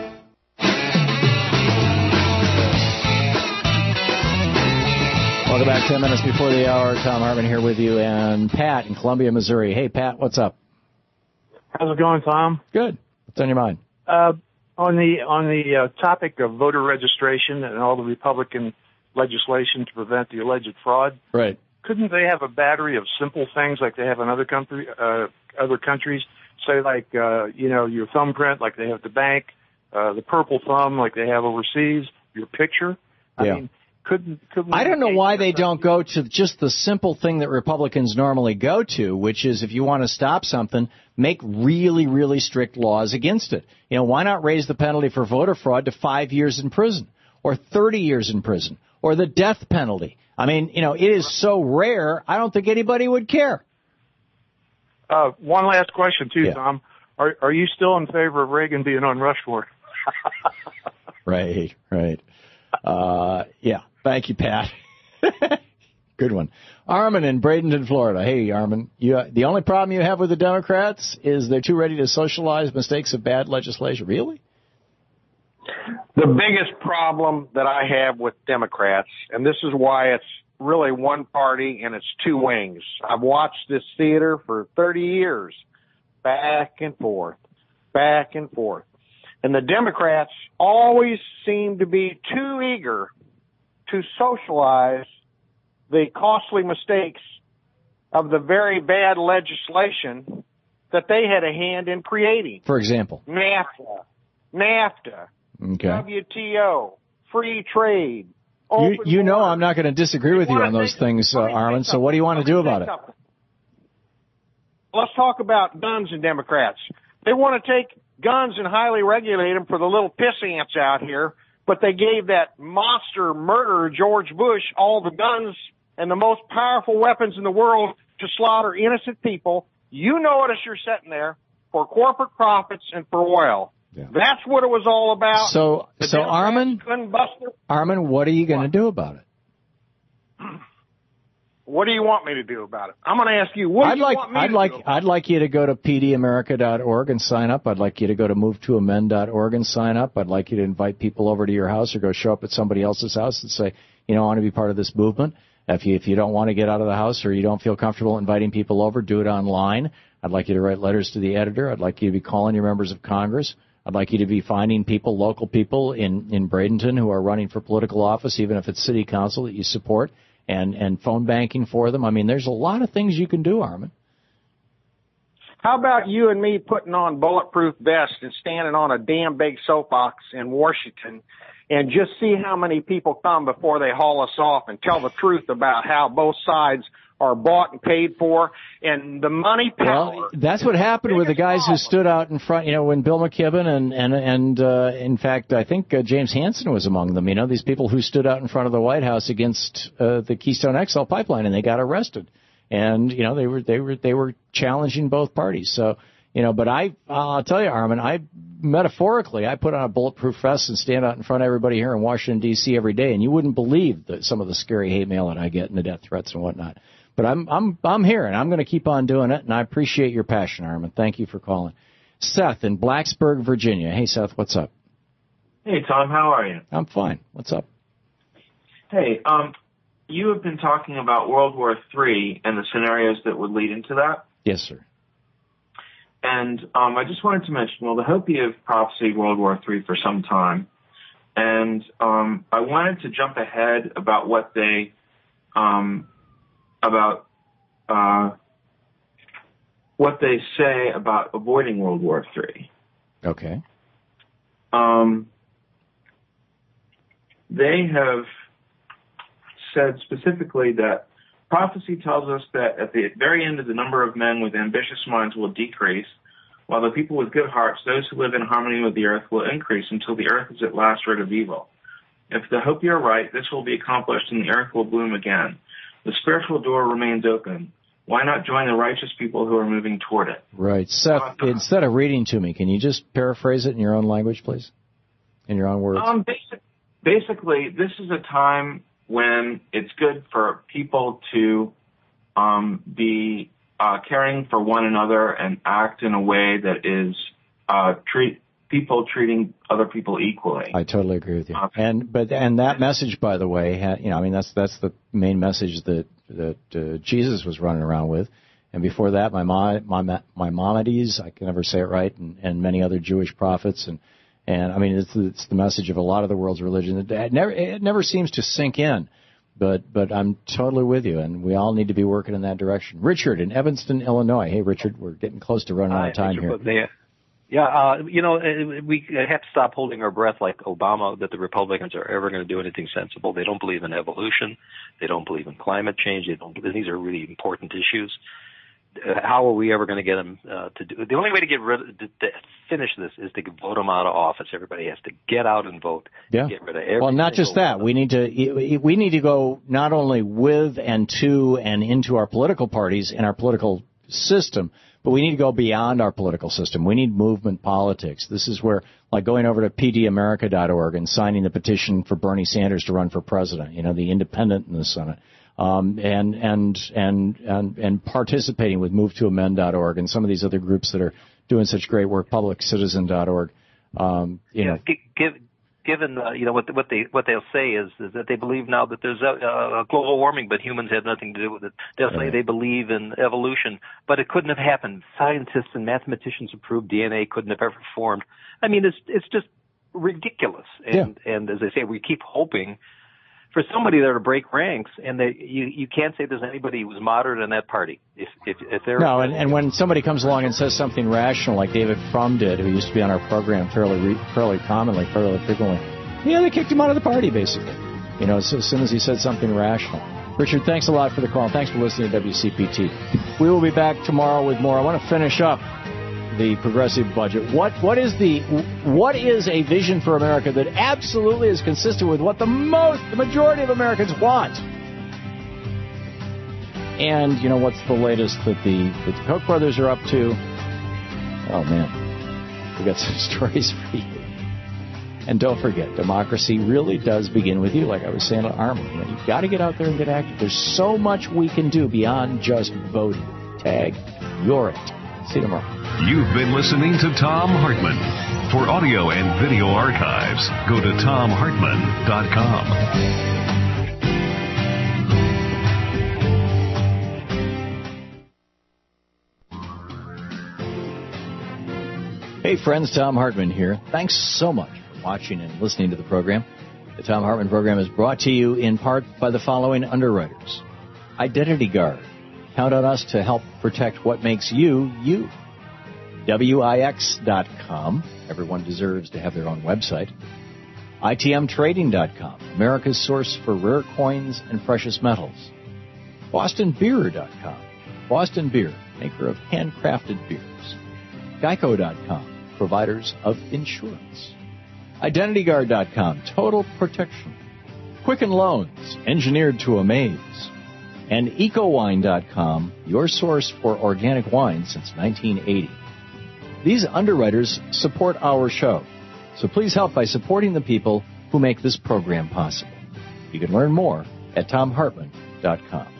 Welcome back. 10 minutes before the hour. Tom Hartman here with you, and Pat in Columbia, Missouri. Hey, Pat, what's up? How's it going, Tom? Good. What's on your mind? On the topic of voter registration and all the Republican legislation to prevent the alleged fraud. Right. Couldn't they have a battery of simple things like they have in other countries? Say like your thumbprint, like they have at the bank, the purple thumb, like they have overseas, your picture. Yeah. I mean, couldn't I don't know why they don't go to just the simple thing that Republicans normally go to, which is if you want to stop something, make really, really strict laws against it. Why not raise the penalty for voter fraud to 5 years in prison or 30 years in prison or the death penalty? I mean, it is so rare, I don't think anybody would care. One last question, too, Tom. Are you still in favor of Reagan being on Rushmore? Right. Yeah. Thank you, Pat. Good one. Armin in Bradenton, Florida. Hey, Armin. The only problem you have with the Democrats is they're too ready to socialize mistakes of bad legislation. Really? The biggest problem that I have with Democrats, and this is why it's really one party and it's two wings. I've watched this theater for 30 years, back and forth. And the Democrats always seem to be too eager to socialize the costly mistakes of the very bad legislation that they had a hand in creating. For example? NAFTA, Okay. WTO, free trade. You know I'm not going to disagree with you on those things, Armin, so what do you want to do about it? Let's talk about guns and Democrats. They want to take guns and highly regulate them for the little piss ants out here, but they gave that monster murderer George Bush all the guns and the most powerful weapons in the world to slaughter innocent people. You notice you're sitting there for corporate profits and for oil. Yeah. That's what it was all about. So Armin, what are you going to do about it? What do you want me to do about it? I'm going to ask you. What do you want me to do? I'd like you to go to pdamerica.org and sign up. I'd like you to go to movetoamend.org and sign up. I'd like you to invite people over to your house or go show up at somebody else's house and say, I want to be part of this movement. If you don't want to get out of the house or you don't feel comfortable inviting people over, do it online. I'd like you to write letters to the editor. I'd like you to be calling your members of Congress. I'd like you to be finding people, local people in Bradenton who are running for political office, even if it's city council that you support, and phone banking for them. I mean, there's a lot of things you can do, Armin. How about you and me putting on bulletproof vests and standing on a damn big soapbox in Washington and just see how many people come before they haul us off and tell the truth about how both sides are bought and paid for, and the money power. Well, that's what happened with the guys who stood out in front, when Bill McKibben and in fact, I think James Hansen was among them, these people who stood out in front of the White House against the Keystone XL pipeline, and they got arrested. And, they were challenging both parties. So, but I'll tell you, Armin, I put on a bulletproof vest and stand out in front of everybody here in Washington, D.C. every day, and you wouldn't believe some of the scary hate mail that I get and the death threats and whatnot. But I'm here, and I'm going to keep on doing it, and I appreciate your passion, Armin. Thank you for calling. Seth in Blacksburg, Virginia. Hey, Seth, what's up? Hey, Tom, how are you? I'm fine. What's up? Hey, you have been talking about World War III and the scenarios that would lead into that. Yes, sir. And I just wanted to mention, the Hopi have prophesied World War III for some time, and I wanted to jump ahead about what they say about avoiding World War III. Okay. They have said specifically that prophecy tells us that at the very end of the number of men with ambitious minds will decrease, while the people with good hearts, those who live in harmony with the earth, will increase until the earth is at last rid of evil. If the Hopi are right, this will be accomplished and the earth will bloom again. The spiritual door remains open. Why not join the righteous people who are moving toward it? Right. Seth, instead of reading to me, can you just paraphrase it in your own language, please? In your own words? Basically, this is a time when it's good for people to be caring for one another and act in a way that is treating other people equally. I totally agree with you. And that message, by the way, that's the main message that Jesus was running around with. And before that, Maimonides, I can never say it right, and many other Jewish prophets, and it's the message of a lot of the world's religion. It never seems to sink in, but I'm totally with you, and we all need to be working in that direction. Richard in Evanston, Illinois. Hey, Richard, we're getting close to running out of time here. Yeah, we have to stop holding our breath like Obama that the Republicans are ever going to do anything sensible. They don't believe in evolution. They don't believe in climate change. These are really important issues. How are we ever going to get them to do? The only way to finish this is to vote them out of office. Everybody has to get out and vote. Yeah. Get rid of everything. Well, not just that. We need to go not only with and to and into our political parties and our political system, but we need to go beyond our political system. We need movement politics. This is where, like going over to pdamerica.org and signing the petition for Bernie Sanders to run for president, the independent in the Senate, and participating with MoveToAmend.org and some of these other groups that are doing such great work, publiccitizen.org. Given what they'll say is that they believe now that there's a global warming, but humans have nothing to do with it. They'll say they believe in evolution, but it couldn't have happened. Scientists and mathematicians have proved DNA couldn't have ever formed. I mean, it's just ridiculous. And as I say, we keep hoping for somebody there to break ranks, and you can't say there's anybody who's moderate in that party. If they're no, and when somebody comes along and says something rational, like David Frum did, who used to be on our program fairly frequently, they kicked him out of the party, basically. As soon as he said something rational. Richard, thanks a lot for the call. Thanks for listening to WCPT. We will be back tomorrow with more. I want to finish up the progressive budget. What is a vision for America that absolutely is consistent with what the majority of Americans want? And what's the latest that the Koch brothers are up to? Oh man, we got some stories for you. And don't forget, democracy really does begin with you, like I was saying to Armin. You've got to get out there and get active. There's so much we can do beyond just voting. Tag, you're it. See you tomorrow. You've been listening to Thom Hartmann. For audio and video archives, go to ThomHartmann.com. Hey friends, Thom Hartmann here. Thanks so much for watching and listening to the program. The Thom Hartmann program is brought to you in part by the following underwriters. Identity Guard. Count on us to help protect what makes you, you. WIX.com. Everyone deserves to have their own website. ITMTrading.com. America's source for rare coins and precious metals. BostonBeer.com. Boston Beer, maker of handcrafted beers. Geico.com. Providers of insurance. IdentityGuard.com. Total protection. Quicken Loans. Engineered to amaze. And EcoWine.com. Your source for organic wine since 1980. These underwriters support our show. So please help by supporting the people who make this program possible. You can learn more at ThomHartmann.com.